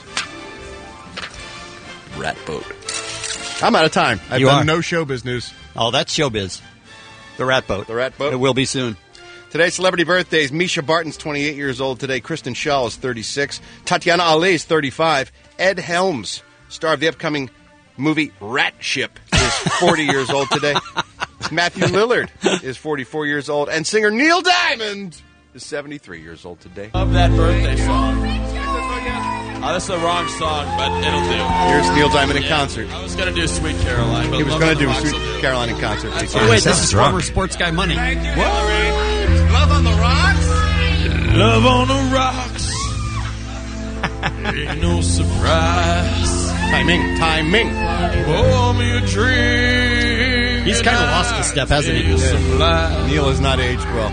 Rat boat. I'm out of time. I've You done are. no showbiz news. Oh, that's showbiz. The rat boat. The rat boat. It will be soon. Today's celebrity birthdays. Misha Barton's twenty-eight years old today. Kristen Shaw is thirty-six. Tatiana Ali is thirty-five. Ed Helms, star of the upcoming movie Rat Ship, is forty years old today. Matthew Lillard is forty-four years old. And singer Neil Diamond is seventy-three years old today. Love that birthday song. Oh, that's the wrong song, but it'll do. Here's Neil Diamond in concert. I was going to do Sweet Caroline, but He was Love going on to the do Rocks Sweet will do. Caroline in concert. but he Oh, can't. wait, this is former sports guy money. Love on the Rocks? Love on the Rocks. Ain't no surprise. Timing, timing. Pour me a drink. He's kind of lost the step, hasn't he? Yeah. Neil has not aged well.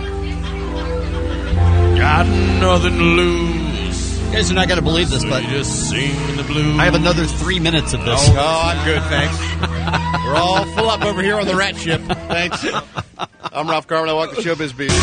Got nothing to lose. You guys are not going to believe this, but just sing the blues. I have another three minutes of this. Oh, I'm good, thanks. We're all full up over here on the rat ship. Thanks. I'm Ralph Garman. I walk the showbiz beat.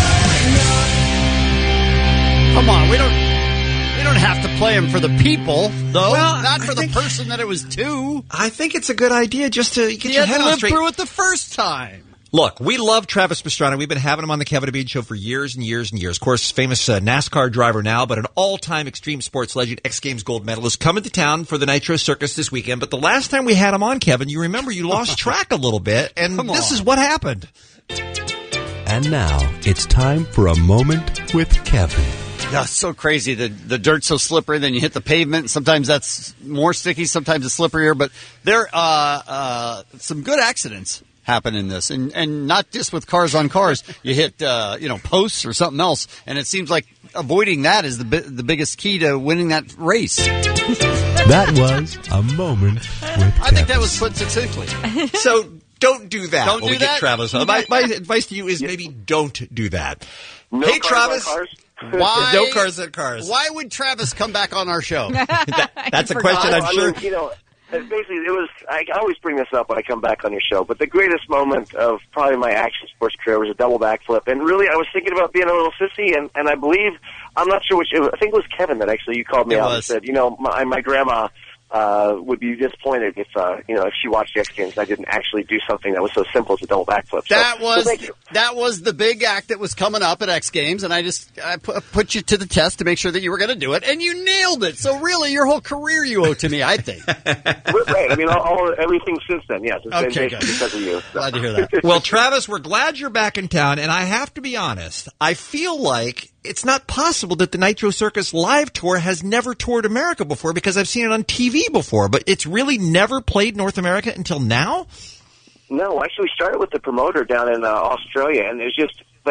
Come on, we don't we don't have to play him for the people, though. Well, not for I the think- person that it was to. I think it's a good idea just to get He your had head to on live straight. through it the first time. Look, we love Travis Pastrana. We've been having him on the Kevin and Bean Show for years and years and years. Of course, famous uh, NASCAR driver now, but an all-time extreme sports legend, X Games gold medalist, coming to town for the Nitro Circus this weekend. But the last time we had him on, Kevin, you remember you lost track a little bit, and Come this on. is what happened. And now it's time for a moment with Kevin. Yeah, it's so crazy. The the dirt's so slippery. Then you hit the pavement. Sometimes that's more sticky. Sometimes it's slipperier. But there uh, uh, some good accidents happen in this, and and not just with cars on cars. You hit uh, you know posts or something else, and it seems like avoiding that is the bi- the biggest key to winning that race. That was a moment with I think that was put succinctly. So don't do that Don't when do we get that? Travis on. My, my advice to you is maybe don't do that. No hey, cars Travis. on cars? Why? No cars on cars. Why would Travis come back on our show? That's a question I'm I sure. mean, you know, it basically, it was. I always bring this up when I come back on your show, but the greatest moment of probably my action sports career was a double backflip. And really, I was thinking about being a little sissy, and and I believe I'm not sure which. I think it was Kevin that actually you called me It out was. and said, you know, my my grandma. Uh, would be disappointed if uh, you know if she watched the X Games. I didn't actually do something that was so simple as a double backflip. So, That was so thank you. that was the big act that was coming up at X Games, and I just I pu- put you to the test to make sure that you were going to do it, and you nailed it. So really, your whole career you owe to me, I think. Right. I mean, all, all everything since then. Yes, it's been Okay, basically good. because of you. So. Glad to hear that. Well, Travis, we're glad you're back in town, and I have to be honest. I feel like it's not possible that the Nitro Circus live tour has never toured America before because I've seen it on T V before, but it's really never played North America until now? No, actually, we started with the promoter down in uh, Australia, and it's just like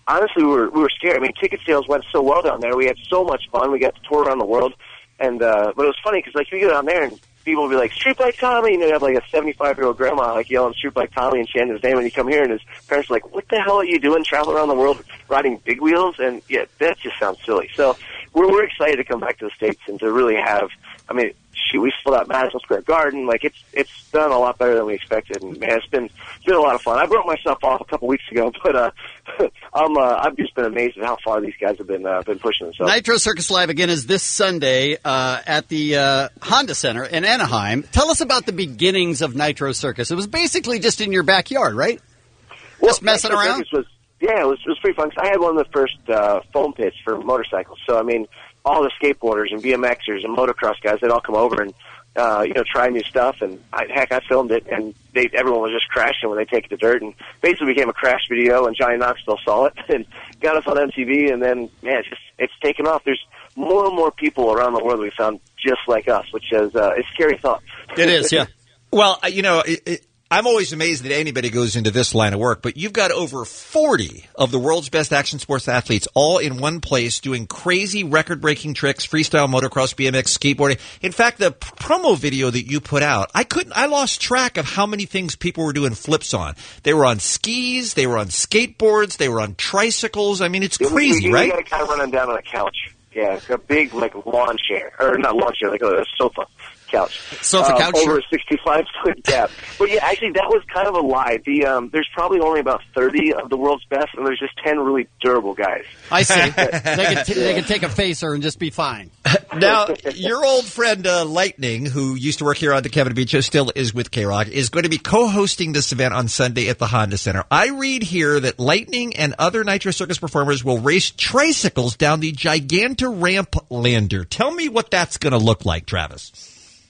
honestly, we were we were scared. I mean, ticket sales went so well down there. We had so much fun. We got to tour around the world, and uh, but it was funny because like you go down there and people would be like, "Street Bike Tommy," and you have like a seventy-five year old grandma like yelling "Street Bike Tommy" and chanting his name, and you come here and his parents are like, "What the hell are you doing? Traveling around the world riding big wheels?" And yeah, that just sounds silly. So we're we're excited to come back to the States and to really have. I mean, shoot, we sold out Madison Square Garden. Like it's it's done a lot better than we expected, and man, it's been it's been a lot of fun. I broke myself off a couple weeks ago, but uh, I'm uh, I've just been amazed at how far these guys have been uh, been pushing themselves. Nitro Circus Live again is this Sunday uh, at the uh, Honda Center in Anaheim. Tell us about the beginnings of Nitro Circus. It was basically just in your backyard, right? Well, just messing Nitro around. Circus was, yeah, it was it was pretty fun. 'Cause I had one of the first uh, foam pits for motorcycles. So I mean, all the skateboarders and B M Xers and motocross guys, they'd all come over and uh, you know try new stuff. And I, heck, I filmed it, and they everyone was just crashing when they take it to dirt, and basically became a crash video. And Johnny Knoxville saw it and got us on M T V. And then man, it's just it's taken off. There's more and more people around the world we found just like us, which is uh, a scary thought. It is, yeah. Well, you know, it, it, I'm always amazed that anybody goes into this line of work, but you've got over forty of the world's best action sports athletes all in one place doing crazy record-breaking tricks, freestyle, motocross, B M X, skateboarding. In fact, the p- promo video that you put out, I couldn't, I lost track of how many things people were doing flips on. They were on skis, they were on skateboards, they were on tricycles. I mean, it's crazy, we, we, right? We got to kind of run them down on a couch. Yeah, it's a big, like, lawn chair. Or not lawn chair, like a, a sofa couch. Sofa um, couch? Over a sixty-five foot gap. But yeah, actually, that was kind of a lie. The um, There's probably only about thirty of the world's best, and there's just ten really durable guys. I see. they, can t- they can take a facer and just be fine. Now, your old friend uh, Lightning, who used to work here on the Kevin Beach, still is with K-Rock, is going to be co-hosting this event on Sunday at the Honda Center. I read here that Lightning and other Nitro Circus performers will race tricycles down the Giganta Ramp Lander. Tell me what that's going to look like, Travis.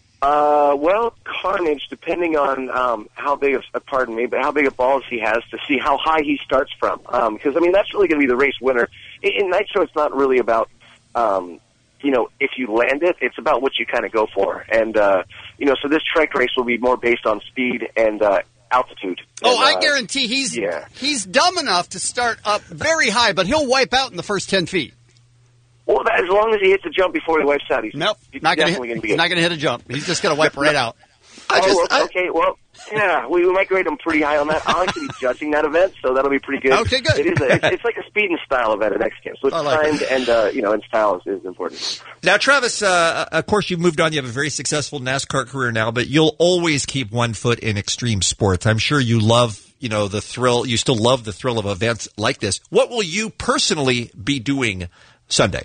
Uh, well, carnage, depending on um, how big of, uh, pardon me, but how big of balls he has to see how high he starts from. Because, um, I mean, that's really going to be the race winner. In, in Nitro, it's not really about, um, you know, if you land it, it's about what you kind of go for. And, uh, you know, so this trike race will be more based on speed and uh, altitude. Oh, and, I uh, guarantee he's yeah. he's dumb enough to start up very high, but he'll wipe out in the first ten feet. Well, that, as long as he hits a jump before he wipes out, he's, nope, he's not definitely going to be He's in. not going to hit a jump. He's just going to wipe right out. I just, oh, I, okay, well, yeah, we, we might grade him pretty high on that. I'll actually be judging that event, so that'll be pretty good. Okay, good. It is a, it's, it's like a speed and style event at X Games, so it's like timed and, uh, you know, and style is, is important. Now, Travis, uh, of course, you've moved on. You have a very successful NASCAR career now, but you'll always keep one foot in extreme sports. I'm sure you love, you know, the thrill. You still love the thrill of events like this. What will you personally be doing Sunday?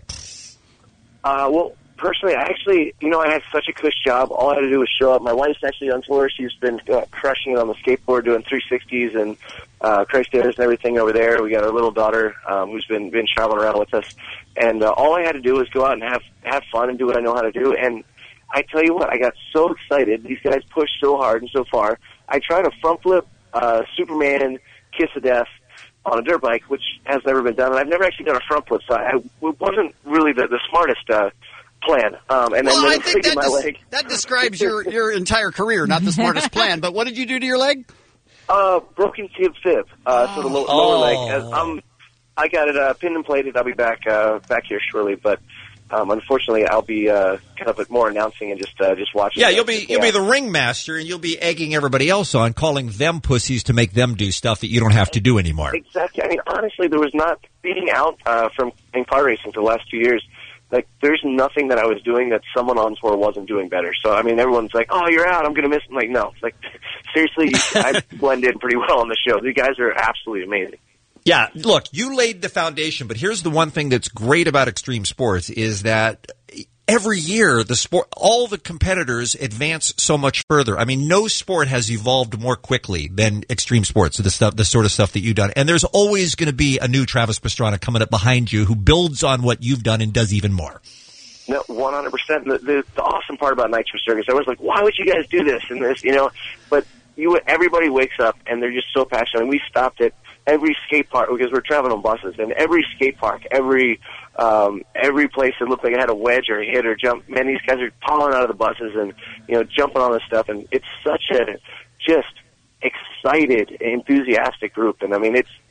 Uh, well, personally, I actually, you know, I had such a cush job. All I had to do was show up. My wife's actually on tour. She's been uh, crushing it on the skateboard, doing three sixties and uh, crash stairs and everything over there. We got our little daughter um, who's been been traveling around with us. And uh, all I had to do was go out and have have fun and do what I know how to do. And I tell you what, I got so excited. These guys pushed so hard and so far. I tried a front flip, uh, Superman, kiss of death on a dirt bike, which has never been done. And I've never actually done a front flip, so I, it wasn't really the, the smartest uh, plan. Um, and well, then I think that, my des- leg. that describes your, your entire career, not the smartest plan. But what did you do to your leg? Uh, broken tib fib. Uh, so the lo- Oh. lower leg. As I'm, I got it uh, pinned and plated. I'll be back uh, back here shortly, but um, unfortunately, I'll be uh, kind of more announcing and just uh, just watching. Yeah, it. you'll be you'll be the ringmaster, and you'll be egging everybody else on, calling them pussies to make them do stuff that you don't have to do anymore. Exactly. I mean, honestly, there was not being out uh, from in car racing for the last two years. Like, there's nothing that I was doing that someone on tour wasn't doing better. So, I mean, everyone's like, "Oh, you're out. I'm going to miss." I'm like, no. It's like, seriously, I blend in pretty well on the show. These guys are absolutely amazing. Yeah, look, you laid the foundation, but here's the one thing that's great about extreme sports is that every year the sport, all the competitors advance so much further. I mean, no sport has evolved more quickly than extreme sports, the stuff, the sort of stuff that you've done. And there's always going to be a new Travis Pastrana coming up behind you who builds on what you've done and does even more. No, one hundred percent. The, the the awesome part about Nitro Circus, I was like, why would you guys do this and this, you know? But you, everybody wakes up and they're just so passionate. And we stopped at every skate park because we're traveling on buses, and every skate park, every um, every place that looked like it had a wedge or a hit or jump. Man, these guys are piling out of the buses and you know jumping on this stuff, and it's such a just excited, enthusiastic group. And I mean, it's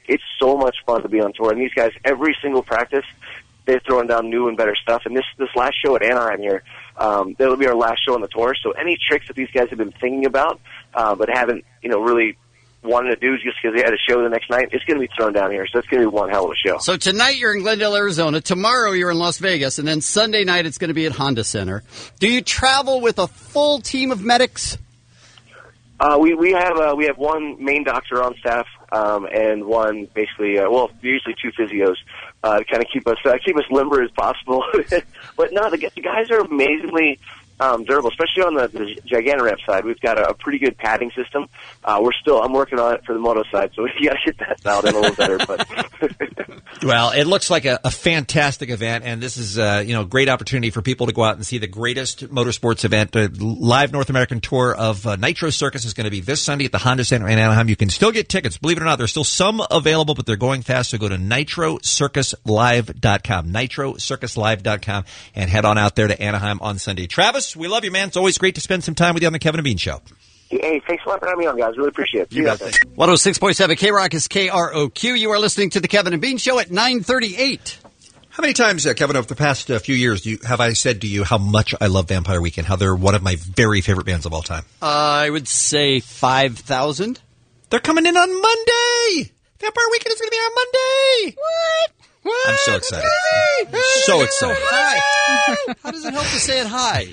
It's so much fun to be on tour. And these guys, every single practice, they're throwing down new and better stuff. And this this last show at Anaheim here, um, that'll be our last show on the tour. So any tricks that these guys have been thinking about, uh, but haven't, you know, really wanted to do just because they had a show the next night, it's going to be thrown down here. So it's going to be one hell of a show. So tonight you're in Glendale, Arizona. Tomorrow you're in Las Vegas. And then Sunday night it's going to be at Honda Center. Do you travel with a full team of medics? Uh, we we have uh, we have one main doctor on staff, um, and one basically uh, well usually two physios uh, to kind of keep us uh, keep us limber as possible. But no, the, the guys are amazingly um, durable, especially on the, the Gigantorep side. We've got a, a pretty good padding system. Uh, we're still I'm working on it for the moto side, so we got to get that dialed in a little better. But Well, it looks like a, a fantastic event, and this is uh, you know a great opportunity for people to go out and see the greatest motorsports event. The live North American tour of uh, Nitro Circus is going to be this Sunday at the Honda Center in Anaheim. You can still get tickets. Believe it or not, there's still some available, but they're going fast, so go to nitro circus live dot com, nitro circus live dot com, and head on out there to Anaheim on Sunday. Travis, we love you, man. It's always great to spend some time with you on the Kevin and Bean Show. hey, thanks a lot for having me on, guys. Really appreciate it. See you guys. one oh six point seven K-Rock is K R O Q. You are listening to the Kevin and Bean Show at nine thirty-eight. How many times, uh, Kevin, over the past uh, few years, do you, have I said to you how much I love Vampire Weekend, how they're one of my very favorite bands of all time? Uh, I would say five thousand. They're coming in on Monday! Vampire Weekend is going to be on Monday! What? What? I'm so excited. I'm so excited. So high. How does it help to say it high?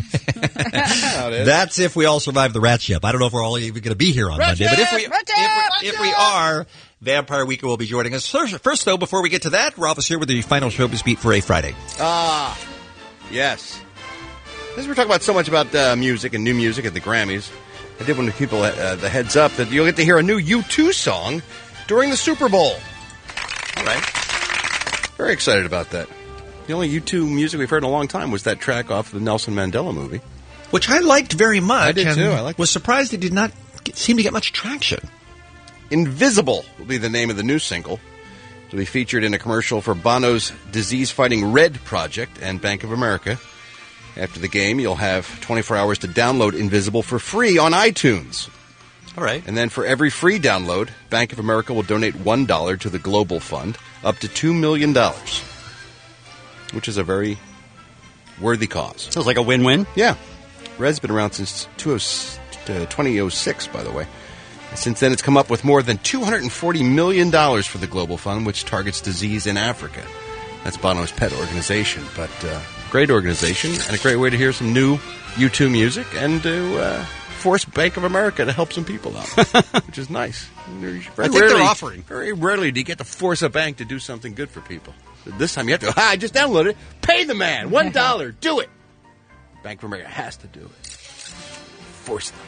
That's if we all survive the rat ship. I don't know if we're all even going to be here on Rat Monday, but if we, ship! Rat if, ship! if we are, Vampire Weekend will be joining us. First, first, though, before we get to that, Ralph is here with the final showbiz beat for a Friday. Ah, yes. As we're talking about so much about uh, music and new music at the Grammys, I did want to give people uh, the heads up that you'll get to hear a new U two song during the Super Bowl. All right. Very excited about that. The only U two music we've heard in a long time was that track off the Nelson Mandela movie. Which I liked very much. I did and too. I liked was surprised it did not get, seem to get much traction. Invisible will be the name of the new single. It'll be featured in a commercial for Bono's disease-fighting RED project and Bank of America. After the game, you'll have twenty-four hours to download Invisible for free on iTunes. All right. And then for every free download, Bank of America will donate one dollar to the Global Fund, up to two million dollars, which is a very worthy cause. Sounds like a win-win. Yeah. RED's been around since twenty oh six, by the way. Since then, it's come up with more than two hundred forty million dollars for the Global Fund, which targets disease in Africa. That's Bono's pet organization, but uh, great organization and a great way to hear some new U two music and to uh, force Bank of America to help some people out, which is nice. Very I think rarely, they're offering. Very rarely do you get to force a bank to do something good for people. This time you have to, ah, I just downloaded it. Pay the man. One dollar. Do it. Bank of America has to do it. Force them.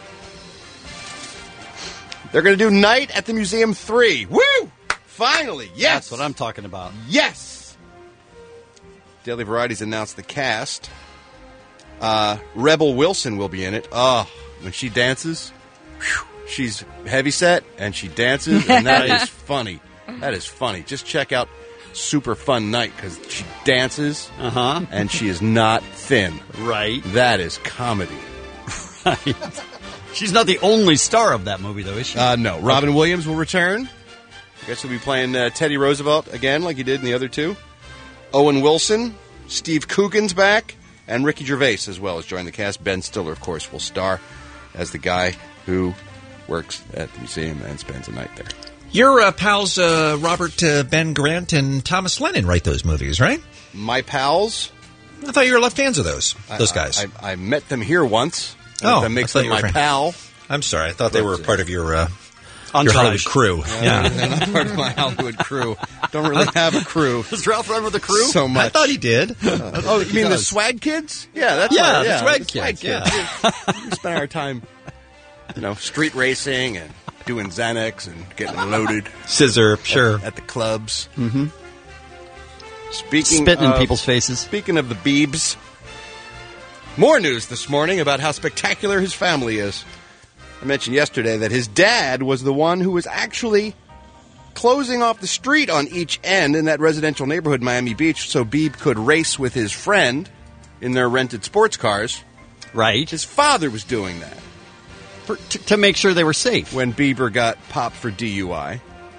They're going to do Night at the Museum three. Woo! Finally, yes. That's what I'm talking about. Yes. Daily Varieties announced the cast. Uh, Rebel Wilson will be in it. Oh, when she dances, whew, she's heavyset and she dances, and that is funny. That is funny. Just check out Super Fun Night because she dances, uh-huh, and she is not thin. Right. That is comedy. Right. She's not the only star of that movie, though, is she? Uh, no. Robin okay. Williams will return. I guess he'll be playing uh, Teddy Roosevelt again, like he did in the other two. Owen Wilson, Steve Coogan's back, and Ricky Gervais as well has joined the cast. Ben Stiller, of course, will star as the guy who works at the museum and spends a night there. Your uh, pals uh, Robert uh, Ben Grant and Thomas Lennon write those movies, right? My pals? I thought you were left fans of those those I, guys. I, I met them here once. Oh, that makes them them my friend. pal. I'm sorry. I thought they were part of your, uh, your Entourage. Hollywood crew. Yeah, they're not part of my Hollywood crew. Don't really have a crew. Does Ralph run with a crew? So much. I thought he did. Uh, oh, you mean the Swag Kids? Yeah, that's Yeah, right. the yeah, Swag the Swag Kids, Kids. We spend our time, you know, street racing and doing Xanax and getting loaded. Scissor, sure. At, at the clubs. Mm-hmm. Speaking Spitting of, in people's faces. Speaking of the Biebs, more news this morning about how spectacular his family is. I mentioned yesterday that his dad was the one who was actually closing off the street on each end in that residential neighborhood in Miami Beach so Bieb could race with his friend in their rented sports cars. Right. His father was doing that. For, to, to make sure they were safe. When Bieber got popped for D U I.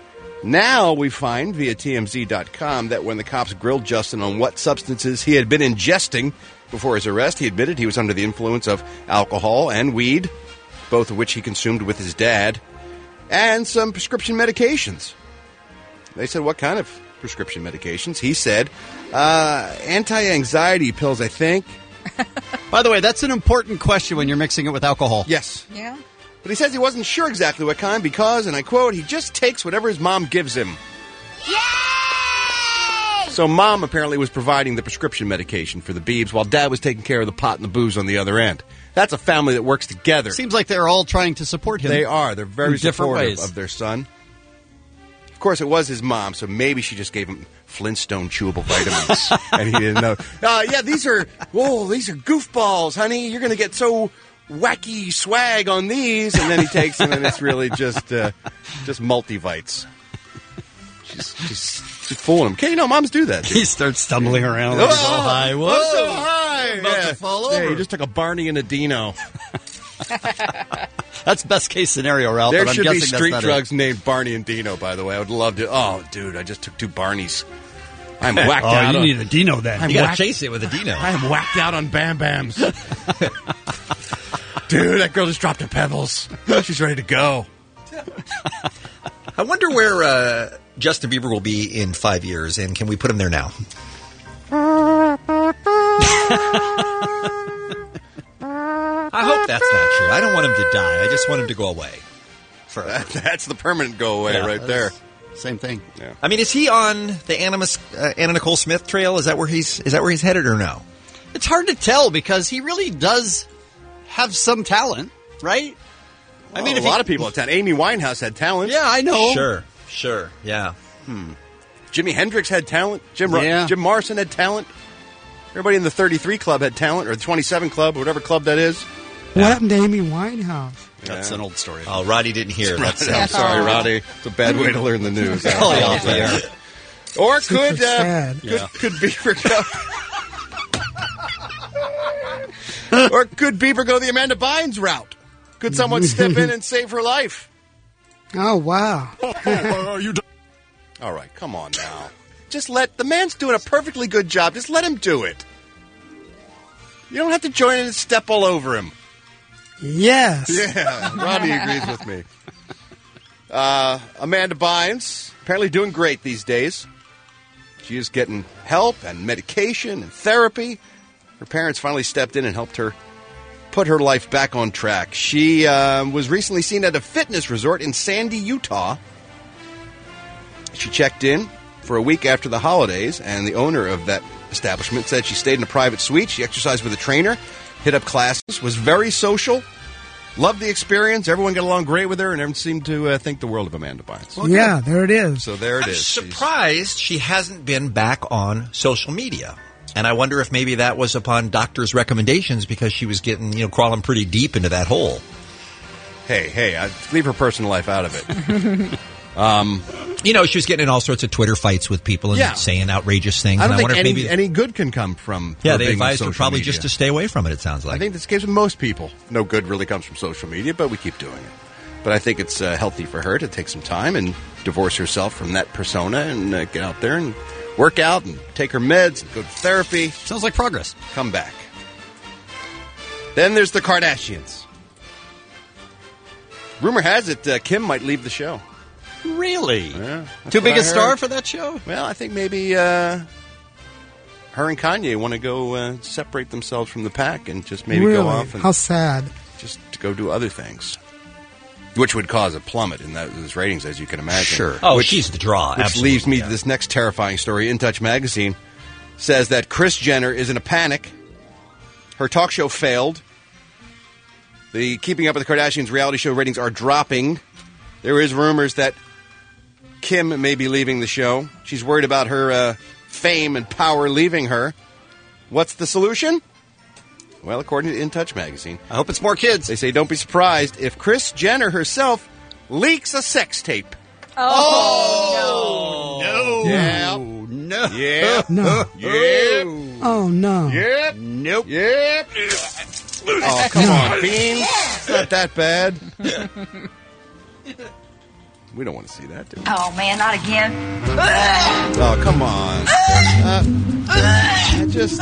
Now we find via T M Z dot com that when the cops grilled Justin on what substances he had been ingesting before his arrest, he admitted he was under the influence of alcohol and weed, both of which he consumed with his dad, and some prescription medications. They said, what kind of prescription medications? He said, uh, anti-anxiety pills, I think. By the way, that's an important question when you're mixing it with alcohol. Yes. Yeah. But he says he wasn't sure exactly what kind because, and I quote, he just takes whatever his mom gives him. Yay! So mom apparently was providing the prescription medication for the Beebs while dad was taking care of the pot and the booze on the other end. That's a family that works together. Seems like they're all trying to support him. They are. They're very in different supportive ways. of their son. Of course, it was his mom, so maybe she just gave him Flintstone chewable vitamins, and he didn't know. Uh, yeah, these are, whoa, these are goofballs, honey. You're going to get so wacky swag on these, and then he takes them, and it's really just uh, just multivites. She's, she's, she's fooling him. Okay, you know, moms do that. Dude. He starts stumbling around. Oh, Like so high. Whoa. Oh, so high. I'm about yeah. to fall Yeah, over. he just took a Barney and a Dino. That's best case scenario, Ralph. There but I'm should be guessing that's street not drugs it. named Barney and Dino, by the way. I would love to. Oh, dude, I just took two Barneys. I'm whacked Oh, out. you on, need a Dino then. I'm You gotta whacked- chase it with a Dino. I am whacked out on Bam Bams. Dude, that girl just dropped her pebbles. She's ready to go. I wonder where uh, Justin Bieber will be in five years, and can we put him there now? I hope that's not true. I don't want him to die. I just want him to go away. That, that's the permanent go away Yeah, right there. Same thing. Yeah. I mean, is he on the Anna, Mus- uh, Anna Nicole Smith trail? Is that where he's is that where he's headed or no? It's hard to tell because he really does have some talent, right? I mean, a lot of people have talent. Amy Winehouse had talent. Yeah, I know. Sure, sure, yeah. Hmm. Jimi Hendrix had talent. Jim Ro- Yeah. Jim Morrison had talent. Everybody in the thirty-three Club had talent, or the twenty-seven Club, or whatever club that is. What happened to Amy Winehouse? That's an old story. Oh, Roddy didn't hear. That's I'm sorry, Roddy. It's a bad way to learn the news. I Totally off the air. apologize. Or could Super uh, sad. could, Yeah. could Bieber go? Or could Bieber go the Amanda Bynes route? Could someone step in and save her life? Oh, wow. All right, come on now. Just let the man's doing a perfectly good job. Just let him do it. You don't have to join in and step all over him. Yes. Yeah, Rodney agrees with me. Uh, Amanda Bynes, apparently doing great these days. She is getting help and medication and therapy. Her parents finally stepped in and helped her put her life back on track. She uh, was recently seen at a fitness resort in Sandy, Utah. She checked in for a week after the holidays, and the owner of that establishment said she stayed in a private suite. She exercised with a trainer, hit up classes, was very social, loved the experience. Everyone got along great with her, and everyone seemed to uh, think the world of Amanda Bynes. Yeah, there it is. So there it I'm is. She's- surprised she hasn't been back on social media. And I wonder if maybe that was upon doctors' recommendations because she was getting, you know, crawling pretty deep into that hole. Hey, hey, I leave her personal life out of it. um, You know, she was getting in all sorts of Twitter fights with people and Yeah. saying outrageous things. I don't and I think wonder any, if maybe any good can come from yeah, her they being on advised her social probably media. just to stay away from it. It sounds like. I think that's the case with most people. No good really comes from social media, but we keep doing it. But I think it's uh, healthy for her to take some time and divorce herself from that persona and uh, get out there and work out and take her meds and go to therapy. Sounds like progress. Come back. Then there's the Kardashians. Rumor has it uh, Kim might leave the show. Really? Yeah, that's Too what big I a star heard. for that show? Well, I think maybe uh, her and Kanye want to go uh, separate themselves from the pack and just maybe really? go off and How sad. just to go do other things, which would cause a plummet in that, those ratings, as you can imagine. Sure. Oh, which, she's the draw. Which Absolutely, leaves me yeah. to this next terrifying story. In Touch magazine says that Kris Jenner is in a panic. Her talk show failed. The Keeping Up with the Kardashians reality show ratings are dropping. There is rumors that Kim may be leaving the show. She's worried about her uh, fame and power leaving her. What's the solution? Well, according to In Touch magazine, I hope it's more kids. They say don't be surprised if Kris Jenner herself leaks a sex tape. Oh, no. Yeah. No. Yeah. No. Yep. Oh, no. Yep. Nope. Yep. Oh, come on, Bean. It's not that bad. We don't want to see that, do we? Oh, man, not again. Oh, come on. Uh, I just...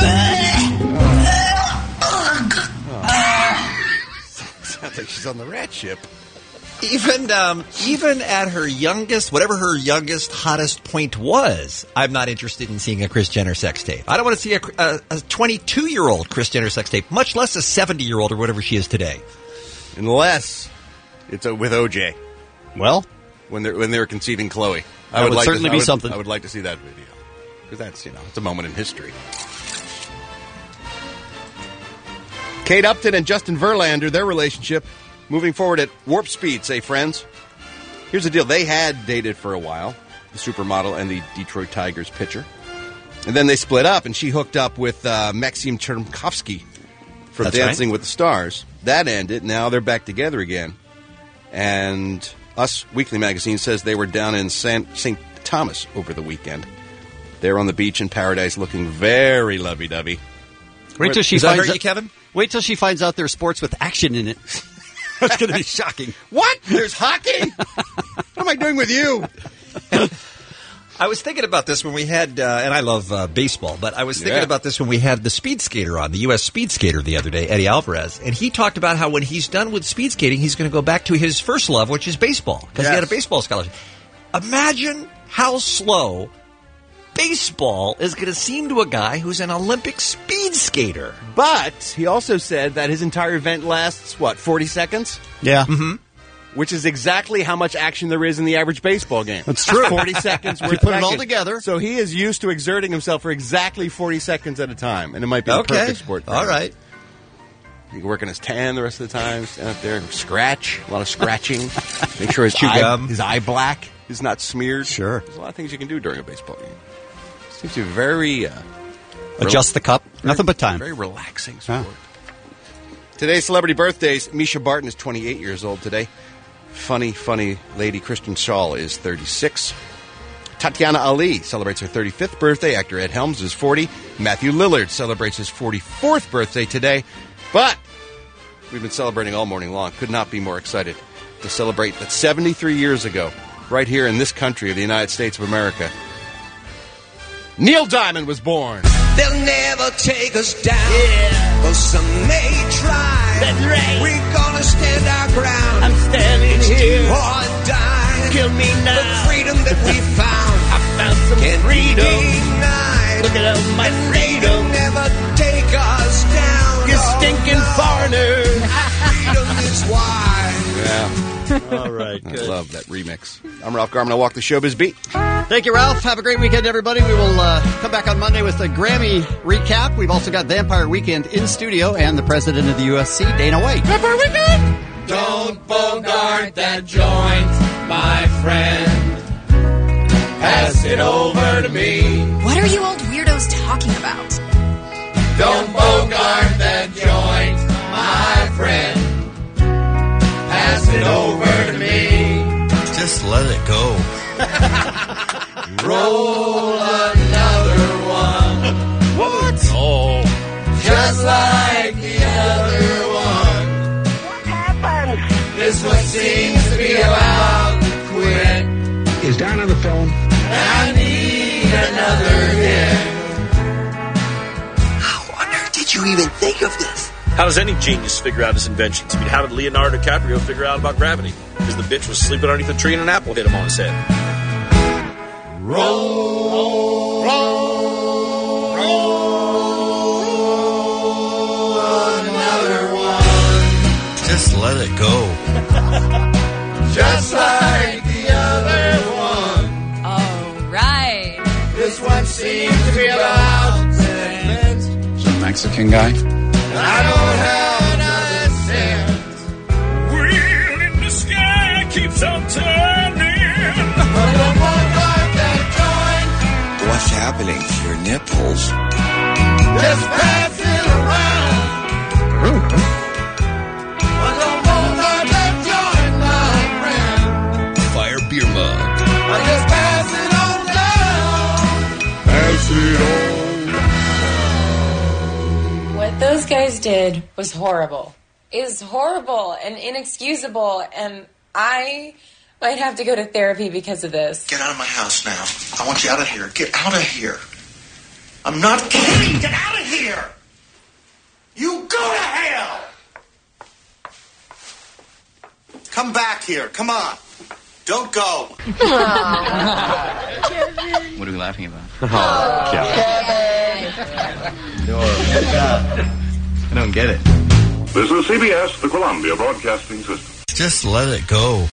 Oh. Sounds like she's on the rat ship. Even um, even at her youngest, whatever her youngest, hottest point was, I'm not interested in seeing a Kris Jenner sex tape. I don't want to see a, a, a twenty-two-year-old Kris Jenner sex tape, much less a seventy-year-old or whatever she is today. Unless it's uh, with O J. Well, when they when they were conceiving Chloe, that would like certainly to, be I would, something. I would like to see that video because that's you know it's a moment in history. Kate Upton and Justin Verlander, their relationship moving forward at warp speed, say friends. Here's the deal. They had dated for a while, the supermodel and the Detroit Tigers pitcher. And then they split up, and she hooked up with uh, Maxim Chernikovsky from That's Dancing right. with the Stars. That ended. Now they're back together again. And Us Weekly Magazine says they were down in Saint Thomas over the weekend. They were on the beach in Paradise looking very lovey-dovey. Wait till she Does that finds hurt out, you, Kevin? Wait till she finds out there's sports with action in it. That's going to be shocking. What? There's hockey? What am I doing with you? I was thinking about this when we had, uh, and I love uh, baseball, but I was thinking Yeah. about this when we had the speed skater on, the U S speed skater the other day, Eddie Alvarez, and he talked about how when he's done with speed skating, he's going to go back to his first love, which is baseball, because he Yes. had a baseball scholarship. Imagine how slow baseball is going to seem to a guy who's an Olympic speed skater. But he also said that his entire event lasts, what, forty seconds? Yeah. Mm-hmm. Which is exactly how much action there is in the average baseball game. That's true. forty seconds If worth you put of it all action. together. So he is used to exerting himself for exactly forty seconds at a time. And it might be the Okay. perfect sport for All him. right. He can work on his tan the rest of the time, stand up there and scratch, a lot of scratching. Make sure his Chew eye, gum. his eye black is not smeared. Sure. There's a lot of things you can do during a baseball game. Seems to be very... Uh, Adjust the cup. Nothing but time. Very relaxing sport. Today's celebrity birthdays. Misha Barton is twenty-eight years old today. Funny, funny lady Kristen Schaal is thirty-six. Tatiana Ali celebrates her thirty-fifth birthday. Actor Ed Helms is forty. Matthew Lillard celebrates his forty-fourth birthday today. But we've been celebrating all morning long. Could not be more excited to celebrate that seventy-three years ago, right here in this country of the United States of America, Neil Diamond was born. They'll never take us down. Yeah. Though some may try. That's right. We're gonna stand our ground. I'm standing it's here. Do or die. Kill me now. The freedom that we found. I found some Can't freedom. Be denied. Look at all my and freedom. They'll never take us down. You oh, stinking no. foreigners. Freedom is wide. Yeah. All right, I love that remix. I'm Ralph Garman. I'll walk the showbiz beat. Thank you, Ralph. Have a great weekend, everybody. We will uh, come back on Monday with a Grammy recap. We've also got Vampire Weekend in studio and the president of the U F C, Dana White. Vampire Weekend! Don't bogart that joint, my friend. Pass it over to me. What are you old weirdos talking about? Don't bogart that joint, my friend. Pass it over to me. Just let it go. Roll another one. What? Oh. Just like the other one. What happened? This one seems to be about to quit. Is Don on the phone? I need another hit. How on earth did you even think of this? How does any genius figure out his inventions? I mean, how did Leonardo DiCaprio figure out about gravity? Because the bitch was sleeping underneath a tree and an apple hit him on his head. Roll, roll, roll another one. Just let it go. Just like the other one. All right. This one seems to be about sense. Some Mexican guy? I don't have another cent. Wheel in the sky keeps on turning. But don't bogart that joint. What's happening to your nipples? Just pass it around. But don't bogart that joint, my friend. Fire beer mug. I just pass it on down. Pass it on. What those guys did was horrible. It was horrible and inexcusable, and I Might have to go to therapy because of this. Get out of my house now. I want you out of here. Get out of here. I'm not kidding. Get out of here. You go to hell. Come back here. Come on. Don't go. What are we laughing about? Oh, I don't get it. This is C B S, the Columbia Broadcasting System. Just let it go.